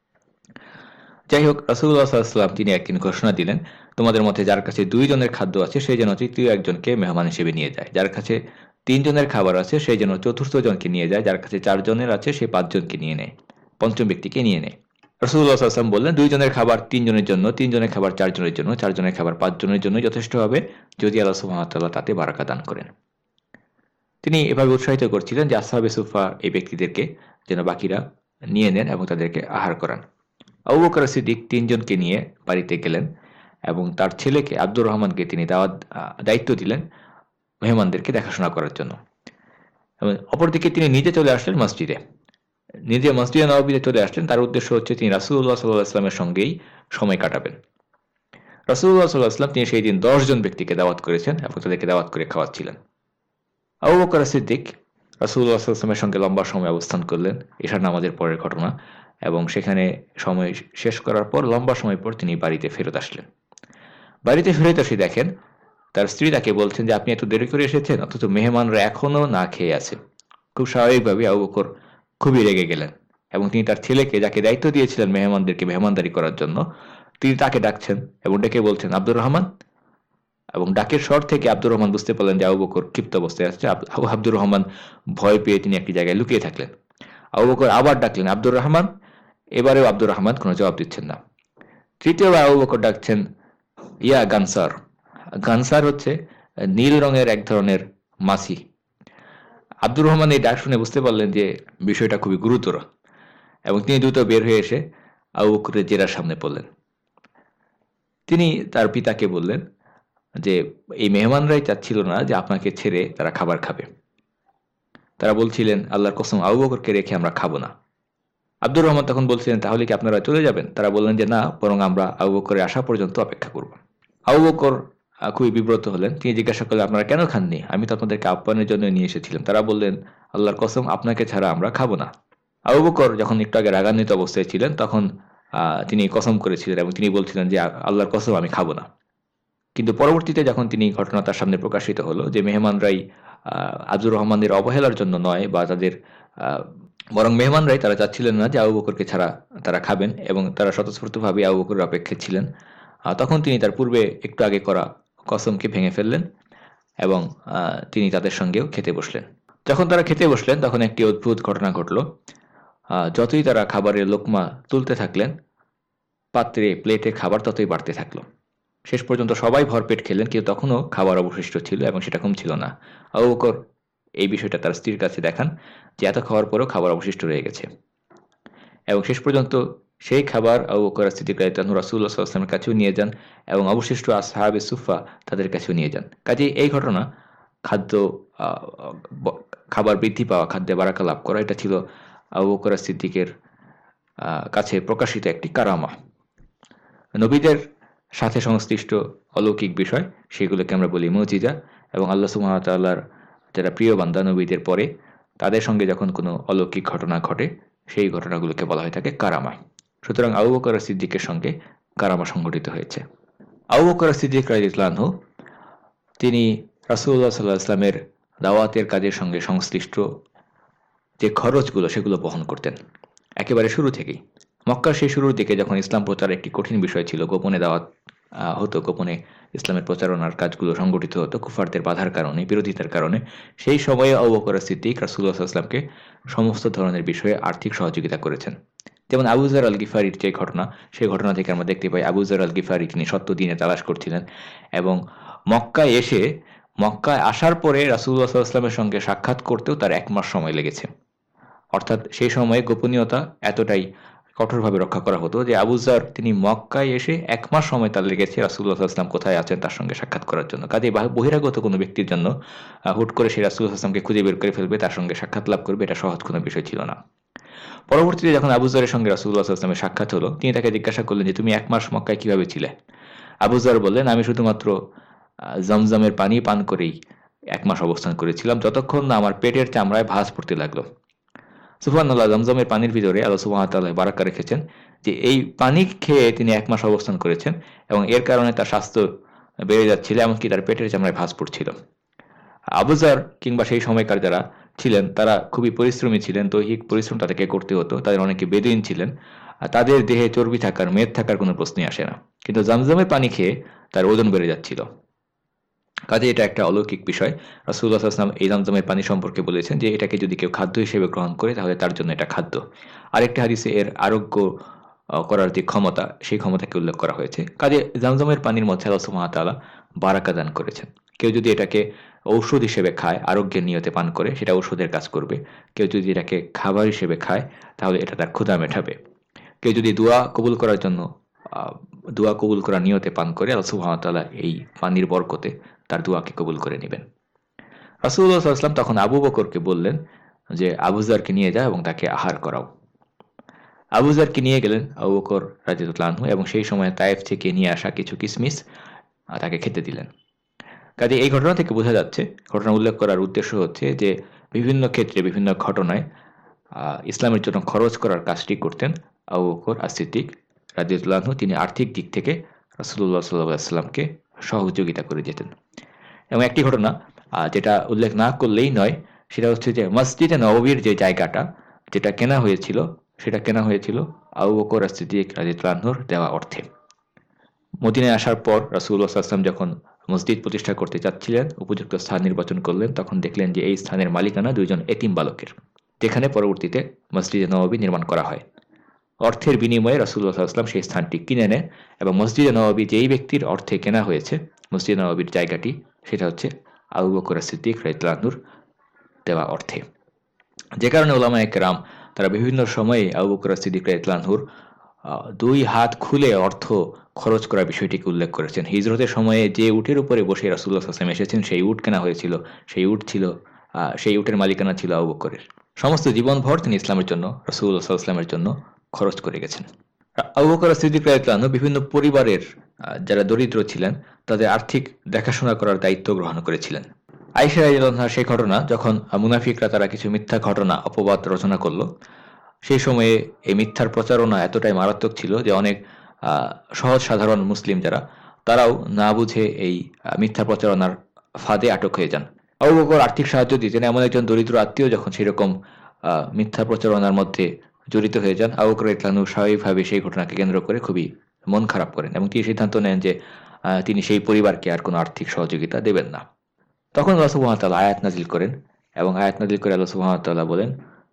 যাই হোক, রাসূলুল্লাহ সাল্লাল্লাহু আলাইহি ওয়াসাল্লাম তিনি একদিন ঘোষণা দিলেন, তোমাদের মধ্যে যার কাছে দুইজনের খাদ্য আছে সেই যেন তৃতীয় একজনকে মেহমান হিসেবে নিয়ে যায়, যার কাছে তিনজনের খাবার আছে সেই যেন চতুর্থ জনকে নিয়ে যায়, যার কাছে চারজনের আছে সে পাঁচজনকে নিয়ে নেয়, পঞ্চম ব্যক্তিকে নিয়ে নেয়। রাসূলুল্লাহ সাল্লাল্লাহু আলাইহি ওয়াসাল্লাম বললেন, দুইজনের খাবার তিনজনের জন্য, তিনজনের খাবার চারজনের জন্য, চারজনের খাবার পাঁচজনের জন্য যথেষ্ট হবে, যদি আল্লাহ সুবহানাহু ওয়া তাআলা তাতে বারাকা দান করেন। তিনি এভাবে উৎসাহিত করছিলেন যে আসহাবে সুফা এই ব্যক্তিদেরকে যেন বাকিরা নিয়ে নেন এবং তাদেরকে আহার করান। আবু বকর সিদ্দিক তিনজনকে নিয়ে বাড়িতে গেলেন এবং তার ছেলেকে আব্দুর রহমানকে তিনি দাওয়াত আহ, দায়িত্ব দিলেন মেহমানদেরকে দেখাশোনা করার জন্য। এবং অপরদিকে তিনি নিজে চলে আসলেন মসজিদে, নিজে মসজিদে নববীতে চলে আসলেন। তার উদ্দেশ্য হচ্ছে তিনি রাসূলুল্লাহ সাল্লাল্লাহু আলাইহি ওয়াসাল্লামের সঙ্গেই সময় কাটাবেন। রাসূলুল্লাহ সাল্লাল্লাহু আলাইহি ওয়াসাল্লাম তিনি সেই দিন দশ জন ব্যক্তিকে দাওয়াত করেছেন এবং তাদেরকে দাওয়াত করে খাওয়াচ্ছিলেন। আবু বকর সিদ্দিক রাসূলুল্লাহ সাল্লাল্লাহু আলাইহি ওয়াসাল্লামের সঙ্গে লম্বা সময় অবস্থান করলেন, ঈশার নামাজের পরের ঘটনা, এবং সেখানে সময় শেষ করার পর লম্বা সময় পর তিনি বাড়িতে ফেরত আসলেন। বাড়িতে ফেরত এসে দেখেন তার স্ত্রী তাকে বলছেন যে আপনি এত দেরি করে এসেছেন, অথচ মেহমানরা এখনো না খেয়ে আছে। খুব স্বাভাবিকভাবে আবু বকর খুবই রেগে গেলেন এবং তিনি তার ছেলেকে, যাকে দায়িত্ব দিয়েছিলেন মেহমানদেরকে মেহমানদারি করার জন্য, তিনি তাকে ডাকছেন এবং ডেকে বলছেন আব্দুর রহমান। এবং ডাকের স্বর থেকে আব্দুর রহমান বুঝতে পারলেন যে আবু বকর ক্ষিপ্ত অবস্থায় আছে। আব- আবু আব্দুর রহমান ভয় পেয়ে তিনি একটি জায়গায় লুকিয়ে থাকলেন। আবু বকর আবার ডাকলেন আব্দুর রহমান, এবারেও আব্দুর রহমান কোনো জবাব দিচ্ছেন না। তৃতীয়বার আবু বকর ডাকছেন ইয়া গানসার। গানসার হচ্ছে নীল রঙের এক ধরনের মাছি। আব্দুর রহমান এই ডাক শুনে বুঝতে পারলেন যে বিষয়টা খুবই গুরুতর এবং তিনি দ্রুত বের হয়ে এসে আবু বকরের জেরার সামনে পড়লেন। তিনি তার পিতাকে বললেন যে এই মেহমানরাই চাচ্ছিল না যে আপনাকে ছেড়ে তারা খাবার খাবে, তারা বলছিলেন আল্লাহর কসম আবু বকরকে রেখে আমরা খাবো না। আব্দুর রহমান তখন বলছিলেন তাহলে কি আপনারা চলে যাবেন? তারা বললেন যে না, বরং আমরা আবু বকরের আসা পর্যন্ত অপেক্ষা করব। আবু বকর আহ, খুবই বিব্রত হলেন। তিনি জিজ্ঞাসা করলেন আপনারা কেন খাননি? আমি তো আপনাদেরকে আপ্যায়নের জন্য নিয়ে এসেছিলাম। তারা বললেন আল্লাহর কসম আপনাকে ছাড়া আমরা খাবো না। আবু বকর যখন একটু আগে রাগান্বিত অবস্থায় ছিলেন তখন আহ, তিনি কসম করেছিলেন এবং তিনি বলছিলেন যে আ- আল্লাহর কসম আমি খাবো না। কিন্তু পরবর্তীতে যখন তিনি ঘটনা তার সামনে প্রকাশিত হলো যে মেহমানরাই আহ, আব্দুর রহমানদের অবহেলার জন্য নয়, বা তাদের আহ, বরং মেহমানরাই তারা চাচ্ছিলেন না যে আবু বকরকে ছাড়া তারা খাবেন এবং তারা স্বতঃস্ফূর্তভাবে আবু বকরের অপেক্ষায় ছিলেন, আহ, তখন তিনি তার পূর্বে একটু আগে করা কসমকে ভেঙে ফেললেন এবং আহ, তিনি তাদের সঙ্গেও খেতে বসলেন। যখন তারা খেতে বসলেন তখন একটি অদ্ভুত ঘটনা ঘটল। আহ, যতই তারা খাবারের লোকমা তুলতে থাকলেন, পাত্রে প্লেটে খাবার ততই বাড়তে থাকলো। শেষ পর্যন্ত সবাই ভরপেট খেলেন, কিন্তু তখনও খাবার অবশিষ্ট ছিল এবং সেটা কম ছিল না। আবু বকর এই বিষয়টা তার স্ত্রীর কাছে দেখান যে এত খাওয়ার পরেও খাবার অবশিষ্ট রয়ে গেছে, এবং শেষ পর্যন্ত সেই খাবার আবু বকর সিদ্দিক রাদিয়াল্লাহু আনহু রাসূলুল্লাহ সাল্লাল্লাহু আলাইহি ওয়াসাল্লামের কাছেও নিয়ে যান এবং অবশিষ্ট আসহাবে সুফা তাদের কাছেও নিয়ে যান। কাজেই এই ঘটনা, খাদ্য আহ, ব- খাবার বৃদ্ধি পাওয়া, খাদ্যে বারাকা লাভ করা, এটা ছিল আবু বকর সিদ্দিকের আহ, কাছে প্রকাশিত একটি কারামা। নবীদের সাথে সংশ্লিষ্ট অলৌকিক বিষয়, সেগুলোকে আমরা বলি মুজিজা, এবং আল্লাহ সুবহানাহু ওয়া তাআলার যারা প্রিয় বান্দা নবীদের পরে তাদের সঙ্গে যখন কোনো অলৌকিক ঘটনা ঘটে সেই ঘটনাগুলোকে বলা হয়ে থাকে কারামা। সুতরাং আবু বকর সিদ্দিকের সঙ্গে কারামা সংঘটিত হয়েছে। আবু বকর সিদ্দিক রাদিয়াল্লাহু আনহু তিনি রাসূলুল্লাহ সাল্লাল্লাহু আলাইহি ওয়াসাল্লামের দাওয়াতের কাজের সঙ্গে সংশ্লিষ্ট যে খরচগুলো সেগুলো বহন করতেন একেবারে শুরু থেকেই। মক্কার সেই শুরুর দিকে যখন ইসলাম প্রচার একটি কঠিন বিষয় ছিল, গোপনে দাওয়াত আহ, হতো, গোপনে ইসলামের প্রচারণার কাজগুলো সংগঠিত হতো কুফারদের বাধার কারণে, বিরোধিতার কারণে, সেই সময়ে আবু বকর সিদ্দিক রাসূলুল্লাহ সাল্লাল্লাহু আলাইহি ওয়াসাল্লামকে সমস্ত ধরনের বিষয়ে আর্থিক সহযোগিতা করেছেন। যেমন আবু যর আল গিফারির যে ঘটনা, সেই ঘটনা থেকে আমরা দেখতে পাই আবু যর আল গিফারি তিনি সত্য দিনে তালাশ করছিলেন এবং মক্কায় এসে, মক্কায় আসার পরে রাসূলুল্লাহ সাল্লাল্লাহু আলাইহি ওয়াসাল্লামের সঙ্গে সাক্ষাৎ করতেও তার এক মাস সময় লেগেছে। অর্থাৎ সেই সময়ে গোপনীয়তা এতটাই কঠোরভাবে রক্ষা করা হতো যে আবু যর তিনি মক্কায় এসে এক মাস সময় তার লেগেছে রাসূলুল্লাহ সাল্লাল্লাহু আলাইহি ওয়াসাল্লাম কোথায় আছেন তার সঙ্গে সাক্ষাৎ করার জন্য। কাজে বহিরাগত কোনো ব্যক্তির জন্য আহ, হুট করে সেই রাসূলুল্লাহ সাল্লাল্লাহু আলাইহি ওয়াসাল্লামকে খুঁজে বের করে ফেলবে, তার সঙ্গে সাক্ষাৎ লাভ করবে, এটা সহজ কোনো বিষয় ছিল না। পরবর্তীতে যখন আবু যরের সঙ্গে রাসূলুল্লাহ সাল্লাল্লাহু আলাইহি ওয়াসাল্লামের সাক্ষাৎ হলো, তিনি তাকে জিজ্ঞাসা করলেন যে তুমি এক মাস মক্কায় কিভাবে ছিলে? আবু যর বললেন আমি শুধুমাত্র আহ, জমজমের পানি পান করেই এক মাস অবস্থান করেছিলাম, যতক্ষণ না আমার পেটের চামড়ায় ভাঁজ পড়তে লাগলো। সুবহানাল্লাহ, জমজমের পানির ভিতরে আল্লাহ সুবহানাহু ওয়া তাআলা বারাকা রেখেছেন যে এই পানি খেয়ে তিনি এক মাস অবস্থান করেছেন এবং এর কারণে তার স্বাস্থ্য বেড়ে যাচ্ছিল, এমনকি তার পেটের চামড়ায় ভাঁজ পড়ছিল। আবু যর কিংবা সেই সময়কার যারা ছিলেন তারা খুবই পরিশ্রমী ছিলেন, দৈহিক পরিশ্রম তাদেরকে করতে হতো। তাদের অনেকে বেদুইন ছিলেন, আর তাদের দেহে চর্বি থাকার, মেদ থাকার কোনো প্রশ্নই আসে না, কিন্তু জমজমের পানি খেয়ে তার ওজন বেড়ে যাচ্ছিল। কাজে এটা একটা অলৌকিক বিষয়। রাসূলুল্লাহ সাল্লাল্লাহু আলাইহি ওয়াসাল্লাম এই জমজমের পানি সম্পর্কে বলেছেন যে এটাকে যদি কেউ খাদ্য হিসেবে গ্রহণ করে তাহলে তার জন্য এটা খাদ্য। আরেকটি হাদিসে এর আরোগ্য আহ, করার যে ক্ষমতা, সেই ক্ষমতাকে উল্লেখ করা হয়েছে। কাজে জমজমের পানির মধ্যে আল্লাহ সুবহানাহু ওয়া তাআলা বারাকা দান করেছেন। কেউ যদি এটাকে ঔষধ হিসেবে খায়, আরোগ্যের নিয়তে পান করে, সেটা ঔষধের কাজ করবে। কেউ যদি এটাকে খাবার হিসেবে খায় তাহলে এটা তার ক্ষুধা মেটাবে। কেউ যদি দোয়া কবুল করার জন্য আহ, দোয়া কবুল করার নিয়তে পান করে, আল্লাহ সুবহানাহু ওয়া তাআলা এই পানির বরকতে তার দোয়াকে কবুল করে নেবেন। রাসূলুল্লাহ সাল্লাল্লাহু আলাইহি ওয়াসাল্লাম তখন আবু বকরকে বললেন যে আবু যরকে নিয়ে যাও এবং তাকে আহার করাও। আবু যরকে নিয়ে গেলেন আবু বকর রাদিয়াল্লাহু আনহু এবং সেই সময় তায়েফ থেকে নিয়ে আসা কিছু কিসমিস আহ, তাকে খেতে দিলেন। কাজে এই ঘটনা থেকে বোঝা যাচ্ছে, ঘটনা উল্লেখ করার উদ্দেশ্য হচ্ছে যে বিভিন্ন ক্ষেত্রে, বিভিন্ন ঘটনায় আহ, ইসলামের জন্য খরচ করার কাজটি করতেন আবু বকর as-সিদ্দিক রাদিয়াল্লাহু আনহু। তিনি আর্থিক দিক থেকে রাসূলুল্লাহ সাল্লাল্লাহু আলাইহি ওয়াসাল্লামকে সহযোগিতা করে যেতেন। এবং একটি ঘটনা আহ, যেটা উল্লেখ না করলেই নয়, সেটা হচ্ছে যে মসজিদে নববীর যে জায়গাটা, যেটা কেনা হয়েছিল, সেটা কেনা হয়েছিল আবু বকর as-সিদ্দিক রাদিয়াল্লাহু আনহুর দেওয়া অর্থে। মদিনায় আসার পর রাসূলুল্লাহ সাল্লাল্লাহু আলাইহি ওয়াসাল্লাম যখন মসজিদ প্রতিষ্ঠা করতে চাচ্ছিলেন, উপযুক্ত স্থান নির্বাচন করলেন, তখন দেখলেন যে এই স্থানের মালিকানা দুইজন এতিম বালকের, যেখানে পরবর্তীতে মসজিদে নববী নির্মাণ করা হয়। অর্থের বিনিময়ে রাসূলুল্লাহ সাল্লাল্লাহু আলাইহি ওয়াসাল্লাম সেই স্থানটি কিনে নেন এবং মসজিদে নববী যেই ব্যক্তির অর্থে কেনা হয়েছে, মসজিদে নববীর জায়গাটি, সেটা হচ্ছে আবু বকর as-সিদ্দিক রাদিয়াল্লাহু আনহুর দেওয়া অর্থে। যে কারণে উলামায়ে কেরাম তারা বিভিন্ন সময়ে আবু বকর as-সিদ্দিক রাদিয়াল্লাহু আনহুর আহ, দুই হাত খুলে অর্থ খরচ করার বিষয়টিকে উল্লেখ করেছেন। হিজরতের সময়ে যে উটের উপরে বসে রাসূলুল্লাহ সাল্লাল্লাহু আলাইহি ওয়াসাল্লাম এসেছেন, সেই উট কেনা হয়েছিল, সেই উট ছিল আহ, সেই উটের মালিকানা ছিল আবু বকরের। সমস্ত জীবনভর তিনি ইসলামের জন্য, রাসূলুল্লাহ সাল্লাল্লাহু আলাইহি ওয়াসাল্লামের জন্য খরচ করে গেছেন। আবু বকর as-সিদ্দিক রাদিয়াল্লাহু আনহু বিভিন্ন পরিবারের আহ, যারা দরিদ্র ছিলেন তাদের আর্থিক দেখাশোনা করার দায়িত্ব গ্রহণ করেছিলেন। আয়েশা রাদিয়াল্লাহু আনহা সেই ঘটনা, যখন আহ, মুনাফিকরা তারা কিছু মিথ্যা ঘটনা, অপবাদ রচনা করলো, সেই সময়ে এই মিথ্যার প্রচারণা এতটাই মারাত্মক ছিল যে অনেক আহ, সহজ সাধারণ মুসলিম যারা, তারাও না বুঝে এই আহ, মিথ্যা প্রচারণার ফাঁদে আটক হয়ে যান। আবু বকর আর্থিক সাহায্য দিতেন, এমন একজন দরিদ্র আত্মীয় যখন সেরকম আহ, মিথ্যা প্রচারণার মধ্যে জড়িত হয়ে যান, আবু বকর রাদিয়াল্লাহু আনহু স্বাভাবিকভাবে সেই ঘটনাকে কেন্দ্র করে খুবই মন খারাপ করেন এবং তিনি সিদ্ধান্ত নেন যে আহ, তিনি সেই পরিবারকে আর কোনো আর্থিক সহযোগিতা দেবেন না। তখন আল্লাহ সুবহানাহু ওয়া তাআলা আয়াত নাজিল করেন এবং আয়াত নাজিল করে আল্লাহ সুবহানাহু ওয়া তাআলা বলেন,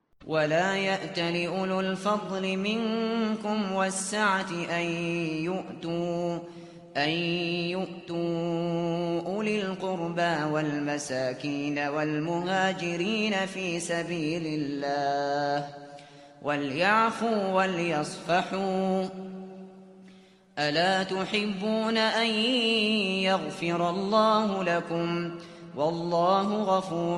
ولا يأتل أولو الفضل منكم والسعة أن يؤتوا أن يؤتوا أولي القربى والمساكين والمهاجرين في سبيل الله وليعفوا وليصفحوا ألا تحبون أن يغفر الله لكم والله غفور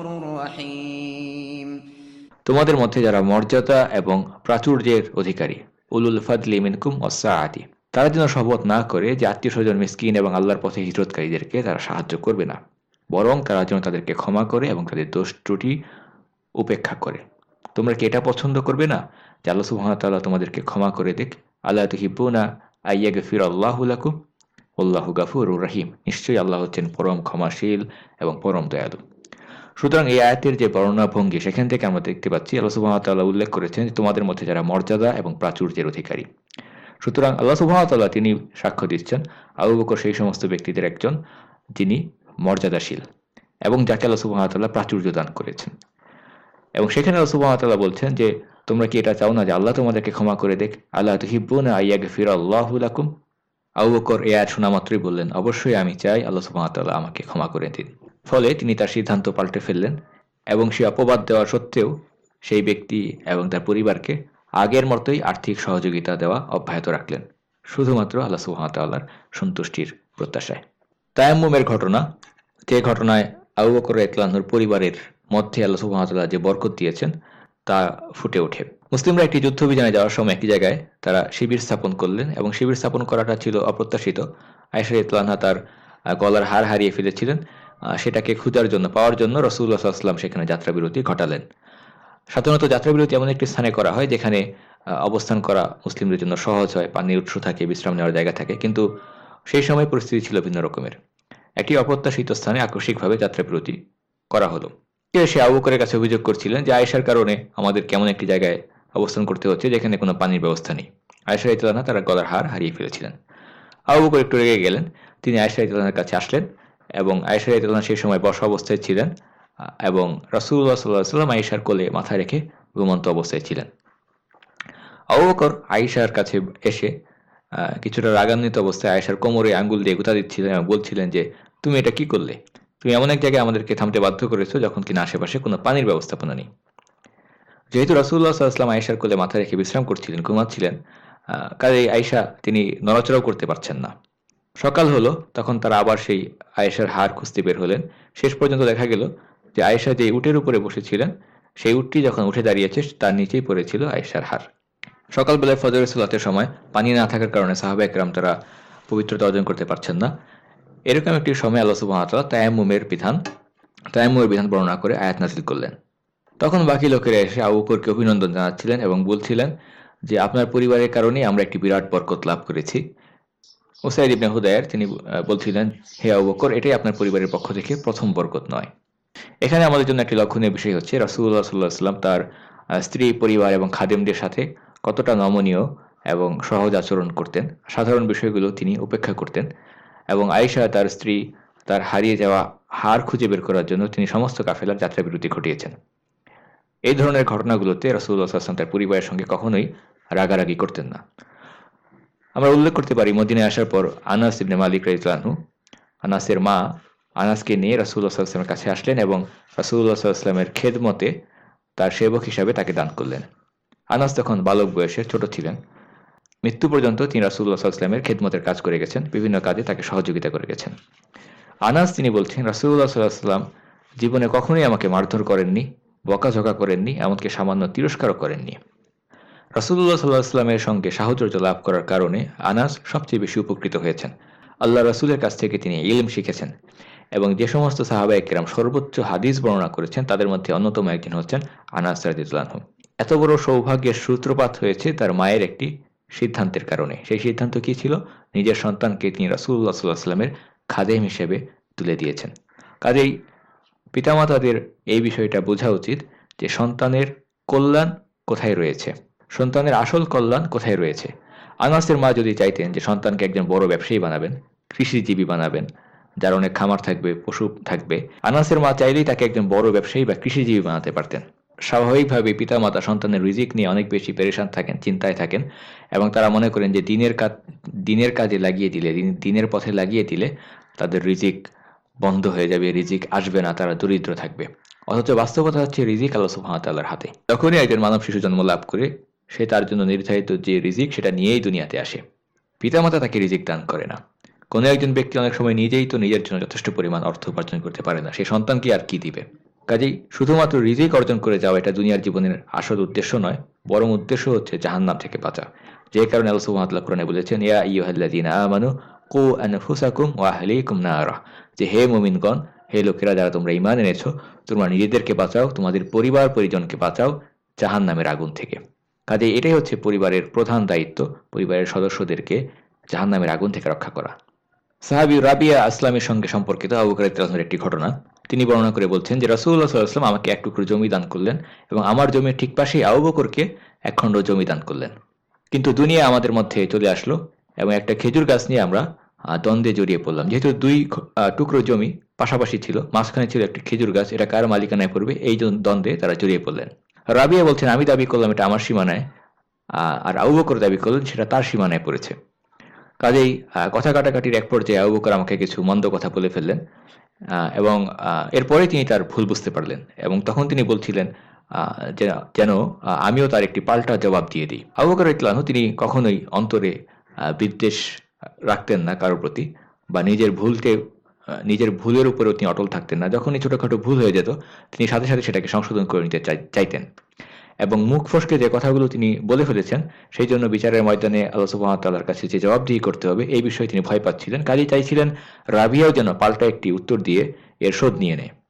رحيم। তোমাদের মধ্যে যারা মর্যাদা এবং প্রাচুর্যের অধিকারী, উলুল ফাদলি মিনকুম ওয়াসসাআতি, তারা যেন শপথ না করে যে আত্মীয় স্বজন, মিসকিন এবং আল্লাহর পথে হিজরতকারীদেরকে তারা সাহায্য করবে না, বরং তারা যেন তাদেরকে ক্ষমা করে এবং তাদের দোষ ত্রুটি উপেক্ষা করে। তোমরা কি এটা পছন্দ করবে না যে আল্লাহ সুবহানাহু ওয়া তাআলা তোমাদেরকে ক্ষমা করে দেখ? আল্লাহ তুহিব্বুনা আইয়াগফিরাল্লাহু লাকুম ওয়াল্লাহু গাফুরুর রহিম, নিশ্চয়ই আল্লাহ হচ্ছেন পরম ক্ষমাশীল এবং পরম দয়ালু। সুতরাং এই আয়াতের যে বর্ণনা ভঙ্গি, সেখান থেকে আমরা দেখতে পাচ্ছি আল্লাহ সুবহানাহু ওয়া তাআলা উল্লেখ করেছেন যে তোমাদের মধ্যে যারা মর্যাদা এবং প্রাচুর্যের অধিকারী। সুতরাং আল্লাহ সুবহানাহু ওয়া তাআলা তিনি সাক্ষ্য দিচ্ছেন আবু বকর সেই সমস্ত ব্যক্তিদের একজন যিনি মর্যাদাশীল এবং যাকে আল্লাহ সুবহানাহু ওয়া তাআলা প্রাচুর্য দান করেছেন। এবং সেখানে আল্লাহ সুবহানাহু ওয়া তাআলা বলছেন যে তোমরা কি এটা চাও না যে আল্লাহ তোমাদেরকে ক্ষমা করে দেখ? আল্লাহ তুহিব্বুনা আইয়াগফিরাল্লাহু লাকুম। আবু বকর এই আয়াত শোনা মাত্রই বললেন, অবশ্যই আমি চাই আল্লাহ সুবহানাহু ওয়া তাআলা আমাকে ক্ষমা করে দিন। ফলে তিনি তার সিদ্ধান্ত পাল্টে ফেললেন এবং সে অপবাদ দেওয়া সত্ত্বেও সেই ব্যক্তি এবং তার পরিবারকে আগের মতোই আর্থিক সহযোগিতা দেওয়া অব্যাহত রাখলেন, শুধুমাত্র আল্লাহ সুবহানাহু ওয়া তাআলার সন্তুষ্টির প্রত্যাশায়। তায়াম্মুমের ঘটনা, যে ঘটনায় আবু বকর রাদিয়াল্লাহু আনহুর পরিবারের মধ্যে আল্লাহ সুবহানাহু ওয়া তাআলা যে বরকত দিয়েছেন তা ফুটে ওঠে। মুসলিমরা একটি যুদ্ধ অভিযানে যাওয়ার সময় একটি জায়গায় তারা শিবির স্থাপন করলেন এবং শিবির স্থাপন করাটা ছিল অপ্রত্যাশিত। আয়েশা রাদিয়াল্লাহু আনহা তার গলার হার হারিয়ে ফেলেছিলেন, সেটাকে খোঁজার জন্য, পাওয়ার জন্য রাসূলুল্লাহ সাল্লাল্লাহু আলাইহি ওয়াসাল্লাম সেখানে যাত্রা বিরতি ঘটালেন। সাধারণত যাত্রাবিরতি এমন একটি স্থানে করা হয় যেখানে অবস্থান করা মুসলিমদের জন্য সহজ হয়, পানির উৎস থাকে, বিশ্রাম নেওয়ার জায়গা থাকে, কিন্তু সেই সময় পরিস্থিতি ছিল ভিন্ন রকমের। একটি অপ্রত্যাশিত স্থানে আকস্মিকভাবে যাত্রাবিরতি করা হলো। সে আবু বকরের কাছে অভিযোগ করছিলেন যে আয়েশার কারণে আমাদের কেমন একটি জায়গায় অবস্থান করতে হচ্ছে যেখানে কোনো পানির ব্যবস্থা নেই। আয়েশা রাদিয়াল্লাহু আনহা তার গলার হার হারিয়ে ফেলেছিলেন। আবু বকর একটু রেগে গেলেন। তিনি আয়েশা রাদিয়াল্লাহু আনহার কাছে আসলেন এবং আয়েশা রাদিয়াল্লাহু আনহা সেই সময় বসা অবস্থায় ছিলেন এবং রাসূলুল্লাহ সাল্লাল্লাহু আলাইহি ওয়াসাল্লাম আয়েশার কোলে মাথা রেখে ঘুমন্ত অবস্থায় ছিলেন। আবু বকর আয়েশার কাছে এসে কিছুটা রাগান্বিত অবস্থায় আয়েশার কোমরে আঙ্গুল দিয়ে গুঁতা দিচ্ছিলেন এবং বলছিলেন যে তুমি এটা কি করলে? তুমি এমন এক জায়গায় আমাদেরকে থামতে বাধ্য করেছো যখন কিনা আশেপাশে কোনো পানির ব্যবস্থাপনা নেই। যেহেতু রাসূলুল্লাহ সাল্লাল্লাহু আলাইহি ওয়াসাল্লাম আয়েশার কোলে মাথা রেখে বিশ্রাম করছিলেন, ঘুমাচ্ছিলেন, কাজেই আয়েশা তিনি নড়াচড়াও করতে পারছেন না। সকাল হলো, তখন তারা আবার সেই আয়েশার হার খুঁজতে বের হলেন। শেষ পর্যন্ত দেখা গেল যে আয়েশা যে উটের উপরে বসেছিলেন সেই উটটি যখন উঠে দাঁড়িয়েছে তার নিচেই পড়েছিল আয়েশার হার। সকালবেলায় ফজরের সালাতের সময় পানি না থাকার কারণে সাহাবায়ে কেরাম তারা পবিত্রতা অর্জন করতে পারছেন না। এরকম একটি সময় আল্লাহ সুবহানাহু ওয়া তাআলা তায়াম্মুমের বিধান তায়াম্মুমের বিধান বর্ণনা করে আয়াত নাযিল করলেন। তখন বাকি লোকেরা এসে আবু বকরকে অভিনন্দন জানাচ্ছিলেন এবং বলছিলেন যে আপনার পরিবারের কারণেই আমরা একটি বিরাট বরকত লাভ করেছি। উসাইদ ইবনে হুদায়র তিনি বলছিলেন, হে আবু বকর, এটাই আপনার পরিবারের পক্ষ থেকে প্রথম বরকত নয়। এখানে আমাদের জন্য একটি লক্ষণীয় বিষয় হচ্ছে রাসূলুল্লাহ সাল্লাল্লাহু আলাইহি ওয়াসাল্লাম তার স্ত্রী, পরিবার এবং খাদেমদের সাথে কতটা নমনীয় এবং সহজ আচরণ করতেন। সাধারণ বিষয়গুলো তিনি উপেক্ষা করতেন এবং আয়েশা তার স্ত্রী তার হারিয়ে যাওয়া হার খুঁজে বের করার জন্য তিনি সমস্ত কাফেলার যাত্রাবিরতি ঘটিয়েছেন। এই ধরনের ঘটনাগুলোতে রাসূলুল্লাহ সাল্লাল্লাহু আলাইহি ওয়াসাল্লাম তার পরিবারের সঙ্গে কখনোই রাগারাগি করতেন না। আমরা উল্লেখ করতে পারি মদিনায় আসার পর আনাস ইবনে মালিক রাদিয়াল্লাহু আনহু, আনাসের মা আনাসকে নিয়ে রাসূলুল্লাহ সাল্লাল্লাহু আলাইহি ওয়াসাল্লামের কাছে আসলেন এবং রাসূলুল্লাহ সাল্লাল্লাহু আলাইহি ওয়াসাল্লামের খেদমতে তার সেবক হিসাবে তাকে দান করলেন। আনাস তখন বালক বয়সে ছোট ছিলেন। মৃত্যু পর্যন্ত তিনি রাসূলুল্লাহ সাল্লাল্লাহু আলাইহি ওয়াসাল্লামের খেদমতের কাজ করে গেছেন, বিভিন্ন কাজে তাকে সহযোগিতা করে গেছেন। আনাস তিনি বলছেন, রাসূলুল্লাহ সাল্লাল্লাহু আলাইহি ওয়াসাল্লাম জীবনে কখনোই আমাকে মারধর করেননি, বকাঝকা করেননি, এমনকি সামান্য তিরস্কারও করেননি। রাসূলুল্লাহ সাল্লাল্লাহু আলাইহি ওয়াসাল্লামের সঙ্গে সাহচর্য লাভ করার কারণে আনাস সবচেয়ে বেশি উপকৃত হয়েছেন। আল্লাহ রাসূলের কাছ থেকে তিনি ইলম শিখেছেন এবং যে সমস্ত সাহাবায়ে কেরাম সর্বোচ্চ হাদিস বর্ণনা করেছেন তাদের মধ্যে অন্যতম একজন হচ্ছেন আনাস রাদিয়াল্লাহু আনহু। এত বড় সৌভাগ্যের সূত্রপাত হয়েছে তার মায়ের একটি সিদ্ধান্তের কারণে। সেই সিদ্ধান্ত কি ছিল? নিজের সন্তানকে তিনি রাসূলুল্লাহ সাল্লাল্লাহু আলাইহি ওয়াসাল্লামের খাদেম হিসেবে তুলে দিয়েছেন। কাজেই পিতামাতাদের এই বিষয়টা বোঝা উচিত যে সন্তানের কল্যাণ কোথায় রয়েছে, সন্তানের আসল কল্যাণ কোথায় রয়েছে। আনাসের মা যদি চাইতেন যে সন্তানকে একজন বড় ব্যবসায়ী বানাবেন, কৃষিজীবী বানাবেন, যার অনেক খামার থাকবে, পশু থাকবে, আনাসের মা চাইলেই তাকে একজন বড় ব্যবসায়ী বা কৃষিজীবী বানাতে পারতেন। স্বাভাবিকভাবে পিতামাতা সন্তানের রিজিক নিয়ে অনেক বেশি পেরেশান থাকেন, চিন্তায় থাকেন এবং তারা মনে করেন যে দিনের কাজ দিনের কাজে লাগিয়ে দিলে, দিনের পথে লাগিয়ে দিলে তাদের রিজিক বন্ধ হয়ে যাবে, রিজিক আসবে না, তারা দরিদ্র থাকবে। অথচ বাস্তবতা হচ্ছে রিজিক আল্লাহ সুবহানাহু ওয়া তাআলার হাতে। যখনই একজন মানব শিশু জন্ম লাভ করে সে তার জন্য নির্ধারিত যে রিজিক সেটা নিয়েই দুনিয়াতে আসে, পিতামাতা তাকে রিজিক দান করে না। কোনো একজন ব্যক্তি অনেক সময় নিজেই তো নিজের জন্য যথেষ্ট পরিমাণ অর্থ উপার্জন করতে পারে না, সে সন্তানকে আর কি দিবে? কাজেই শুধুমাত্র রিজিক অর্জন করে যাওয়া এটা দুনিয়ার জীবনের আসল উদ্দেশ্য নয়, বরং উদ্দেশ্য হচ্ছে জাহান্নাম থেকে বাঁচা। যে কারণে আল্লাহ সুবহানাহু ওয়া তাআলা কোরআনে বলেছেন, ইয়া আইয়ুহাল্লাযীনা আমানু কু আনফুসাকুম ওয়া আহলিকুম নারা, যে হে মুমিনগণ, হে লোকেরা যারা তোমরা ঈমান এনেছো, তোমরা নিজেদেরকে বাঁচাও, তোমাদের পরিবার পরিজনকে বাঁচাও জাহান্নামের আগুন থেকে। কাজেই এটাই হচ্ছে পরিবারের প্রধান দায়িত্ব, পরিবারের সদস্যদেরকে জাহান্নামের আগুন থেকে রক্ষা করা। সাহাবী রাবিয়া আসলামের সঙ্গে সম্পর্কিত আবু বকর রাদিয়াল্লাহু আনহুর একটি ঘটনা তিনি বর্ণনা করে বলছেন যে রাসূলুল্লাহ সাল্লাল্লাহু আলাইহি ওয়াসাল্লাম আমাকে এক টুকরো জমি দান করলেন এবং আমার জমির ঠিক পাশেই আবু বকরকে এক খণ্ড জমি দান করলেন। কিন্তু দুনিয়া আমাদের মধ্যে চলে আসলো এবং একটা খেজুর গাছ নিয়ে আমরা দ্বন্দ্বে জড়িয়ে পড়লাম। যেহেতু দুই টুকরো জমি পাশাপাশি ছিল, মাঝখানে ছিল একটি খেজুর গাছ, এটা কার মালিকানায় পড়বে এই দ্বন্দ্বে তারা জড়িয়ে পড়লেন। রাবিয়া বলছেন, আমি দাবি করলাম এটা আমার সীমানায়, আর আবু বকর দাবি করলেন সেটা তার সীমানায় পড়েছে। কাজেই কথা কাটাকাটির এক পর্যায়ে আবু বকর আমাকে কিছু মন্দ কথা বলে ফেললেন এবং এরপরে তিনি তার ভুল বুঝতে পারলেন এবং তখন তিনি বলছিলেন যেন আমিও তার একটি পাল্টা জবাব দিয়ে দিই। আবু বকর রাদিয়াল্লাহু আনহু তিনি কখনোই অন্তরে বিদ্বেষ রাখতেন না কারোর প্রতি, বা নিজের ভুলকে নিজের ভুলের উপরেও তিনি অটল থাকতেন না। যখনই ছোটখাটো ভুল হয়ে যেত তিনি সাথে সাথে সেটাকে সংশোধন করে নিতে চাইতেন এবং মুখ ফসকে যে কথাগুলো তিনি বলে ফেলেছেন সেই জন্য বিচারের ময়দানে আল্লাহ সুবহানাহু ওয়া তাআলার কাছে যে জবাবদিহি করতে হবে এই বিষয়ে তিনি ভয় পাচ্ছিলেন। কাজেই চাইছিলেন রাবিয়াও যেন পাল্টা একটি উত্তর দিয়ে এর শোধ নিয়ে নেয়।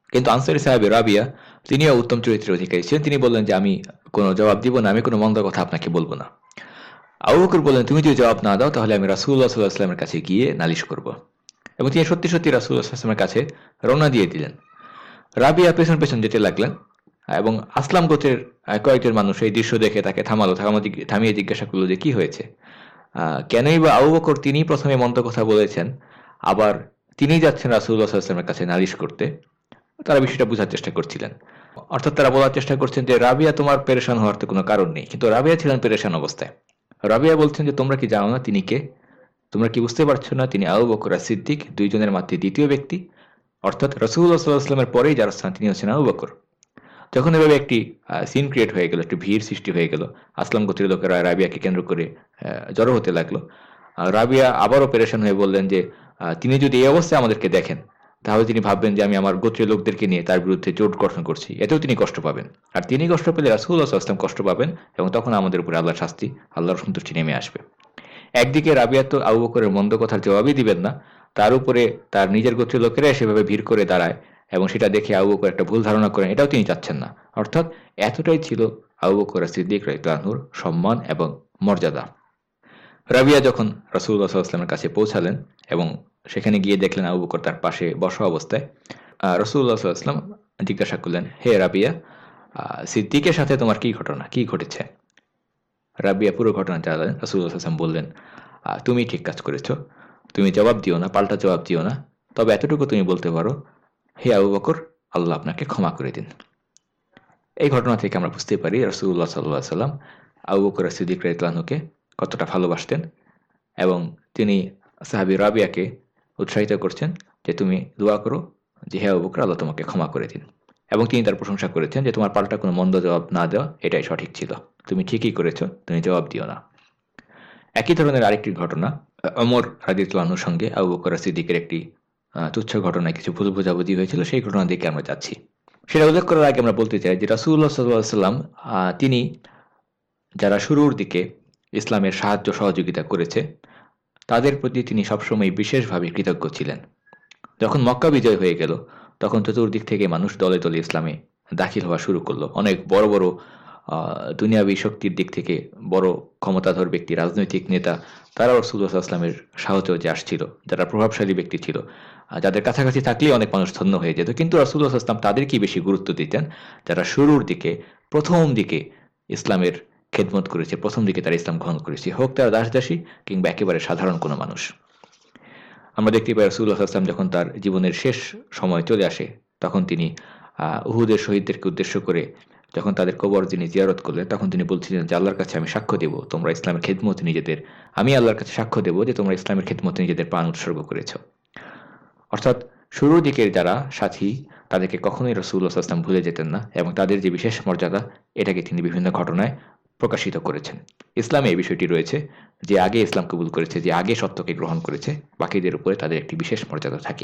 কিন্তু আনসারী সাহাবী রাবিয়া তিনিও উত্তম চরিত্রের অধিকারী ছিলেন। তিনি বললেন যে আমি কোনো জবাব দিব না, আমি কোনো মন্দ কথা আপনাকে বলবো না। আবু বকর বললেন, তুমি যদি জবাব না দাও তাহলে আমি রাসূলুল্লাহ সাল্লাল্লাহু আলাইহি ওয়াসাল্লামের কাছে গিয়ে নালিশ করব। এবং তিনি সত্যি সত্যি রাসূলুল্লাহ সাল্লাল্লাহু আলাইহি ওয়াসাল্লামের কাছে রওনা দিয়ে দিলেন। রাবিয়া পেছন পেছন যেতে লাগলেন এবং আসলাম গোত্রের আহ, কয়েকজন মানুষ এই দৃশ্য দেখে তাকে থামালো, থামানো জিজ্ঞে- থামিয়ে জিজ্ঞাসা করলো যে কি হয়েছে। আহ, কেনই বা আবু বকর তিনি প্রথমে মন্দ কথা বলেছেন, আবার তিনি যাচ্ছেন রাসূলুল্লাহ সাল্লাল্লাহু আলাইহি ওয়াসাল্লামের কাছে নালিশ করতে। তারা বিষয়টা বোঝার চেষ্টা করছিলেন। অর্থাৎ তারা বলার চেষ্টা করছেন যে রাবিয়া তোমার পেরেশান হওয়ার তো কোনো কারণ নেই, কিন্তু রাবিয়া ছিলেন পেরেশান অবস্থায়। রাবিয়া বলছেন যে তোমরা কি জানো না তিনি কে? তোমরা কি বুঝতে পারছো না তিনি আবু বকর আর সিদ্দিক, দুইজনের মধ্যে দ্বিতীয় ব্যক্তি, অর্থাৎ রাসূলুল্লাহ সাল্লাল্লাহু আলাইহি ওয়াসাল্লামের পরেই যার স্থান তিনি হচ্ছেন আবু বকর। যখন এভাবে একটি সিন ক্রিয়েট হয়ে গেল, একটি ভিড় সৃষ্টি হয়ে গেল, আসলাম গোত্রের লোকেরা রাবিয়াকে কেন্দ্র করে আহ, জড়ো হতে লাগলো। আহ, রাবিয়া আবারও পেরেশান হয়ে বললেন যে আহ, তিনি যদি এই অবস্থায় আমাদেরকে দেখেন তাহলে তিনি ভাববেন যে আমি আমার গোত্রের লোকদেরকে নিয়ে তার বিরুদ্ধে জোট গঠন করছি, এতেও তিনি কষ্ট পাবেন। আর তিনি কষ্ট পেলে রাসূলুল্লাহ সাল্লাল্লাহু আলাইহি ওয়াসাল্লাম কষ্ট পাবেন এবং তখন আমাদের উপরে আল্লাহর শাস্তি, আল্লাহর সন্তুষ্টি নেমে আসবে। একদিকে রাবিয়া তো আবু বকরের মন্দ কথার জবাবই দিবেন না, তার উপরে তার নিজের গোত্রের লোকেরা সেভাবে ভিড় করে দাঁড়ায় এবং সেটা দেখে আবু বকর একটা ভুল ধারণা করেন, এটাও তিনি চাচ্ছেন না। অর্থাৎ এতটাই ছিল আবু বকর সিদ্দিক রাদিয়াল্লাহু আনহুর সম্মান এবং মর্যাদা। রাবিয়া যখন রাসূলুল্লাহ সাল্লাল্লাহু আলাইহি ওয়াসাল্লামের কাছে পৌঁছালেন এবং সেখানে গিয়ে দেখলেন আবু বকর তার পাশে বসা অবস্থায়, আহ, রাসূলুল্লাহ সাল্লাল্লাহু আলাইহি ওয়াসাল্লাম জিজ্ঞাসা করলেন, হে রাবিয়া, আহ, সিদ্দিকের সাথে তোমার কি ঘটনা, কি ঘটেছে? রাবিয়া পুরো ঘটনা জানালেন। রাসূলুল্লাহ সাল্লাল্লাহু আলাইহি ওয়াসাল্লাম বললেন, আহ, তুমি ঠিক কাজ করেছো, তুমি জবাব দিও না, পাল্টা জবাব দিও না, তবে এতটুকু তুমি বলতে পারো, হে আবু বকর, আল্লাহ আপনাকে ক্ষমা করে দিন। এই ঘটনা থেকে আমরা বুঝতে পারি রাসূলুল্লাহ সাল্লাল্লাহু আলাইহি ওয়াসাল্লাম আবু বকর সিদ্দিক রাদিয়াল্লাহু আনহুকে কতটা ভালোবাসতেন এবং তিনি সাহাবী রাবিয়াকে উৎসাহিত করছেন যে তুমি দোয়া করো যে হে আবু বকর, আল্লাহ তোমাকে ক্ষমা করে দিন। এবং তিনি তার প্রশংসা করেছেন যে তোমার পাল্টা কোনো মন্দ জবাব না দেওয়া এটাই সঠিক ছিল, তুমি ঠিকই করেছো, তুমি জবাব দিও না। একই ধরনের আরেকটি ঘটনা ওমর রাদিয়াল্লাহু আনহুর সঙ্গে আবু বকর সিদ্দিকের একটি আহ, তুচ্ছ ঘটনায় কিছু ভুল বোঝাবুঝি হয়েছিল, সেই ঘটনা দিকে আমরা যাচ্ছি। সেটা উল্লেখ করার আগে আমরা বলতে চাই যে রাসূলুল্লাহ সাল্লাল্লাহু আলাইহি ওয়াসাল্লাম আহ, তিনি যারা শুরুর দিকে ইসলামের সাহায্য সহযোগিতা করেছে তাদের প্রতি তিনি সবসময় বিশেষভাবে কৃতজ্ঞ ছিলেন। যখন মক্কা বিজয় হয়ে গেল তখন চতুর্দিক থেকে মানুষ দলে দলে ইসলামে দাখিল হওয়া শুরু করলো। অনেক বড় বড় আহ, দুনিয়াবী শক্তির দিক থেকে বড় ক্ষমতাধর ব্যক্তি, রাজনৈতিক নেতা, তারাও রাসূলুল্লাহ সাল্লাল্লাহু আলাইহি ওয়াসাল্লামের সাহচর্যে আসছিল। যারা প্রভাবশালী ব্যক্তি ছিল, আহ, যাদের কাছাকাছি থাকলেই অনেক মানুষ ধন্য হয়ে যেত, কিন্তু রাসূলুল্লাহ সাল্লাল্লাহু আলাইহি ওয়াসাল্লাম তাদেরকেই বেশি গুরুত্ব দিতেন যারা শুরুর দিকে, প্রথম দিকে ইসলামের খেদমত করেছে, প্রথম দিকে তারা ইসলাম গ্রহণ করেছে, হোক তারা দাসদাসী কিংবা একেবারে সাধারণ কোনো মানুষ। আমরা দেখতে পাই রাসূলুল্লাহ সাল্লাল্লাহু আলাইহি ওয়াসাল্লাম যখন তার জীবনের শেষ সময় চলে আসে তখন তিনি আহ, উহুদের শহীদদেরকে উদ্দেশ্য করে যখন তাদের কবর যিনি জিয়ারত করলেন তখন তিনি বলছিলেন যে আল্লাহর কাছে আমি সাক্ষ্য দেব তোমরা ইসলামের খেদমতে নিজেদের, আমি আল্লাহর কাছে সাক্ষ্য দেব যে তোমরা ইসলামের খেদমতে নিজেদের প্রাণ উৎসর্গ করেছ। অর্থাৎ শুরুর দিকের যারা সাথী তাদেরকে কখনোই রাসূলুল্লাহ সাল্লাল্লাহু আলাইহি ওয়াসাল্লাম ভুলে যেতেন না এবং তাদের যে বিশেষ মর্যাদা এটাকে তিনি বিভিন্ন ঘটনায় প্রকাশিত করেছেন। ইসলামে এই বিষয়টি রয়েছে যে আগে ইসলাম কবুল করেছে, যে আগে সত্যকে গ্রহণ করেছে, বাকিদের উপরে তাদের একটি বিশেষ মর্যাদা থাকে।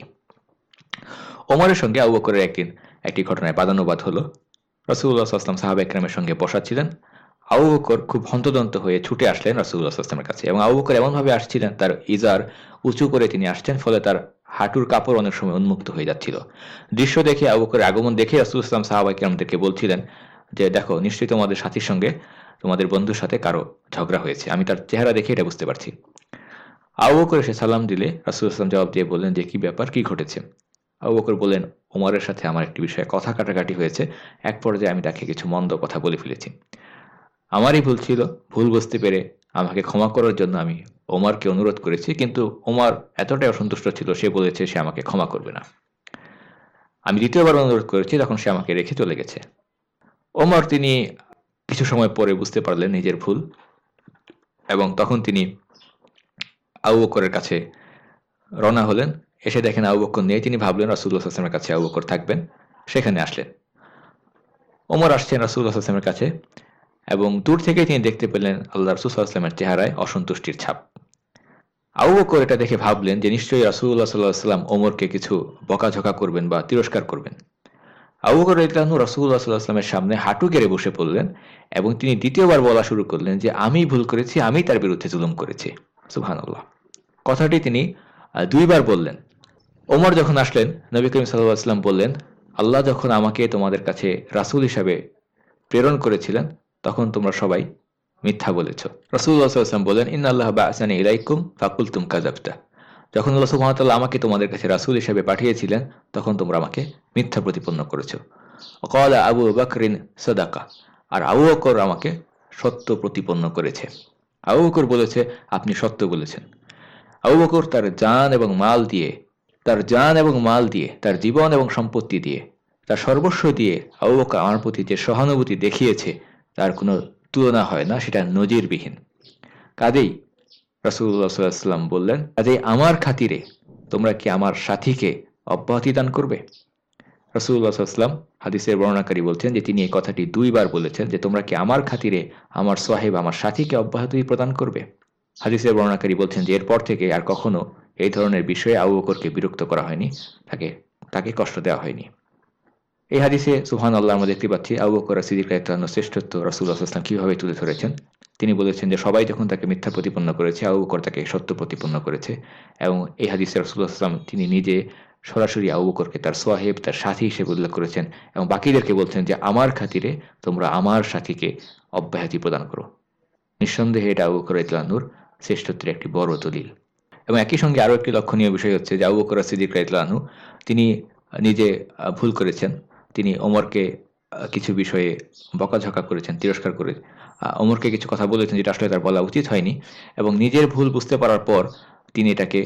ওমরের সঙ্গে আবু বকরের একদিন একটি ঘটনায় বাদানুবাদ হলো। রাসূলুল্লাহ সাল্লাল্লাহু আলাইহি ওয়াসাল্লাম সাহাবা একরামের সঙ্গে বসা ছিলেন। আবু বকর খুব হন্তদন্ত হয়ে ছুটে আসলেন রাসূলুল্লাহ সাল্লাল্লাহু আলাইহি ওয়াসাল্লামের কাছে এবং আবু বকর এমনভাবে আসছিলেন, তার ইজার উঁচু করে তিনি আসছেন, ফলে তার হাঁটুর কাপড় অনেক সময় উন্মুক্ত হয়ে যাচ্ছিল। দৃশ্য দেখে আবু বকরের আগমন দেখে রাসূলুল্লাহ সাল্লাল্লাহু আলাইহি ওয়াসাল্লাম সাহাবা একরামদেরকে বলছিলেন যে দেখো, নিশ্চয়ই তোমাদের সাথীর সঙ্গে, তোমাদের বন্ধুর সাথে কারো ঝগড়া হয়েছে, আমি তার চেহারা দেখে এটা বুঝতে পারছি। আবু বকর এসে সালাম দিলে রাসূলুল্লাহ সাল্লাল্লাহু আলাইহি ওয়াসাল্লাম জবাব দিয়ে বললেন যে কি ব্যাপার, কি ঘটেছে? আবু বকর বললেন, ওমরের সাথে আমার একটি বিষয়ে কথা কাটাকাটি হয়েছে, এক পর্যায়ে আমি তাকে কিছু মন্দ কথা বলে ফেলেছি। আমারই ভুল ছিল, ভুল বুঝতে পেরে আমাকে ক্ষমা করার জন্য আমি ওমরকে অনুরোধ করেছি, কিন্তু ওমর এতটাই অসন্তুষ্ট ছিল, সে বলেছে সে আমাকে ক্ষমা করবে না। আমি দ্বিতীয়বার অনুরোধ করেছি, তখন সে আমাকে রেখে চলে গেছে। ওমর তিনি কিছু সময় পরে বুঝতে পারলেন নিজের ভুল এবং তখন তিনি আবু বকরের কাছে রওনা হলেন। এসে দেখেন আবু বকর নেই, তিনি ভাবলেন রাসূলুল্লাহ সাল্লাল্লাহু আলাইহি ওয়াসাল্লামের কাছে আবু বকর থাকবেন, সেখানে আসলেন। ওমর আসছেন রাসূলুল্লাহ সাল্লাল্লাহু আলাইহি ওয়াসাল্লামের কাছে এবং দূর থেকে তিনি দেখতে পেলেন আল্লাহ রাসূল সাল্লাল্লাহু আলাইহি ওয়াসাল্লামের চেহারায় অসন্তুষ্টির ছাপ। আবু বকর এটা দেখে ভাবলেন যে নিশ্চয়ই রাসূলুল্লাহ সাল্লাল্লাহু আলাইহি ওয়াসাল্লাম ওমরকে কিছু বকাঝকা করবেন বা তিরস্কার করবেন। আবু বকর রাদিয়াল্লাহু আনহু রাসূলুল্লাহ সাল্লাল্লাহু আলাইহি ওয়াসাল্লামের সামনে হাঁটু গেড়ে বসে পড়লেন এবং তিনি দ্বিতীয়বার বলা শুরু করলেন যে আমি ভুল করেছি, আমি তার বিরুদ্ধে জুলুম করেছি। সুবহানাল্লাহ। কথাটি তিনি আহ, দুইবার বললেন। ওমর যখন আসলেন, নবী করিম সাল্লাল্লাহু আলাইহি ওয়াসাল্লাম বললেন, আল্লাহ যখন আমাকে তোমাদের কাছে রাসূল হিসাবে প্রেরণ করেছিলেন তখন তোমরা সবাই মিথ্যা বলেছ। রাসূলুল্লাহ সাল্লাল্লাহু আলাইহি ওয়াসাল্লাম বলেন, ইন্নাল্লাহা বা'আসানি ইলাইকুম ফাকুলতুম কাযাবতা। যখন আল্লাহ সুবহানাহু ওয়া তাআলা আমাকে তোমাদের কাছে রাসূল হিসেবে পাঠিয়েছিলেন তখন তোমরা আমাকে মিথ্যা প্রতিপন্ন করেছো। ক্বালা আবু বকরিন সাদাকা, আর আবু বকর আমাকে সত্য প্রতিপন্ন করেছে। আবু বকর বলেছে, আপনি সত্য বলেছেন। আবু বকর তার জান এবং মাল দিয়ে তার জান এবং মাল দিয়ে তার জীবন এবং সম্পত্তি দিয়ে তার সর্বস্ব দিয়ে আবু বকর আমার প্রতি যে সহানুভূতি দেখিয়েছে তার কোনো তুলনা হয় না, সেটা নজিরবিহীন। কাজেই রাসূলুল্লাহ সাল্লাল্লাহু আলাইহি ওয়াসাল্লাম বললেন, কাজেই আমার খাতিরে তোমরা কি আমার সাথীকে অব্যাহতি দান করবে? রাসূলুল্লাহ সাল্লাল্লাহু আলাইহি ওয়াসাল্লাম হাদিসের বর্ণনাকারী বলছেন যে তিনি এই কথাটি দুইবার বলেছেন যে তোমরা কি আমার খাতিরে আমার সাহেব আমার সাথীকে অব্যাহতি প্রদান করবে। হাদিসের বর্ণনাকারী বলছেন যে এরপর থেকে আর কখনো এই ধরনের বিষয়ে আবু বকরকে বিরক্ত করা হয়নি, তাকে তাকে কষ্ট দেওয়া হয়নি। এই হাদিসে সুবহানাল্লাহ আমরা দেখতে পাচ্ছি আবু বকর সিদ্দিক রাদিয়াল্লাহু আনহু শ্রেষ্ঠত্ব রাসূলুল্লাহ সাল্লাল্লাহু আলাইহি ওয়াসাল্লাম কিভাবে তুলে ধরেছেন। তিনি বলেছেন যে সবাই যখন তাকে মিথ্যা প্রতিপন্ন করেছে আবু বকর তাকে সত্য প্রতিপন্ন করেছে। এবং এই হাদিসে রাসূলুল্লাহ সাল্লাল্লাহু আলাইহি ওয়াসাল্লাম তিনি নিজে সরাসরি আবু বকরকে তার সাহেব তার সাথী হিসেবে উল্লেখ করেছেন এবং বাকিদেরকে বলছেন যে আমার খাতিরে তোমরা আমার সাথীকে অব্যাহতি প্রদান করো। নিঃসন্দেহে এটা আবু বকর রাদিয়াল্লাহু আনহুর শ্রেষ্ঠত্বের একটি বড় দলিল। এবং একই সঙ্গে আরও একটি লক্ষণীয় বিষয় হচ্ছে যে আবু বকর সিদ্দিক রাদিয়াল্লাহু আনহু তিনি নিজে ভুল করেছেন। তিনি ওমরকে কিছু বিষয়ে বকাঝকা করেছেন, তিরস্কার করে ওমরকে কিছু কথা বলেছেন যেটা আসলে তার বলা উচিত হয়নি, এবং নিজের ভুল বুঝতে পারার পর তিনি এটাকে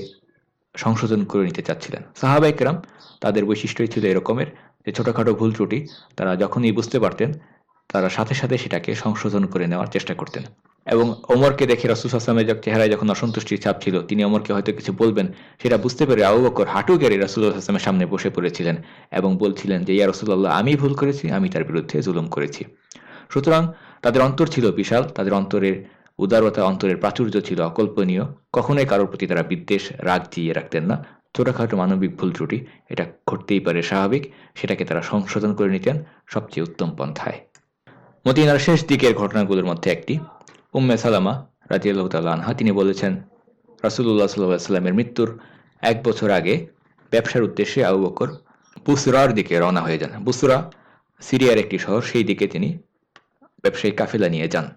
সংশোধন করে নিতে চাচ্ছিলেন। সাহাবায়ে কেরাম তাদের বৈশিষ্ট্যই ছিল এরকমের যে ছোটোখাটো ভুল ত্রুটি তারা যখনই বুঝতে পারতেন তারা সাথে সাথে সেটাকে সংশোধন করে নেওয়ার চেষ্টা করতেন। এবং ওমরকে দেখে রাসূল সাল্লাল্লাহু আলাইহি ওয়াসাল্লামের চেহারায় যখন অসন্তুষ্টির ছাপ ছিল, তিনি ওমরকে হয়তো কিছু বলবেন, সেটা বুঝতে পেরে আবু বকর হাঁটু গেড়ে রাসূলুল্লাহ সাল্লাল্লাহু আলাইহি ওয়াসাল্লামের সামনে বসে পড়েছিলেন এবং বলছিলেন যে ইয়া রাসূলুল্লাহ, আমি ভুল করেছি, আমি তার বিরুদ্ধে জুলুম করেছি। সুতরাং তাদের অন্তর ছিল বিশাল, তাদের অন্তরের উদারতা, অন্তরের প্রাচুর্য ছিল অকল্পনীয়। কখনোই কারোর প্রতি তারা বিদ্বেষ রাগ জিয়ে রাখতেন না। ছোটোখাটো মানবিক ভুল ত্রুটি এটা ঘটতেই পারে, স্বাভাবিক, সেটাকে তারা সংশোধন করে নিতেন সবচেয়ে উত্তম পন্থায়। মদিনার শেষ দিকের ঘটনাগুলোর মধ্যে একটি, উম্মে সালামা রাদিয়াল্লাহু তাআলা আনহা তিনি বলেছেন রাসূলুল্লাহ সাল্লাল্লাহু আলাইহি ওয়াসাল্লামের মৃত্যুর এক বছর আগে ব্যবসার উদ্দেশ্যে আবু বকর বুসরার দিকে রওনা হয়ে যান। বুসরা সিরিয়ার একটি শহর, সেই দিকে তিনি ব্যবসায়িক কাফেলা নিয়ে যান।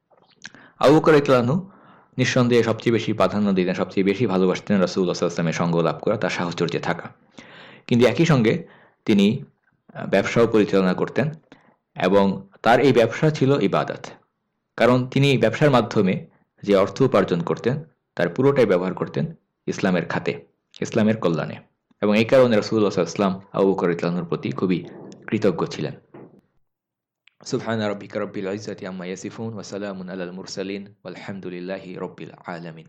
আবু বকর রাদিয়াল্লাহু আনহু নিঃসন্দেহে সবচেয়ে বেশি প্রাধান্য দিতেন, সবচেয়ে বেশি ভালোবাসতেন রাসূলুল্লাহ সাল্লাল্লাহু আলাইহি ওয়াসাল্লামের সঙ্গ লাভ করা, তার সাহচর্যে থাকা। কিন্তু একই সঙ্গে তিনি ব্যবসাও পরিচালনা করতেন এবং তার এই ব্যবসা ছিল ইবাদত। কারণ তিনি ব্যবসার মাধ্যমে যে অর্থ উপার্জন করতেন তার পুরোটাই ব্যবহার করতেন ইসলামের খাতে, ইসলামের কল্যাণে। এবং এই কারণে রাসূলুল্লাহ সাল্লাল্লাহু আলাইহি ওয়াসাল্লাম আবু বকর রাদিয়াল্লাহু আনহুর প্রতি খুবই কৃতজ্ঞ ছিলেন। সুবহানা রাব্বিকা রাব্বিল ইজ্জাতি আম্মা ইয়াসিফুন ওয়া সালামুন আলাল মুরসালিন ওয়ালহামদুলিল্লাহি রাব্বিল আলামিন।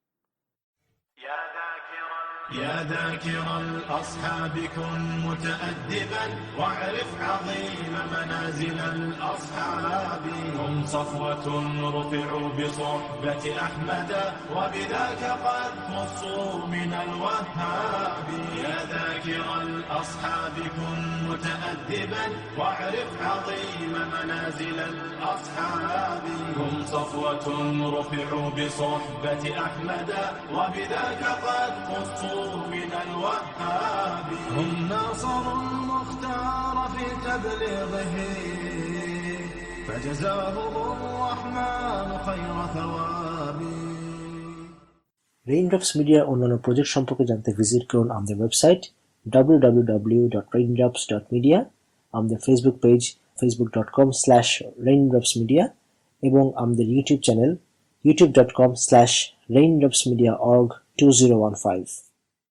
يا ذاكر الأصحاب كن متأدبا واعرف عظيم منازل الأصحاب. هم صفوة رفعوا بصحبة أحمد وبذاك قد خصوا من الوهاب. يا ذاكر الأصحاب كن متأدبا واعرف عظيم منازل الأصحاب. هم صفوة رفعوا بصحبة أحمد وبذاك قد خصوا من الوهاب. هم ناصروا المختار في تبليغه فجزاهم الرحمن خير ثواب. রেইনড্রপস মিডিয়ার অন্যান্য প্রজেক্ট সম্পর্কে জানতে ভিজিট করুন আমাদের website W W W dot Raindrops dot media, আমাদের Facebook page Facebook dot com slash Raindrops media এবং আমাদের YouTube channel YouTube dot com slash Raindrops media org two zero one five.